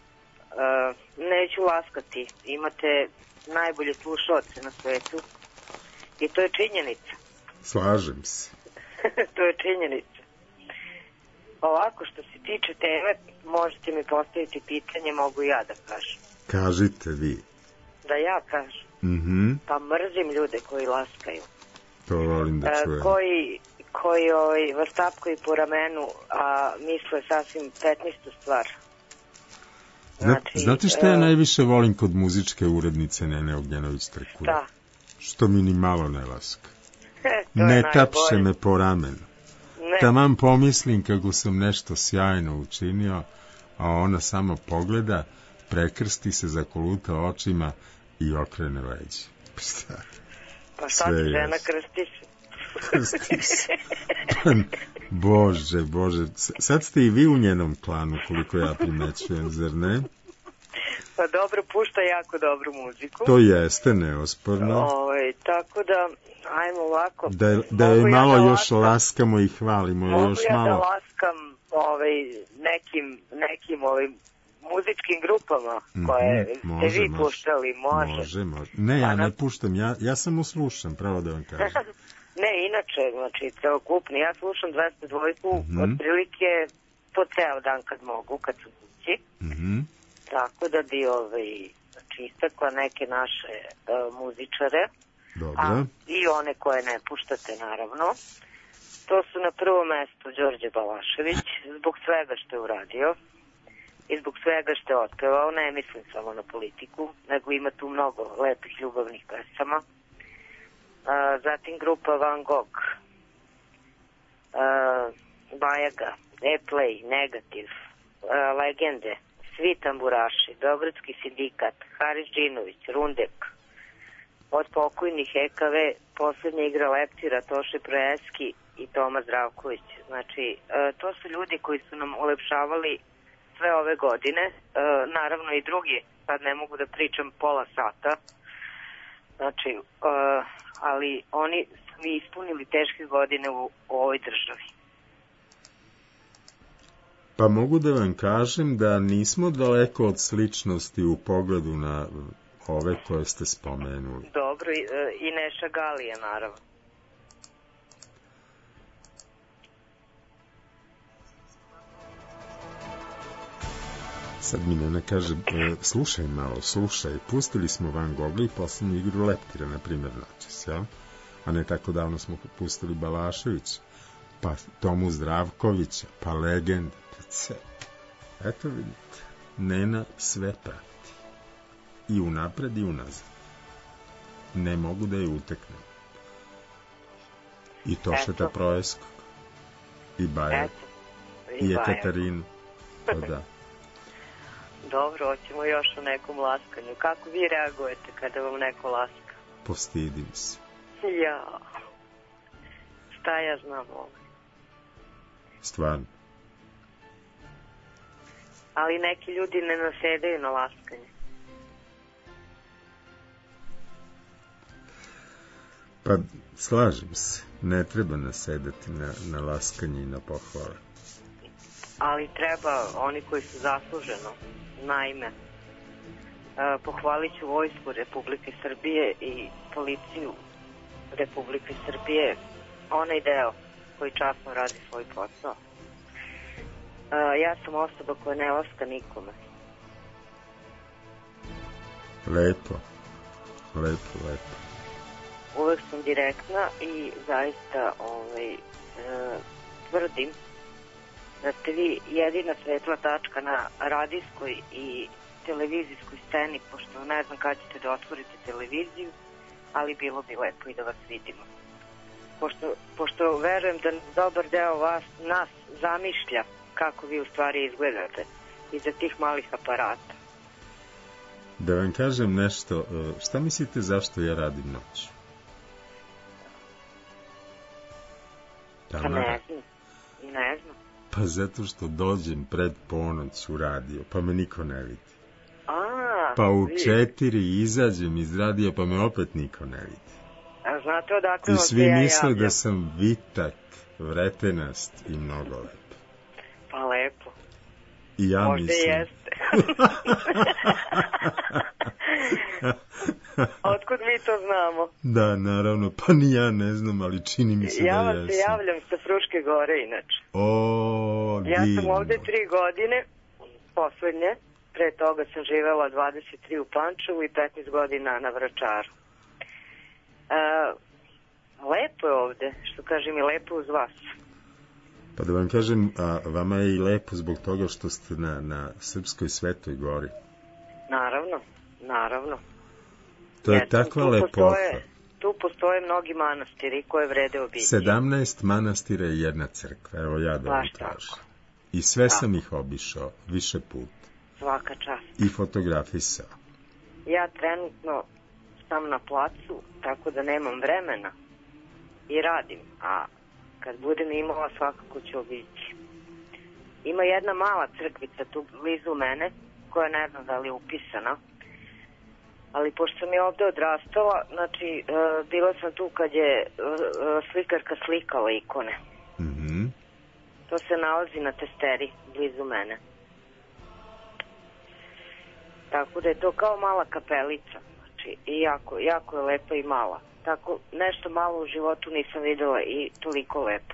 Neću laskati, imate najbolje slušalce na svetu i to je činjenica.
Slažem se.
To je činjenica. Ovako, što se tiče teme, možete mi postaviti pitanje, mogu ja da kažem.
Kažite vi.
Da ja kažem? Pa mrzim ljude koji laskaju.
To volim da čujem.
Koji vas tapkaju po ramenu, a misle sasvim 15. stvar.
Znači,
znate što ja najviše volim kod muzičke urednice Nene Ognjanović-Trkulja?
Šta?
Što mi ni malo ne laska. Ne tapše me po ramenu. Taman pomislim kako sam nešto sjajno učinio, a ona samo pogleda, prekrsti se, zakoluta očima i okrene leđe.
Pa šta ti žena, krsti se?
Bože, sad ste i vi u njenom klanu, koliko ja primećujem, zar ne?
Pa dobro, pušta jako dobru muziku.
To jeste, neosporno.
Tako da, ajmo ovako.
Da je malo još laskamo i hvalimo.
Mogu
još
ja
malo.
Da laskam nekim muzičkim grupama koje ste vi puštali, može?
Može. Ne, ja ne puštam, ja samo slušam, pravo da vam kažem.
Ne, inače, znači, celokupni, ja slušam 202, otprilike po ceo dan kad mogu, kad su kući. Tako da bi znači, istakla neke naše muzičare.
Dobro.
I one koje ne puštate, naravno. To su na prvom mestu Đorđe Balašević, zbog svega što je uradio i zbog svega što je otpevao. Ne mislim samo na politiku, nego ima tu mnogo lepih ljubavnih pesama. Zatim grupa Van Gogh, Bajaga, E-Play, Negativ, Legende, Svi tamburaši, Beogradski sindikat, Haris Džinović, Rundek, od pokojnih EKV, poslednja igra Leptira, Toše Projeski i Toma Zdravković. Znači, to su ljudi koji su nam ulepšavali sve ove godine, naravno i drugi, sad ne mogu da pričam pola sata, znači, ali oni su mi ispunili teške godine u ovoj državi.
Pa mogu da vam kažem da nismo daleko od sličnosti u pogledu na ove koje ste spomenuli.
Dobro, i Neša Galija, naravno.
Sad mi Nena kaže, slušaj malo, pustili smo Van Gogha i poslednju igru Leptira, na primjer, načas, ja? A ne tako davno smo pustili Balaševića, pa Tomu Zdravkovića, pa Legende, eto vidite, Nena sve prati. I unapred i unazad. Ne mogu da je uteknem. I Tošeta Projeskog. I Bajak. I Ekaterinu. Pa da.
Dobro, hoćemo još o nekom laskanju. Kako vi reagujete kada vam neko laska?
Postidim se.
Ja. Šta ja znam ovo?
Stvarno.
Ali neki ljudi ne nasedaju na laskanje.
Pa, slažem se. Ne treba nasedati na laskanje i na pohvale.
Ali treba oni koji su zasluženo. Naime, pohvalit ću Vojsku Republike Srbije i Policiju Republike Srbije, onaj deo koji časno radi svoj posao. Ja sam osoba koja ne laska nikome.
Lepo.
Uvek sam direktna i zaista tvrdim da ste vi jedina svetla tačka na radijskoj i televizijskoj sceni, pošto ne znam kada ćete da otvorite televiziju, ali bilo bi lepo i da vas vidimo. Pošto verujem da dobar deo nas zamišlja kako vi u stvari izgledate iza tih malih aparata.
Da vam kažem nešto, šta mislite zašto ja radim noć?
Pa ne znam.
Pa zato što dođem pred ponoć u radio, pa me niko ne vidi. Pa u 4 izađem iz radija, pa me opet niko ne vidi.
A znate odakle
I svi misle da sam vitak, vretenast i mnogo lep.
Pa lepo.
I ja
možda
mislim.
Jeste. Otkud mi to znamo?
Da, naravno, pa ni ja ne znam, ali čini mi se da jesam.
Ja vam se javljam sa Fruške gore, inače. Ja sam ovde 3 godine, poslednje, pre toga sam živela 23 u Pančevu i 15 godina na Vračaru. Lepo je ovde, što kažem i lepo uz vas.
Pa da vam kažem, a vama je i lepo zbog toga što ste na Srpskoj Svetoj gori.
Naravno.
To je takva lepota.
Tu postoje mnogi manastiri koje vrede obići.
17 manastira i jedna crkva, evo ja da vam kažem. I sve sam ih obišao, više put.
Svaka čast.
I fotografisao.
Ja trenutno sam na placu, tako da nemam vremena i radim, a kad budem imala svakako ću obići. Ima jedna mala crkvica tu blizu mene, koja ne znam da li je upisana, ali pošto sam je ovde odrastala, znači bila sam tu kad je slikarka slikala ikone.
Mm-hmm.
To se nalazi na Testeri, blizu mene. Tako da je to kao mala kapelica, znači i jako je lepa i mala. Tako nešto malo u životu nisam videla i toliko lepo.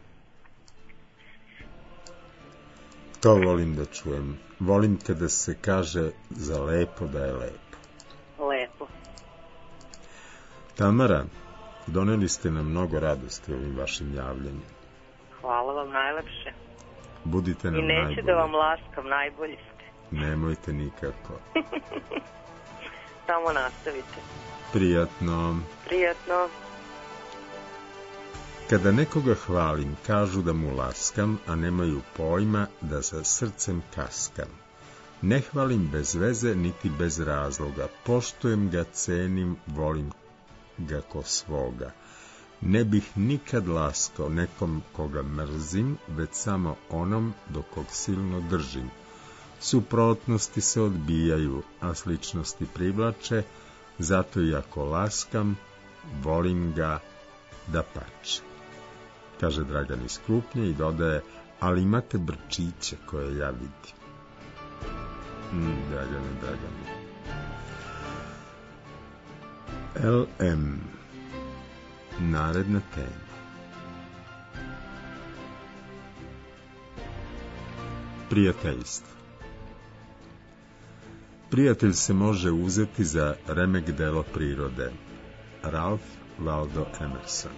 To volim da čujem. Volim kada se kaže za lepo da je lepo.
Lepo.
Tamara, doneli ste nam mnogo radosti ovim vašim javljanjem.
Hvala vam najlepše.
Budite nam najbolji.
I neću da vam laskam, najbolji ste.
Nemojte nikako.
Samo nastavite.
Prijatno.
Prijatno.
Kada nekoga hvalim, kažu da mu laskam, a nemaju pojma da sa srcem kaskam. Ne hvalim bez veze, niti bez razloga. Poštujem ga, cenim, volim ga ko svoga. Ne bih nikad laskao nekom koga mrzim, već samo onom do kog silno držim. Suprotnosti se odbijaju, a sličnosti privlače, zato i ako laskam, volim ga dapače. Kaže Dragan iz Krupnje i dodaje, ali imate brčiće koje ja vidim. Dragane. LM. Naredna tema. Prijateljstvo. Prijatelj se može uzeti za remek delo prirode. Ralph Waldo Emerson.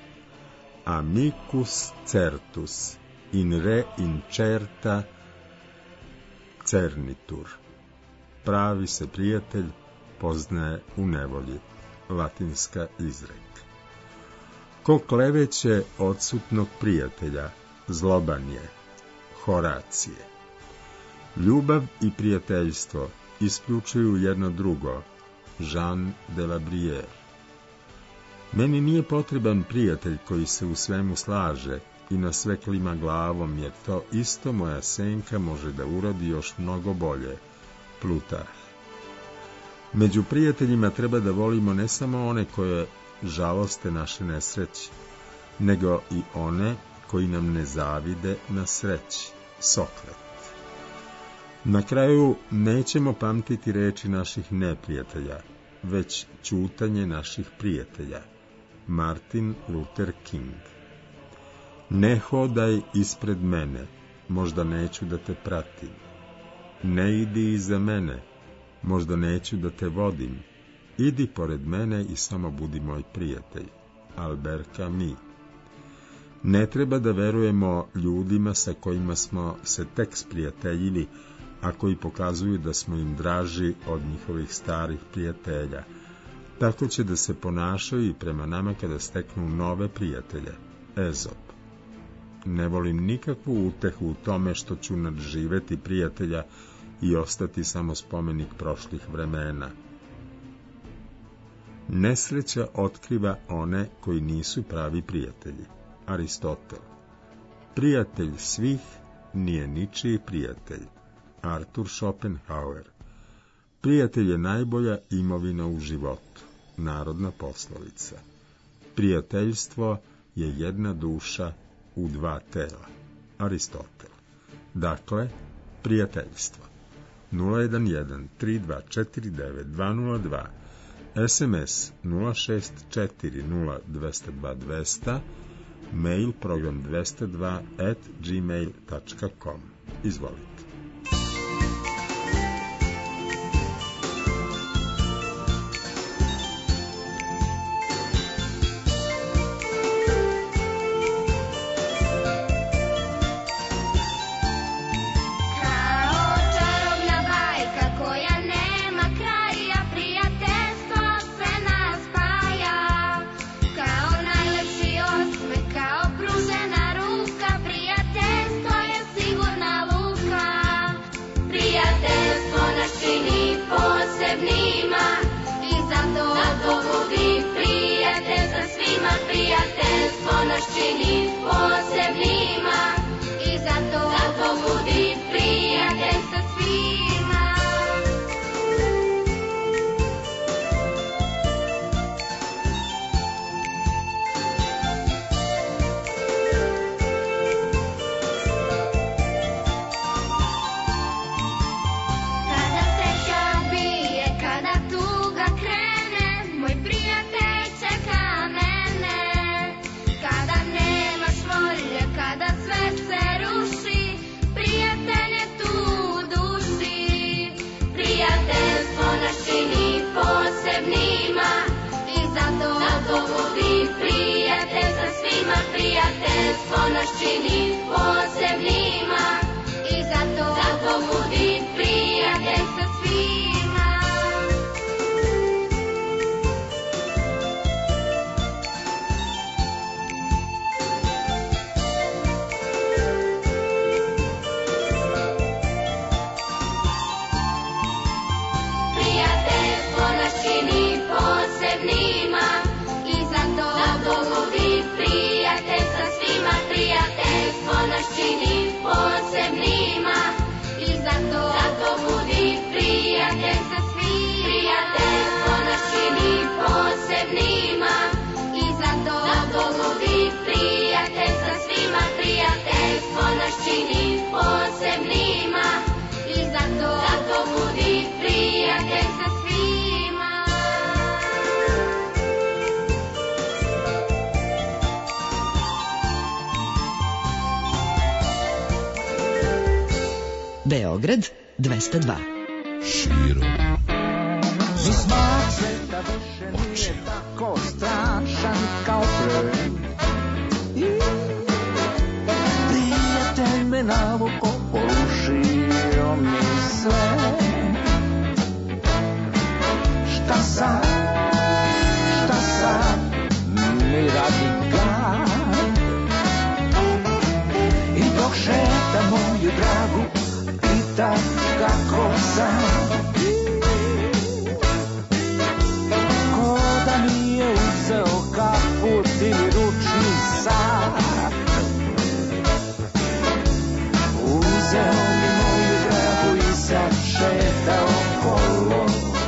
Amicus certus, in re incerta cernitur. Pravi se prijatelj poznaje u nevolji. Latinska izreka. Ko kleveće odsutnog prijatelja, zloban je. Horacije. Ljubav i prijateljstvo isključuju jedno drugo. Jean de la Bruyère. Meni nije potreban prijatelj koji se u svemu slaže i na sve klima glavom, jer to isto moja senka može da urodi još mnogo bolje. Plutarh. Među prijateljima treba da volimo ne samo one koje žaloste naše nesreće, nego i one koji nam ne zavide na sreći. Sokrat. Na kraju nećemo pamtiti reči naših neprijatelja, već ćutanje naših prijatelja. Martin Luther King. Ne hodaj ispred mene, možda neću da te pratim. Ne idi iza mene, možda neću da te vodim. Idi pored mene i samo budi moj prijatelj. Albert Camus. Ne treba da verujemo ljudima sa kojima smo se tek sprijateljili, a koji pokazuju da smo im draži od njihovih starih prijatelja. Tako će da se ponašaju i prema nama kada steknu nove prijatelje. Ezop. Ne volim nikakvu utehu u tome što ću nadživeti prijatelja i ostati samo spomenik prošlih vremena. Nesreća otkriva one koji nisu pravi prijatelji. Aristotel. Prijatelj svih nije ničiji prijatelj. Arthur Schopenhauer. Prijatelj je najbolja imovina u životu. Narodna poslovica. Prijateljstvo je jedna duša u dva tela. Aristotel. Dakle, prijateljstvo. 011 3249 202, SMS 064 0202 200, mail program 202@gmail.com. Izvolite.
prijateljstvo nas čini posebnima i zato budi prijatelj sa svima. Kada sreća bije, kada tuga krene, moj prijatelj čeka mene. Kada nemaš volje, kada sve se ruši, prijatelj je tu u duši. Prijateljstvo nas čini posebnima i zato budi prijatelj sa svima. Prijateljstvo nas čini posebnima i zato budi prijatelj sa svima. Prijateljstvo nas čini posebnima i zato budi prijatelj sa svima. Prijateljstvo nas čini posebnima i zato budi prijatelj sa svima. Prijateljstvo nas čini posebnima i zato budi prijatelj sa svima. Prijateljstvo nas čini posebnima i zato budi prijatelj sa svima.
Beograd 202.
Širom
Ni smak sveta više nije tako strašan kao pre. Prijatelj me navuko, porušio mi sve. Šta sad mi radi gad? I dok šeta moju dragu, pita kako sam. Ko da mi je uzeo kaput ili ručni sat. Uzeo mi moju dragu i sad šeta okolo.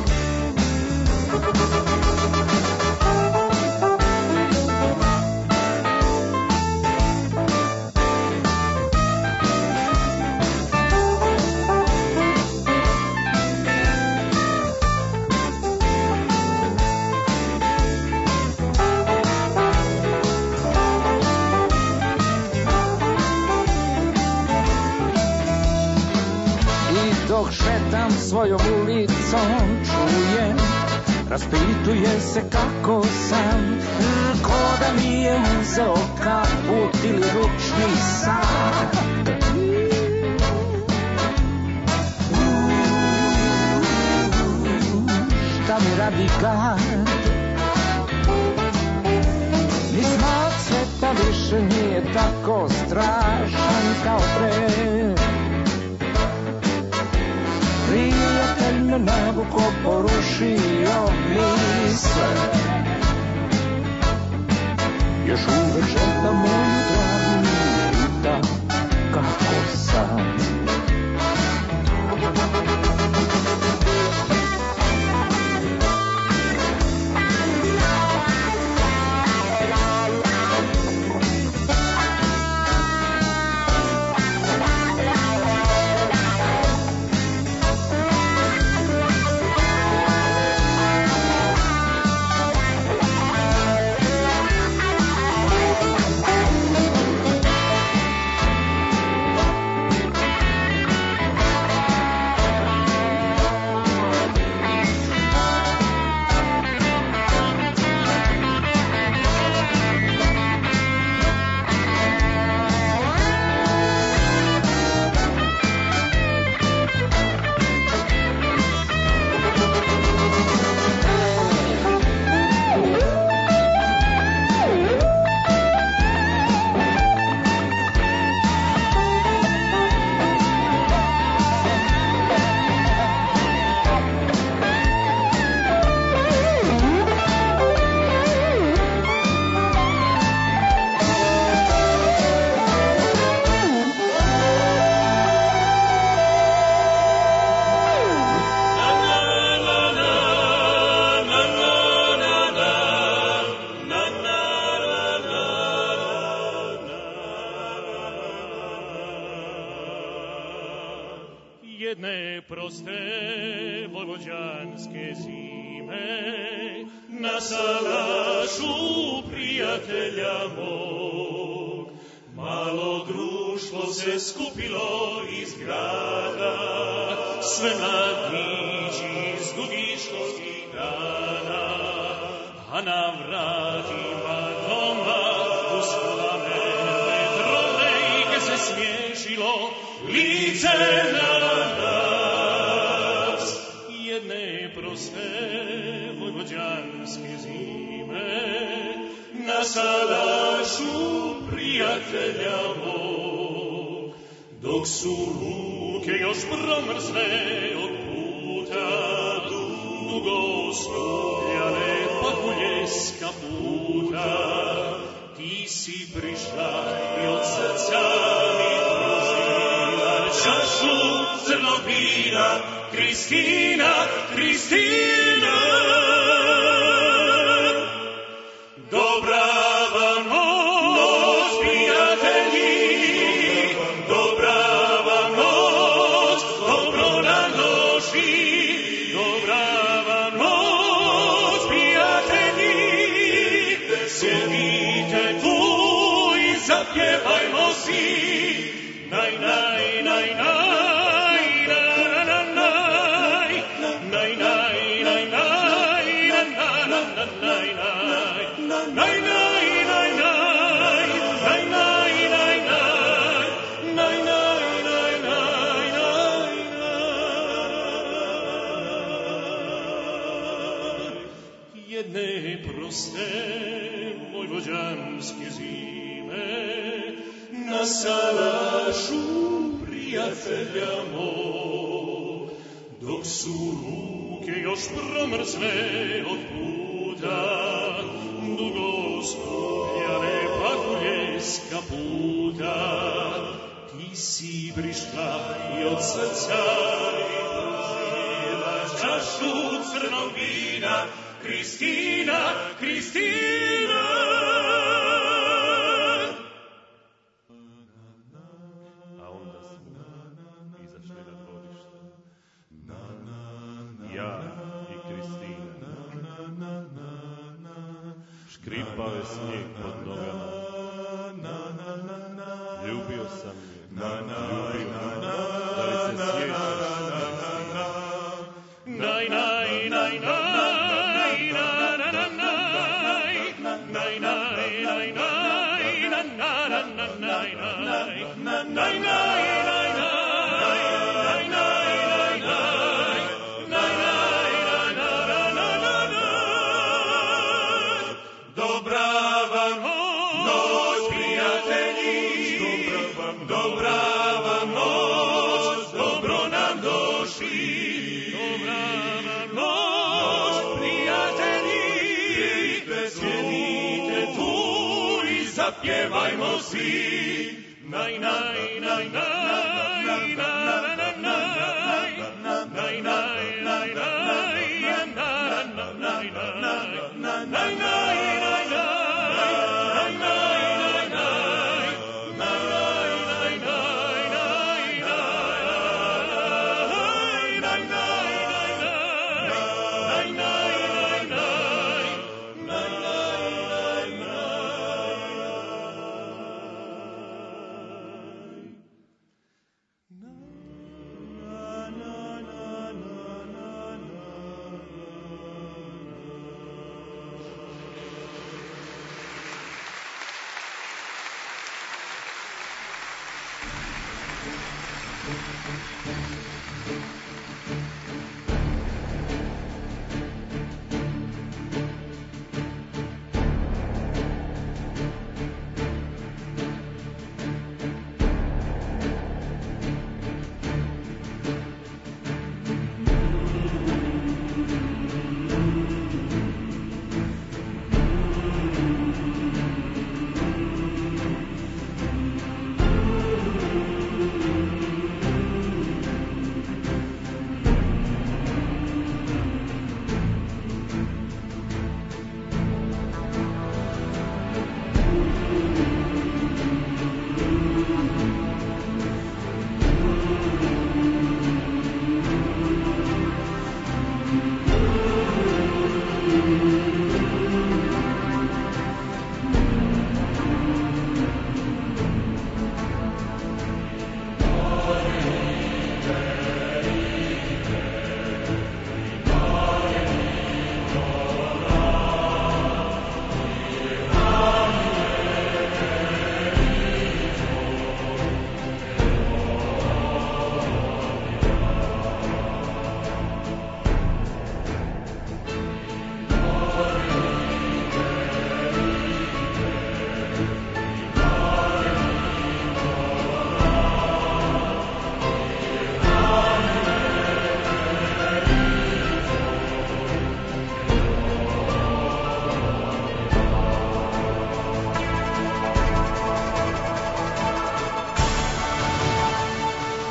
Dok šetam svojom ulicom, čujem, raspituje se kako sam. Ko da mi je uzeo kaput ili ručni sat. Šta mi radi gad? Ni smak sveta više nije tako strašan kao pre. Prijatelj me navuko, porušio mi sve. Još uvek šeta moju dragu i pita kako sam.
jedne proste vojvođanske zime na salašu prijatelja mog. Malo društvo se skupilo iz grada, sve mladići iz dugih školskih dana, a na vratima doma uz plamene trolejke se smješilo lice na nas. Jedne proste vojvođanske zime na salašu prijatelja mog, dok su ruke još promrzle od puta, dugo skupljane pahulje s kaputa, ti si prišla i od srca mi pružila čašu crnog vina, Kristina, Kristina. Dobra vam noć, prijatelji, dobra vam noć, dobro nam došli. Dobra vam noć, prijatelji, sjedite tu i zapjevajmo si. Naj, naj, naj, naj, na, na, naj, naj, naj, naj, naj, na, na, na, naj, naj, naj, naj, naj, naj, naj, naj, naj, naj, naj, naj, naj, jedne proste vojvođanske zime na salašu prijatelja mog, dok su ruke još promrzle od puta, dugo skupljane pahulje s kaputa, ti si prišla i od srca mi pružila čašu crnog vina, Kristina, Kristina. A onda smo izašli na dvorište, ja i Kristina. Škripao je snijeg pod nogama, ljubio sam je, ljubio, da li se sjećaš? Naj, naj, naj, naj, na, na, na, naj, naj, naj, naj, naj, na, na, na, na, naj, naj, naj, naj, naj, naj, naj, dobra vam noć, prijatelji, dobra vam noć, dobro nam došli. Dobra vam noć, prijatelji, sjedite tu i zapjevajmo si. Naj, naj, naj, naj, naj, naj, naj, naj, naj, naj, naj, naj, naj, naj,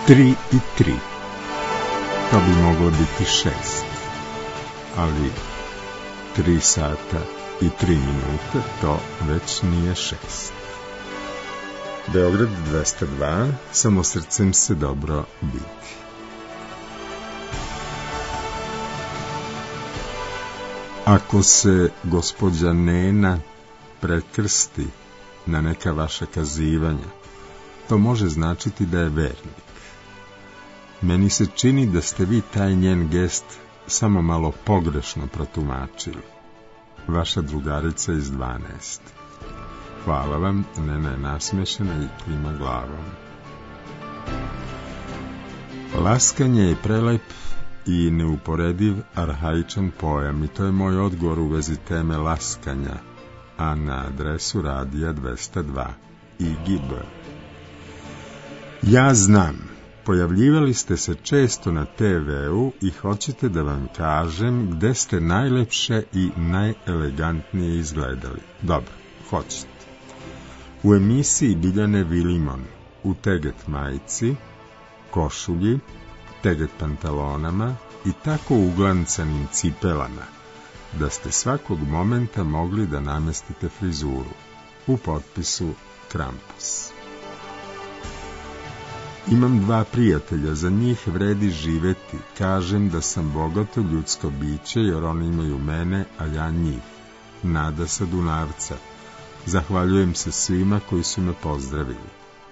3 i 3. To bi moglo biti 6. Ali 3 sata i 3 minute, to već nije 6. Beograd 202, samo srcem se dobro biti. Ako se gospođa Nena prekrsti na neka vaša kazivanja, to može značiti da je vernik. Meni se čini da ste vi taj njen gest samo malo pogrešno protumačili. Vaša drugarica iz 12. Hvala vam, Nena je nasmešena i klima glavom. Laskanje je prelep i neuporediv arhaičan pojam i to je moj odgovor u vezi teme laskanja, a na adresu Radija 202 IGB. Ja znam, pojavljivali ste se često na TV-u i hoćete da vam kažem gde ste najlepše i najelegantnije izgledali. Dobro, hoćete. U emisiji Biljane Vilimon, u teget majici, košulji, teget pantalonama i tako uglancanim cipelama, da ste svakog momenta mogli da namestite frizuru. U potpisu Krampus. Imam 2 prijatelja, za njih vredi živeti. Kažem da sam bogato ljudsko biće, jer oni imaju mene, a ja njih. Nada sa Dunavca. Zahvaljujem se svima koji su me pozdravili.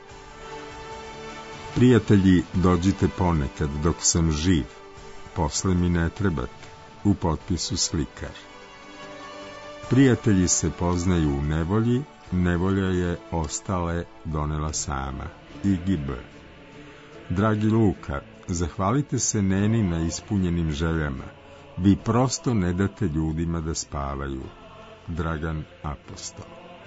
Prijatelji, dođite ponekad dok sam živ. Posle mi ne trebate. U potpisu Slikar. Prijatelji se poznaju u nevolji, nevolja je ostale donela sama. IGB. Dragi Luka, zahvalite se Neni na ispunjenim željama. Vi prosto ne date ljudima da spavaju. Dragan Apostol.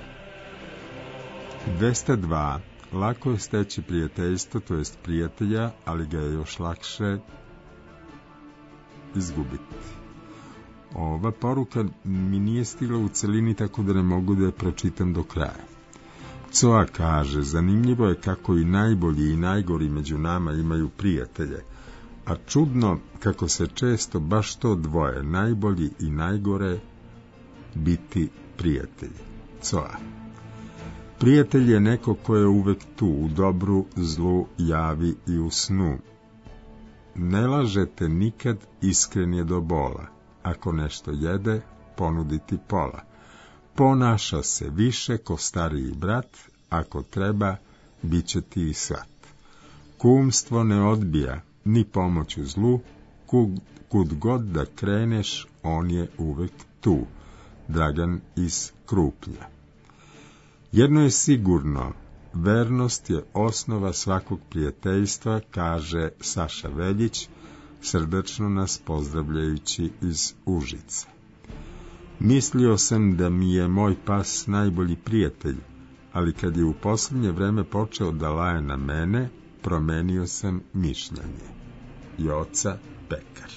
202. Lako je steći prijateljstvo, to jest prijatelja, ali ga je još lakše izgubiti. Ova poruka mi nije stigla u celini, tako da ne mogu da je pročitam do kraja. Coa kaže, zanimljivo je kako i najbolji i najgori među nama imaju prijatelje, a čudno kako se često baš to dvoje, najbolji i najgore, biti prijatelji. Coa. Prijatelj je neko ko je uvek tu, u dobru, zlu, javi i u snu. Ne lažete nikad, iskren je do bola. Ako nešto jede, ponuditi pola. Ponaša se više ko stariji brat, ako treba, bit će ti i svat. Kumstvo ne odbija, ni pomoć u zlu, kud god da kreneš, on je uvek tu. Dragan iz Kruplja. Jedno je sigurno, vernost je osnova svakog prijateljstva, kaže Saša Veljić, srdačno nas pozdravljajući iz Užica. Mislio sam da mi je moj pas najbolji prijatelj, ali kad je u posljednje vreme počeo da laje na mene, promenio sam mišljenje. Joca Pekar.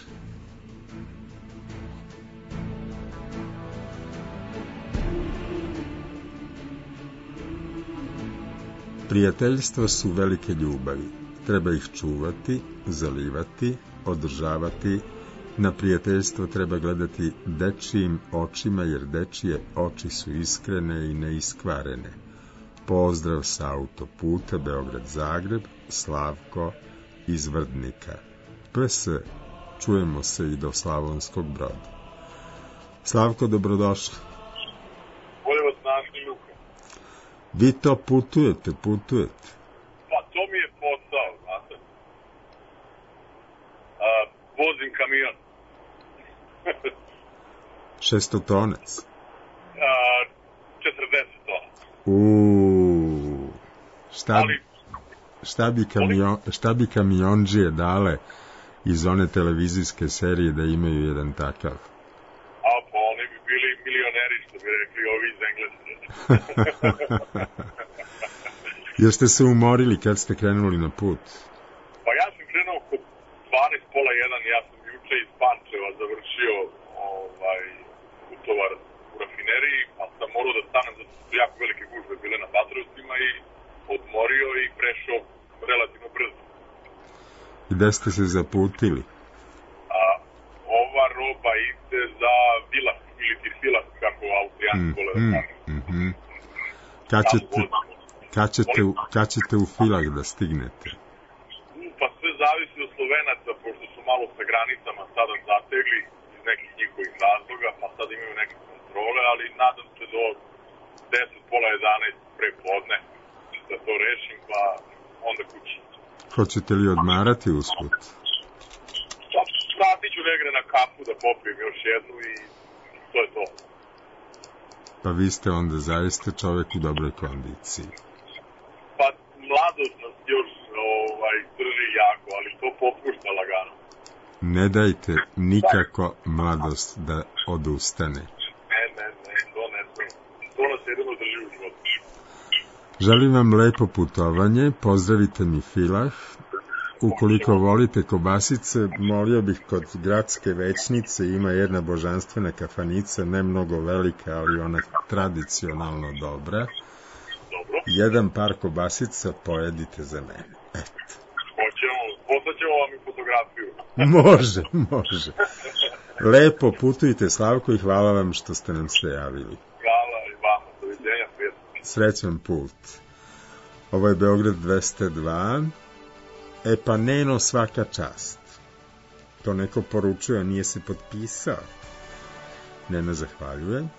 Prijateljstva su velike ljubavi. Treba ih čuvati, zalivati, održavati. Na prijateljstvo treba gledati dečijim očima, jer dečije oči su iskrene i neiskvarene. Pozdrav sa autoputa Beograd-Zagreb, Slavko iz Vrdnika. PS, čujemo se i do Slavonskog Broda. Slavko, dobrodošli.
Bolje vas našli, Luka.
Vi to putujete.
Pa to mi je posao, znate. Vozim kamion.
600-tonac.
40 tona.
Šta bi kamiondžije dale iz one televizijske serije da imaju jedan takav?
A pa oni bi bili milioneri, što bi rekli ovi iz Engleske.
Jeste se umorili kad ste krenuli na put?
Pa ja sam krenuo oko 12, pola 1, ja sam juče iz Pančeva završio utovar u rafineriji, a sam morao da stanem zato su jako velike gužve bile na Batrovcima i odmorio i prešao relativno brzo.
I gde ste se zaputili?
Ova roba ide za Vilas, ili ti Filas, kako Austrijanci vole da kažu.
Kad ćete u Filah da stignete?
Pa sve zavisi od Slovenaca, pošto su malo sa granicama sada zategli iz nekih njihovih razloga, pa sad imaju neke kontrole, ali nadam se do 10, pola 11 pre podne da to rešim, pa onda kući.
Hoćete li odmarati usput?
Pa vratit ću negre na kapu da popijem još jednu i to je to.
Pa vi ste onda zaista čovek u dobroj kondiciji.
Pa mladost nas još drži jako, ali to popušta lagano.
Ne dajte nikako mladost da odustane.
Ne, to ne sme. To nas jedino drži u životu.
Želim vam lepo putovanje, pozdravite mi Filah. Ukoliko volite kobasice, molio bih kod gradske većnice ima jedna božanstvena kafanica, ne mnogo velika, ali ona tradicionalno dobra.
Dobro.
Jedan par kobasica pojedite za mene. Eto.
Poslaćemo vam i fotografiju.
Može. Lepo putujte, Slavko, i hvala vam što ste nam se javili.
Hvala i vama, doviđenja, prijatno.
Srećan put. Ovo je Beograd 202. Pa Neno, svaka čast. To neko poručuje, nije se potpisao. Nena zahvaljuje.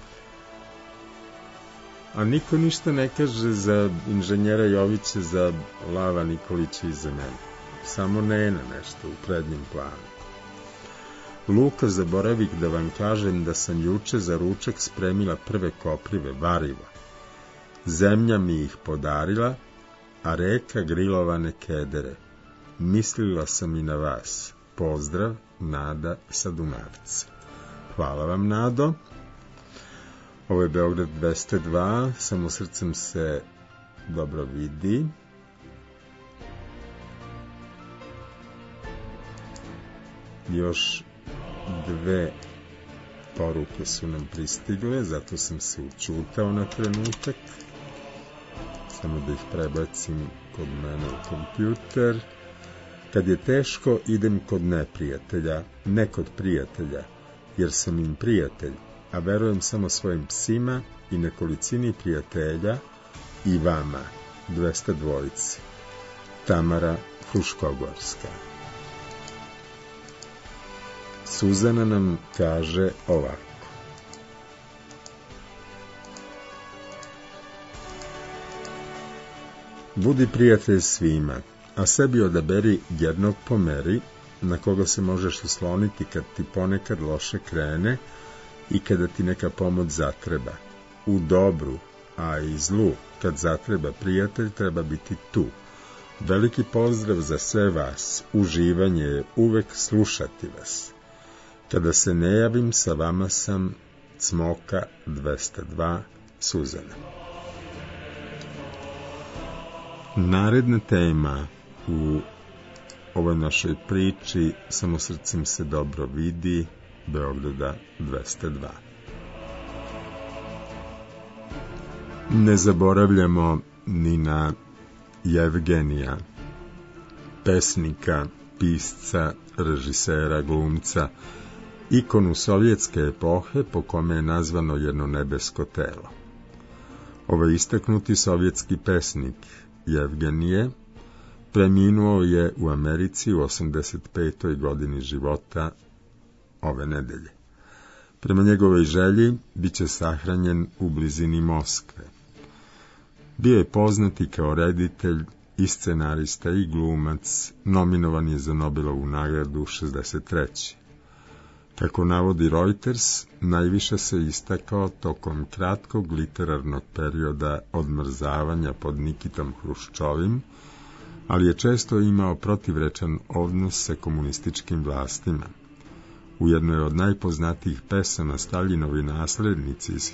A niko ništa ne kaže za inženjera Jovića, za Lava Nikolića i za mene. Samo Nena nešto u prednjem planu. Luka, zaboravih da vam kažem da sam juče za ručak spremila prve koprive, variva. Zemlja mi ih podarila, a reka grilovane kedere. Mislila sam i na vas. Pozdrav, Nada sa Dunavca. Hvala vam, Nado. Ovo je Beograd 202, samo srcem se dobro vidi. Još dve poruke su nam pristigle, zato sam se učutao na trenutak. Samo da ih prebacim kod mene u kompjuter. Kad je teško, idem kod neprijatelja, ne kod prijatelja, jer sam im prijatelj, a verujem samo svojim psima i nekolicini prijatelja i vama, 202. Tamara Fruškogorska. Suzana nam kaže ovako. Budi prijatelj svima, a sebi odaberi jednog po meri na koga se možeš osloniti kad ti ponekad loše krene i kada ti neka pomoć zatreba. U dobru, a i zlu, kad zatreba prijatelj, treba biti tu. Veliki pozdrav za sve vas, uživanje je uvek slušati vas. Kada se ne javim, sa vama sam Cmoka 202, Suzana. Naredna tema u ovoj našoj priči Samo srcem se dobro vidi, Beograda 202. Ne zaboravljamo ni na Jevgenija, pesnika, pisca, režisera, glumca, ikonu sovjetske epohe po kome je nazvano jedno nebesko telo. Ovaj istaknuti sovjetski pesnik Jevgenije preminuo je u Americi u 85. godini života ove nedelje. Prema njegovoj želji biće sahranjen u blizini Moskve. Bio je poznati kao reditelj i scenarista i glumac, nominovan je za Nobelovu nagradu 63. Kako navodi Reuters, najviše se istakao tokom kratkog literarnog perioda odmrzavanja pod Nikitom Hruščovim, ali je često imao protivrečan odnos sa komunističkim vlastima. U jednoj od najpoznatijih pesama Staljinovi naslednici iz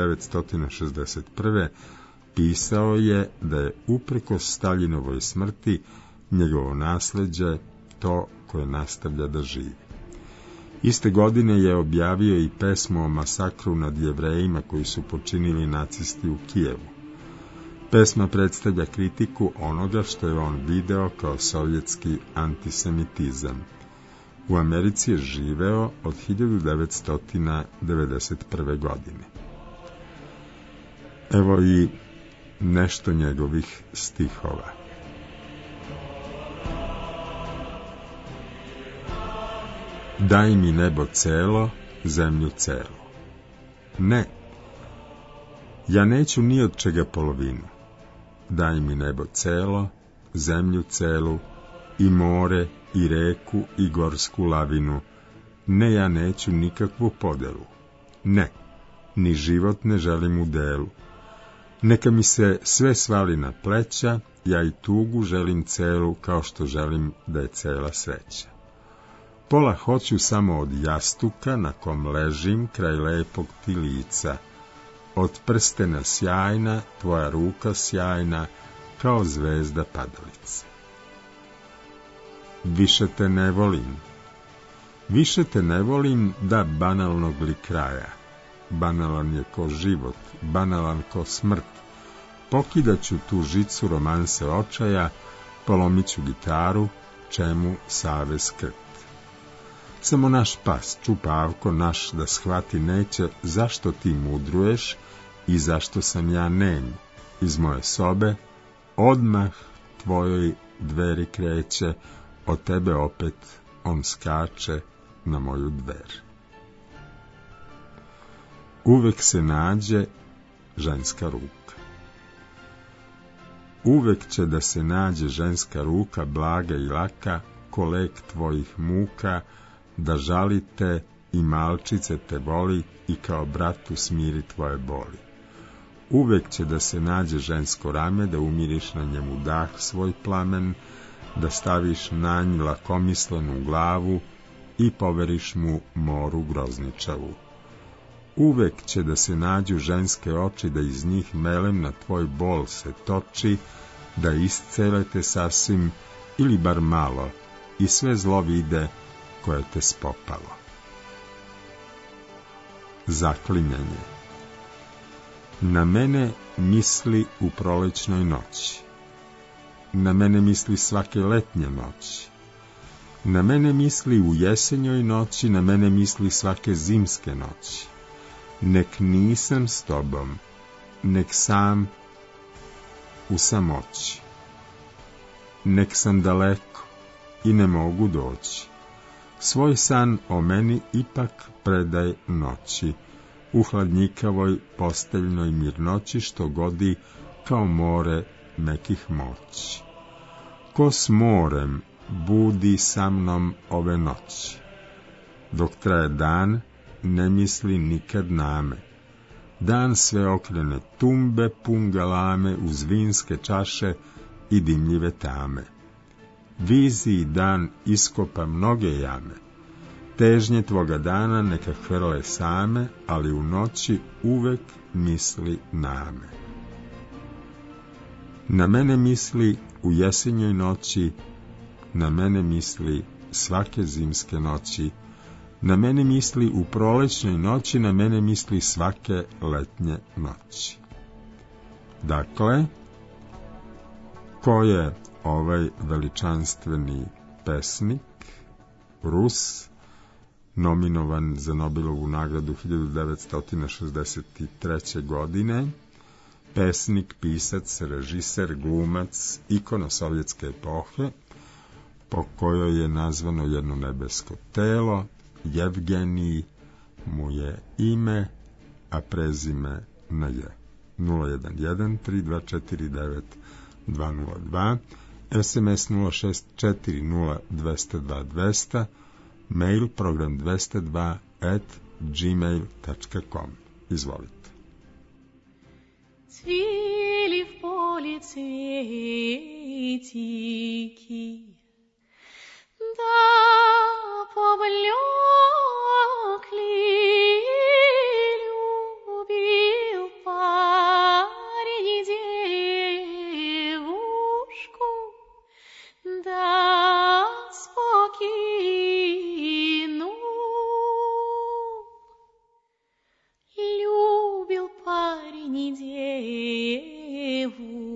1961. pisao je da je uprkos Staljinovoj smrti njegovo nasleđe to koje nastavlja da živi. Iste godine je objavio i pesmu o masakru nad Jevrejima koji su počinili nacisti u Kijevu. Pesma predstavlja kritiku onoga što je on video kao sovjetski antisemitizam. U Americi je živeo od 1991. godine. Evo i nešto njegovih stihova. Daj mi nebo celo, zemlju celu. Ne, ja neću ni od čega polovinu. Daj mi nebo celo, zemlju celu, i more, i reku, i gorsku lavinu. Ne, ja neću nikakvu podelu. Ne, ni život ne želim u delu. Neka mi se sve svali na pleća, ja i tugu želim celu, kao što želim da je cela sreća. Pola hoću samo od jastuka na kom ležim kraj lepog ti lica. Od prstena sjajna, tvoja ruka sjajna, kao zvezda padalica. Više te ne volim. Više te ne volim da banalnog li kraja. Banalan je ko život, banalan ko smrt. Pokidaću tu žicu romanse očaja, polomiću gitaru, čemu savez krt. Samo naš pas, čupavko naš, da shvati neće zašto ti mudruješ i zašto sam ja nem. Iz moje sobe odmah tvojoj dveri kreće, od tebe opet on skače na moju dver. Uvek se nađe ženska ruka. Uvek će da se nađe ženska ruka, blaga i laka, ko lek tvojih muka, da žalite i malčice te voli i kao bratu smiri tvoje boli. Uvek će da se nađe žensko rame, da umiriš na njemu dah svoj plamen, da staviš na nj lakomislenu glavu i poveriš mu moru grozničavu. Uvek će da se nađu ženske oči, da iz njih melem na tvoj bol se toči, da iscelete sasvim ili bar malo i sve zlo vide koje te spopalo. Zaklinjanje. Na mene misli u prolećnoj noći. Na mene misli svake letnje noći. Na mene misli u jesenjoj noći, na mene misli svake zimske noći. Nek nisam s tobom, nek sam u samoći. Nek sam daleko i ne mogu doći. Svoj san o meni ipak predaj noći, u hladnjikavoj posteljnoj mirnoći, što godi kao more mekih moći. Ko s morem budi sa mnom ove noći. Dok traje dan, ne misli nikad name. Dan sve okrene tumbe, pun galame, uz vinske čaše i dimljive tame. Viziji dan iskopa mnoge jame. Težnje tvoga dana neka hrle same, ali u noći uvek misli name. Na mene misli u jesenjoj noći, na mene misli svake zimske noći, na mene misli u prolećnoj noći, na mene misli svake letnje noći. Dakle, ko je ovaj veličanstveni pesnik, Rus, nominovan za Nobelovu nagradu 1963. godine, pesnik, pisac, režiser, glumac, ikona sovjetske epohe, po kojoj je nazvano jedno nebesko telo. Jevgenij mu je ime, a prezime na je. 011-3249-202, SMS 0640-202-200, mail program 202@gmail.com. Izvolite.
Цвели в поле цветики, да поблекли, любил парень девушку, да спокойну. Любил парень девушку,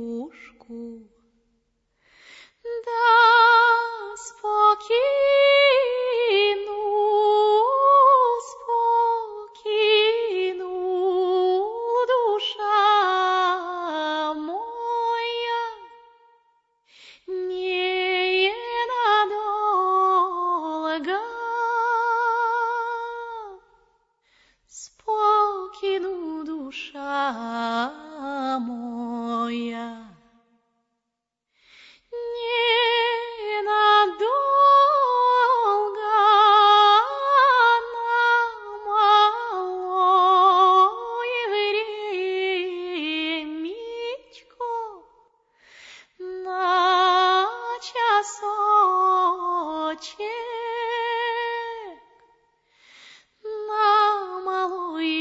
часочек на малой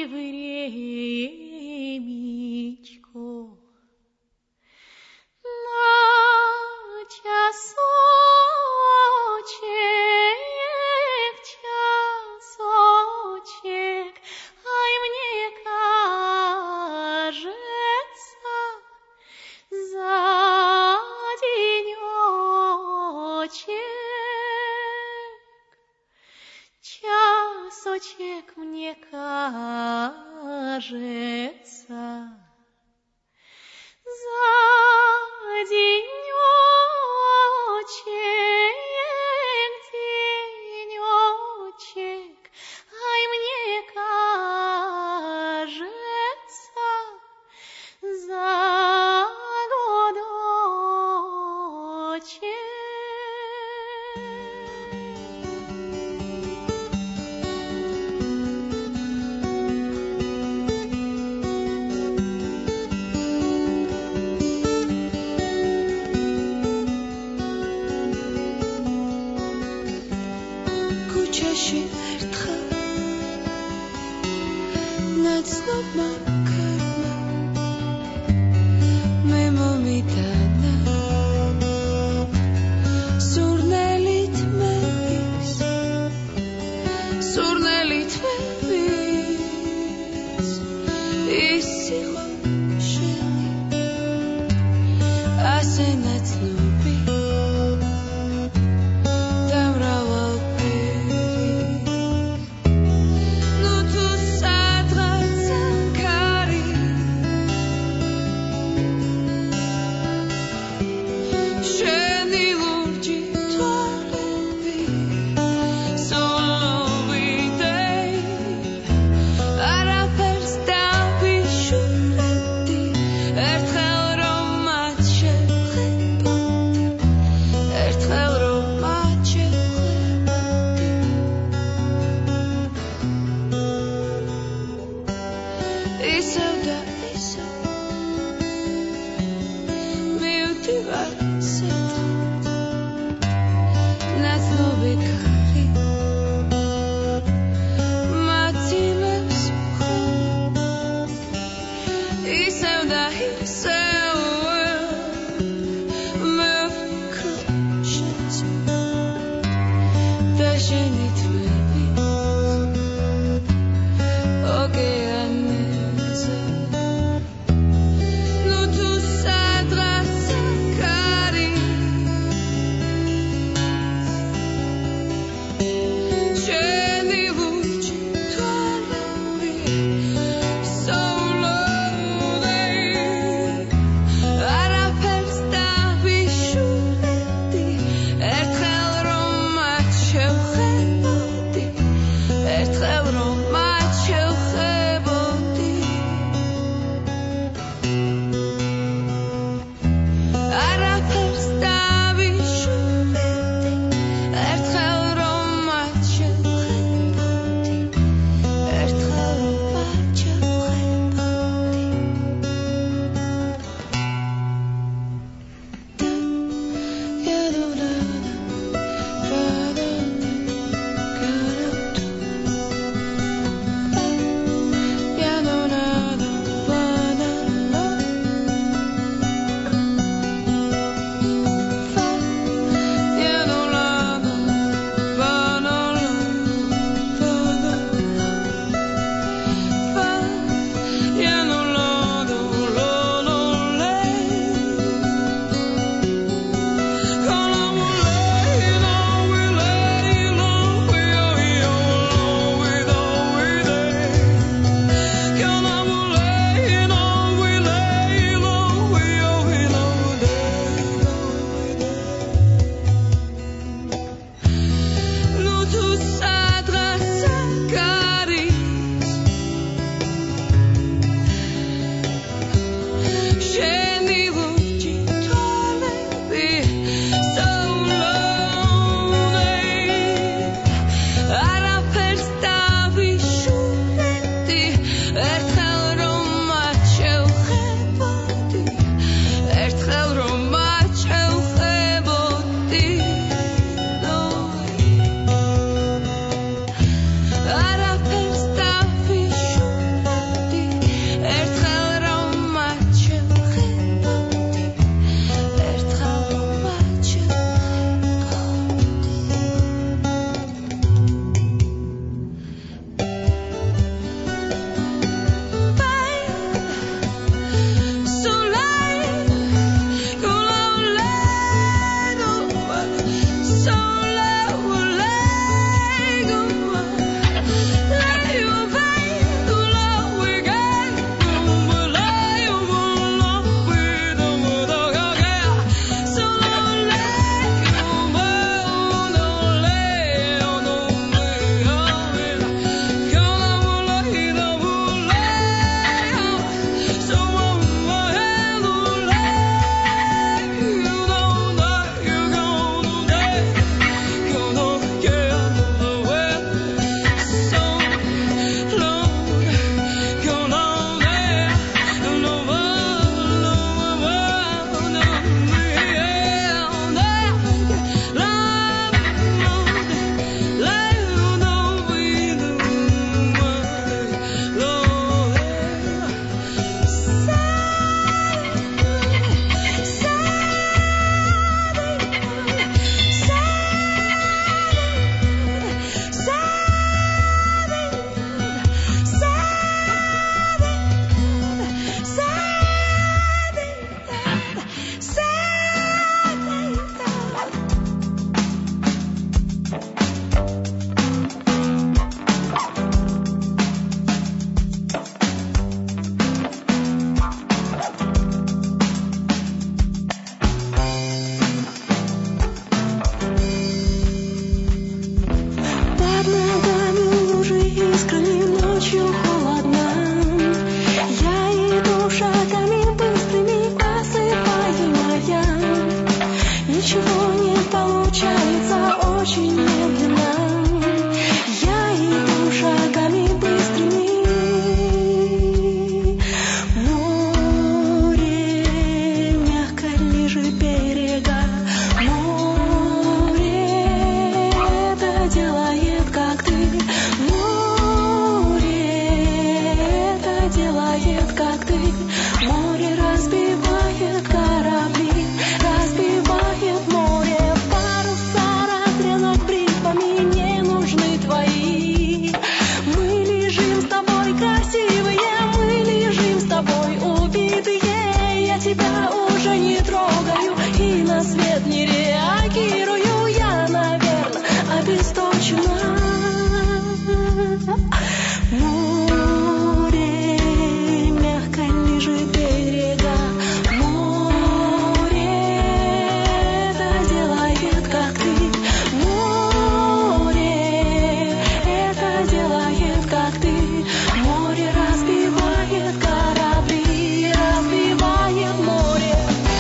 времечко, на часочек, часочек, ай, мне кажется, за денечек, часочек, мне кажется, за денечек, денечек, ай, мне кажется, за годочек.
Kuchashi ertxa nacnob makarma me momitana surnelit mevis isiho sheli ase nacnobi не получается очень медленно. Я иду шагами быстрыми. Море мягко лежит берега. Море это делает, как ты. Море это делает, как ты. Море разбивает корабли, разбивает море. Паруса разрезать бритвами не нужны твои. Мы лежим с тобой красивые, мы лежим с тобой убитые. Я тебя уже не трогаю и на свет не реагирую. Я, наверное, обесточена. Море мягко лежит берега. Море это делает, как ты. Море это делает, как ты. Море разбивает корабли, разбивает море.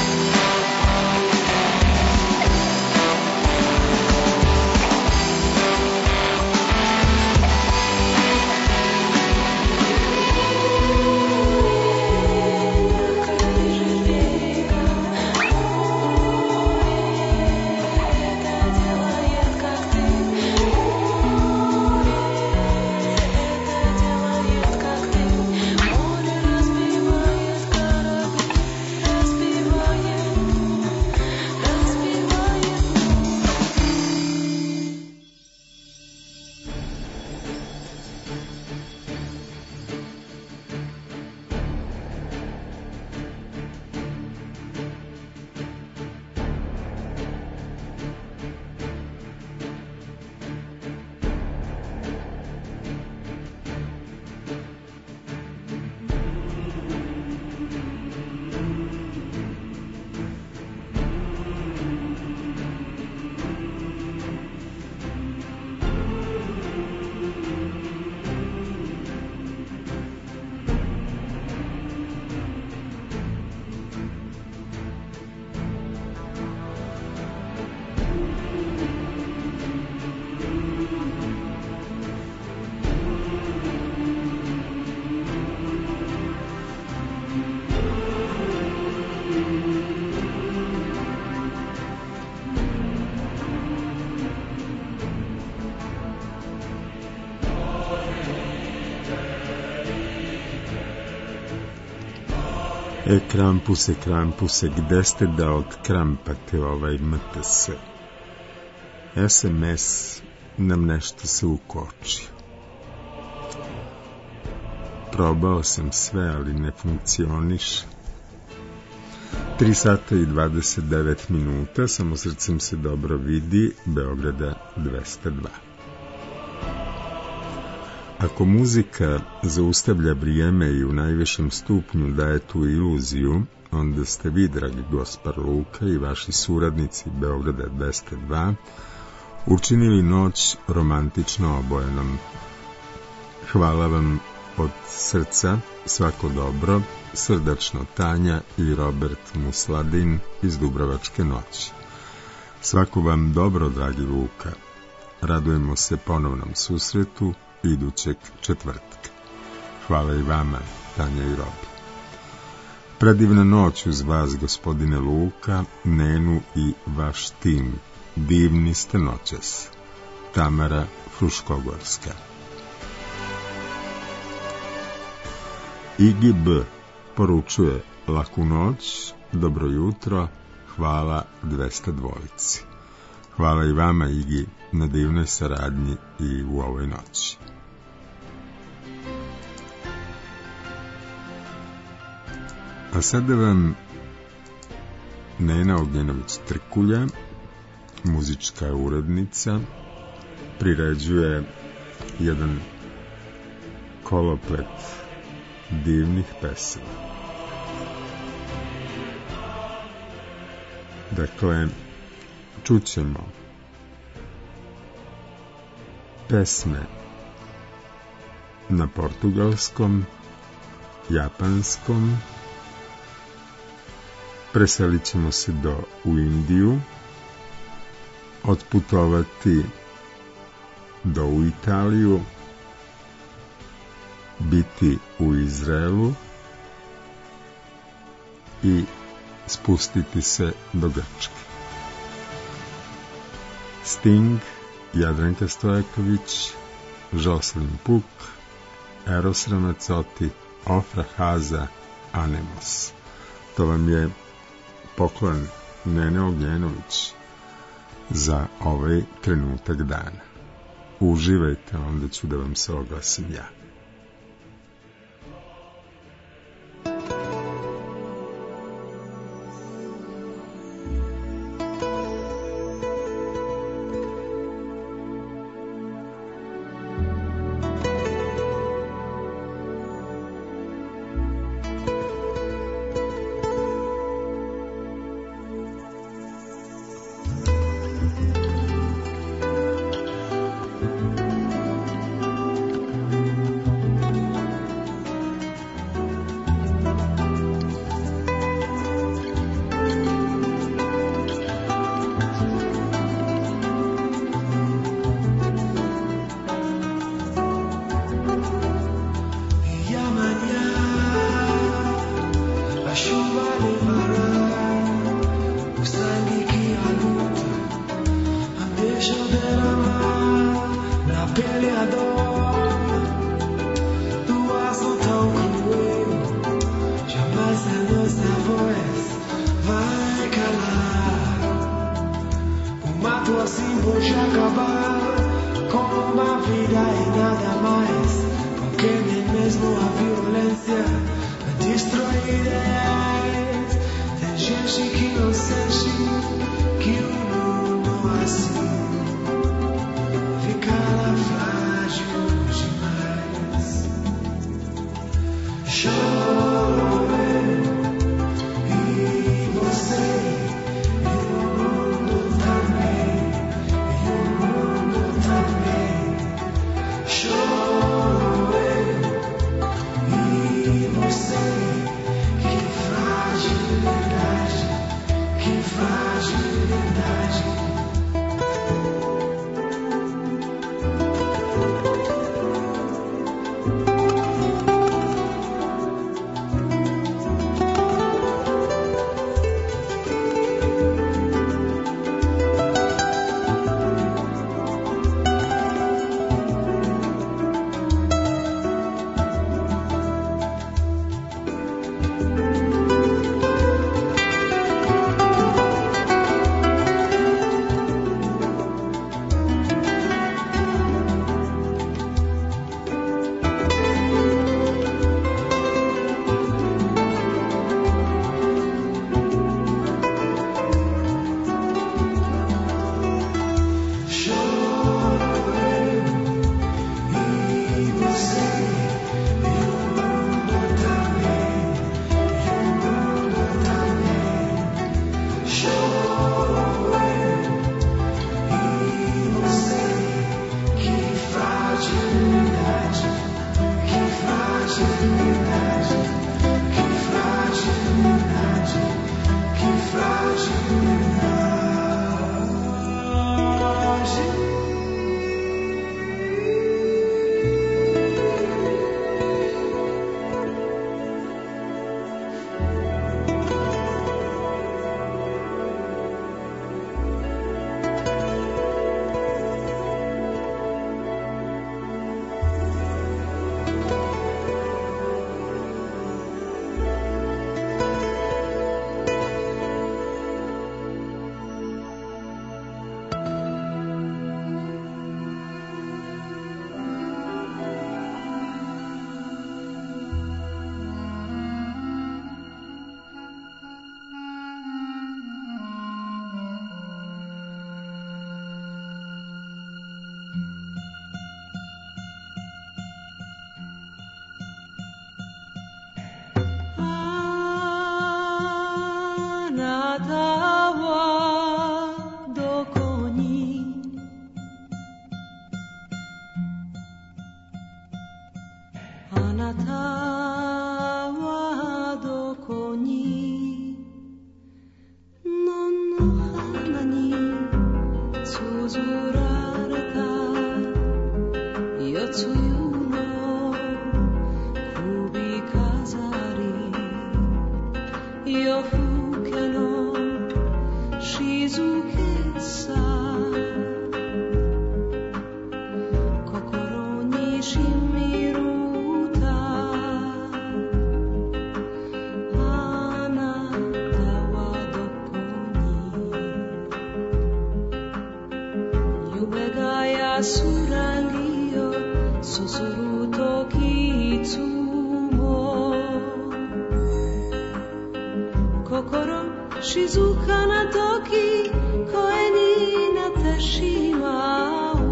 Krampuse, gde ste da odkrampate ovaj MTS? SMS nam nešto se ukočio. Probao sam sve, ali ne funkcioniše. 3 sata i 29 minuta, samo srcem se dobro vidi, Beograda 202. Ako muzika zaustavlja vrijeme i u najvišem stupnju daje tu iluziju, onda ste vi, dragi Gospar Luka i vaši suradnici Beograda 202, učinili noć romantično obojenom. Hvala vam od srca, svako dobro, srdačno Tanja i Robert Musladin iz Dubrovačke noći. Svako vam dobro, dragi Luka. Radujemo se ponovnom susretu idućeg četvrtka. Hvala i vama, Tanja i Robi. Predivna noć uz vas, gospodine Luka, Nenu i vaš tim. Divni ste noćas. Tamara Fruškogorska. Igi B poručuje laku noć, dobro jutro, hvala 202. Hvala i vama, Igi, na divnoj saradnji i u ovoj noći. A sada vam Nena Ognjenović-Trkulja, muzička urednica, priređuje jedan koloplet divnih pesama. Dakle, čućemo pesme na portugalskom, japanskom, preselit ćemo se u Indiju, otputovati u Italiju, biti u Izraelu i spustiti se do Grčke. Sting, Jadranka Stojaković, Jocelyn Puk, Eros Ramazzotti, Ofra Haza, Anemos. To vam je poklon Nene Ognjenović za ovaj trenutak dana. Uživajte, onda ću da vam se oglasim ja.
安らぎをそそるときいつも心静かなとき声になってしまう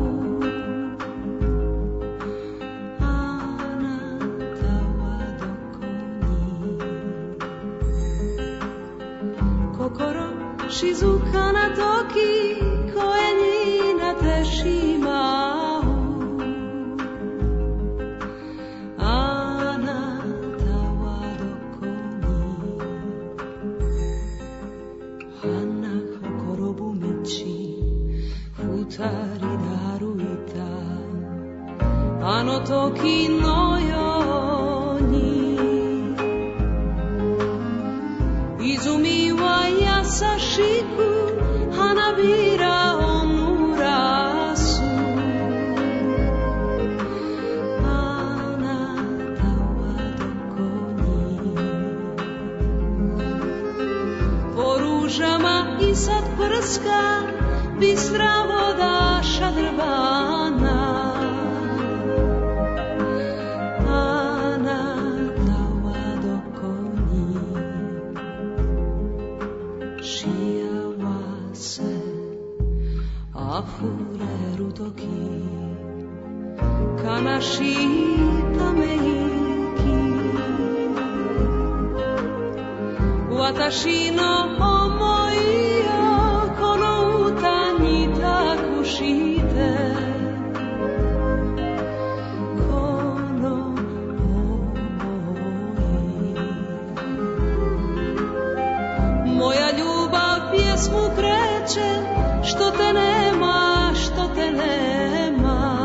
あなたはどこに心静かなとき声になってしまうあなたはどこに花ほころぶ道二人で歩いたあの時のように泉は優しく花びらを濡らすあなたはどこにПоружама из-под прыска быстро вода шадрванаあなたはどこに幸せあふれるとき悲しいため息私の想いをこの歌に託してこのМоя любовь песню кричит, что ты нема, что ты нема.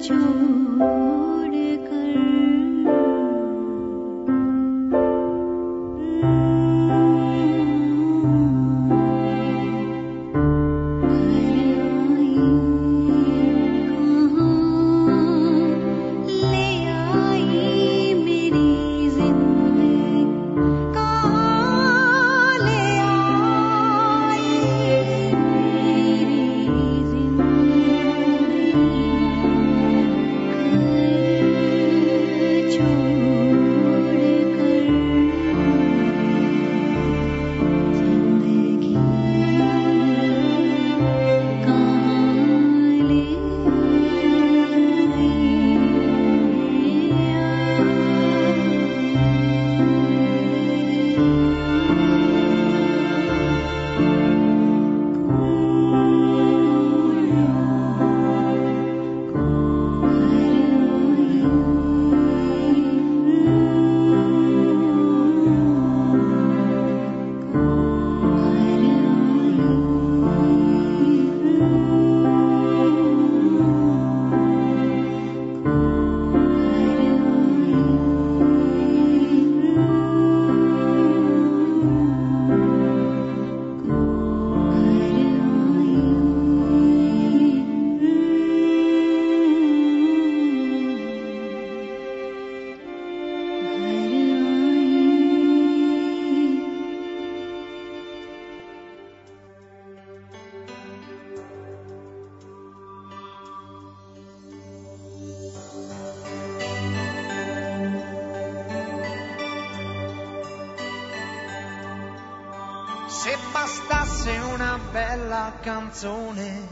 Se bastasse una bella canzone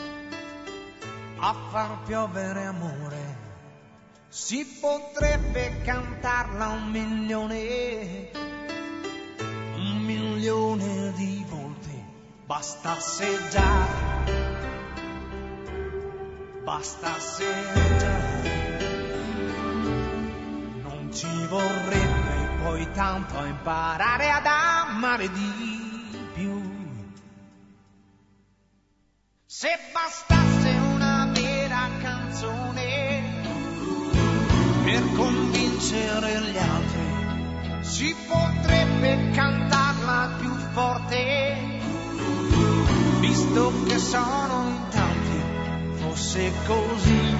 a far piovere amore, si potrebbe cantarla 1.000.000 di volte. Bastasse già, non ci vorrebbe poi tanto a imparare ad amare di più. Se bastasse una vera canzone per convincere gli altri, si potrebbe cantarla più forte, visto che sono in tanti. Fosse così,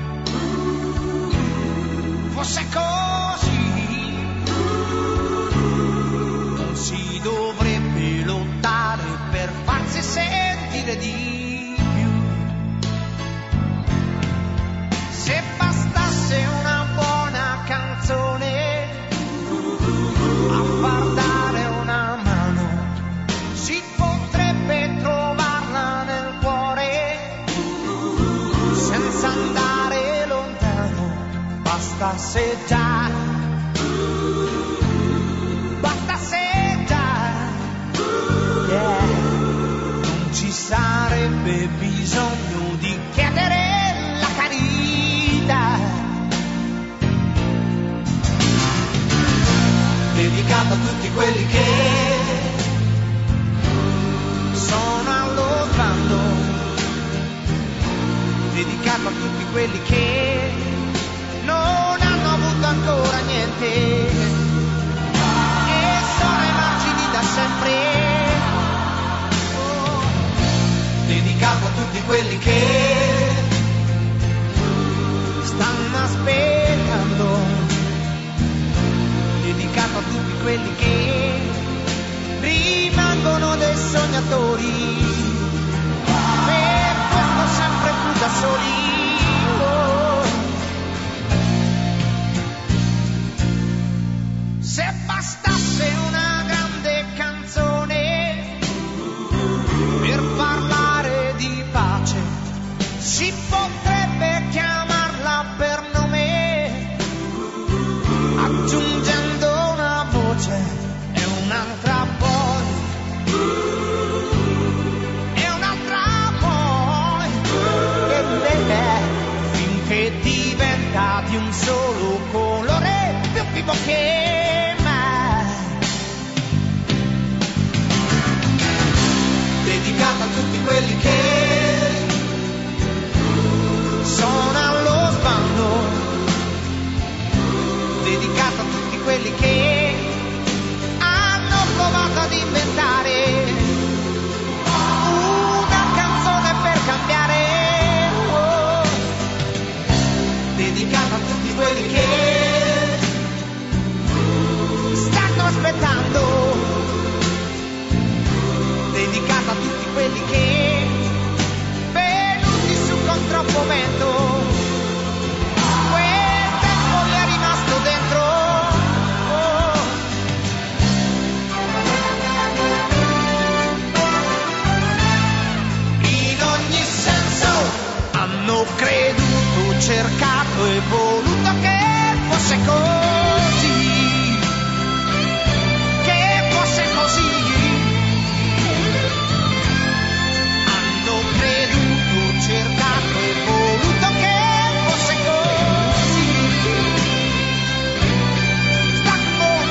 non si dovrebbe lottare per farsi sentire di più. Se bastasse una buona canzone a far dare una mano, si potrebbe trovarla nel cuore senza andare lontano. Bastasse già, non ci sarebbe bisogno di chiedere la carità. Dedicato a tutti quelli che sono allo sbando, dedicato a tutti quelli che non hanno avuto ancora niente e sono ai margini da sempre. Dedicato a tutti quelli che stanno aspettando, dedicato a tutti quelli che rimangono dei sognatori, per questo sempre più da soli. Se bastasse una grande canzone per parlare di pace, si potrebbe chiamarla per nome, aggiungendo una voce e un'altra poi, e un'altra poi, finché diventa di un solo colore, più vivo che mai. Dedicato a tutti quelli che sono allo
fosse così, che fosse così. Hanno creduto, cercato e voluto che fosse così. Sta con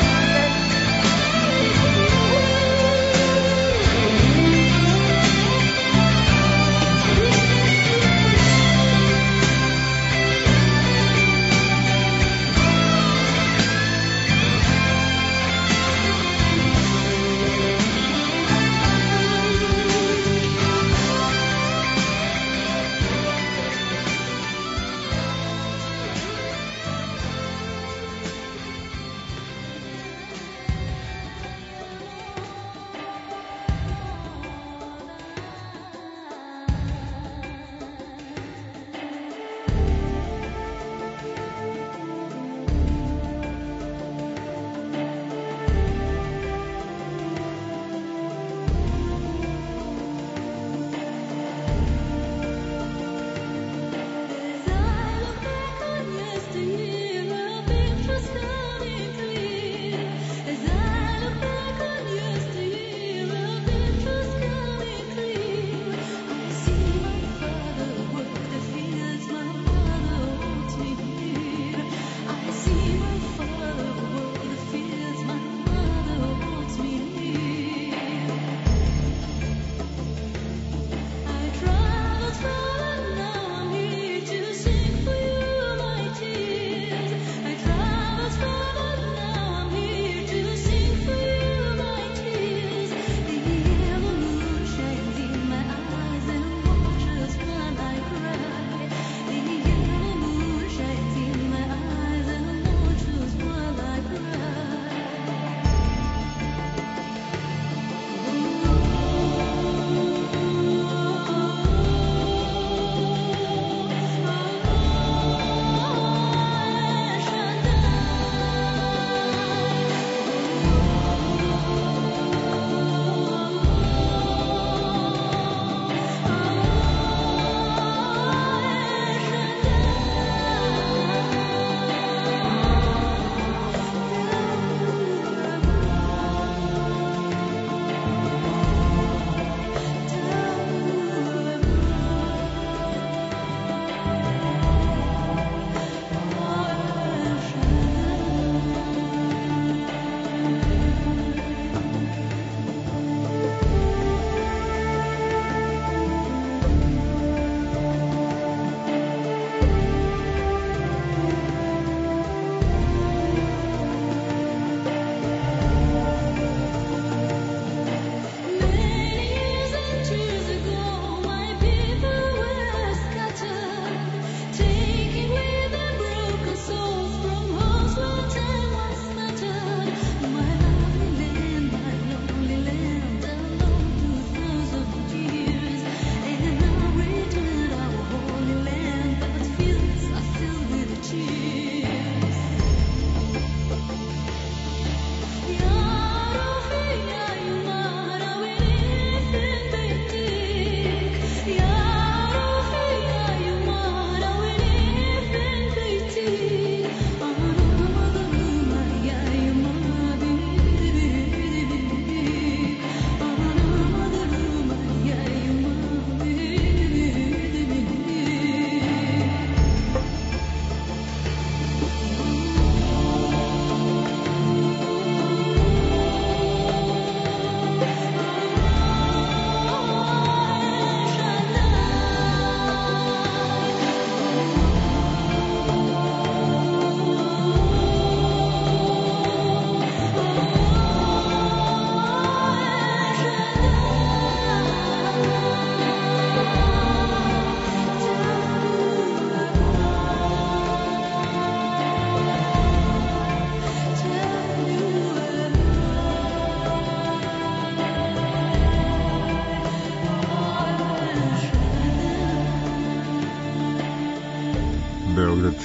Beograd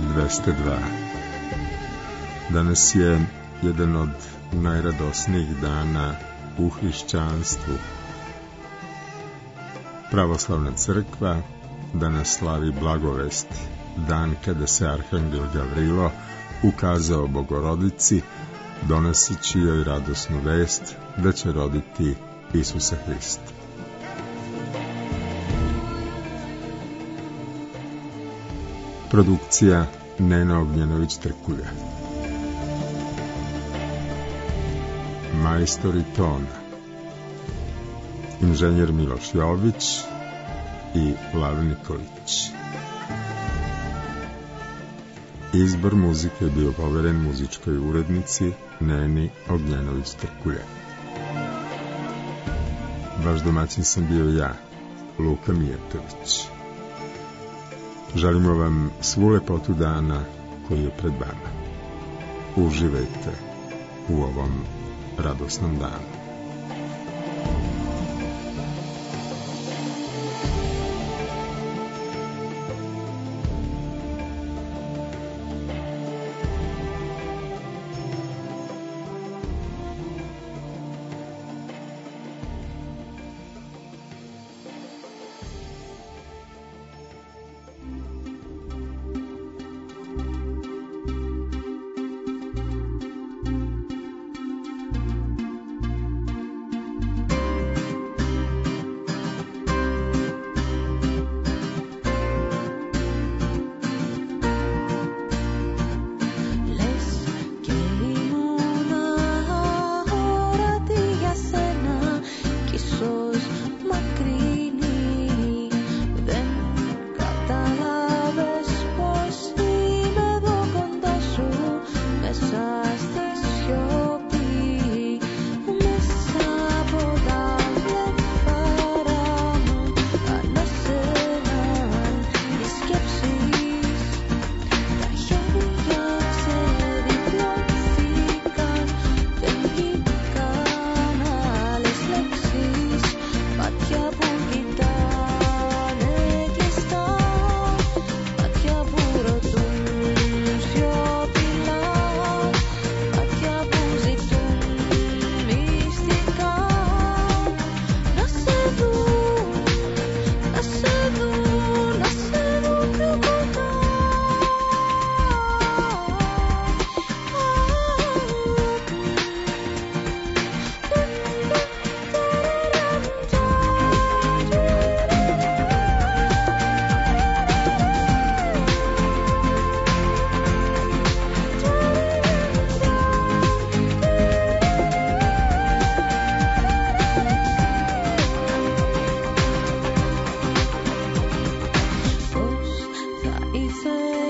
202. Danas je jedan od najradosnijih dana u hrišćanstvu. Pravoslavna crkva danas slavi blagovesti. dan kada se arhangel Gavrilo ukazao Bogorodici, donoseći joj radosnu vest da će roditi Isusa Hrista. Produkcija Nena Ognjenović-Trkulja. Majstori tona inženjer Miloš Jović i Lav Nikolić. Izbor muzike je bio poveren muzičkoj urednici Neni Ognjenović-Trkulja. Vaš domaćin sam bio ja, Luka Mijetović. Želimo vam svu lepotu dana koji je pred vama. Uživajte u ovom radosnom danu.
Hice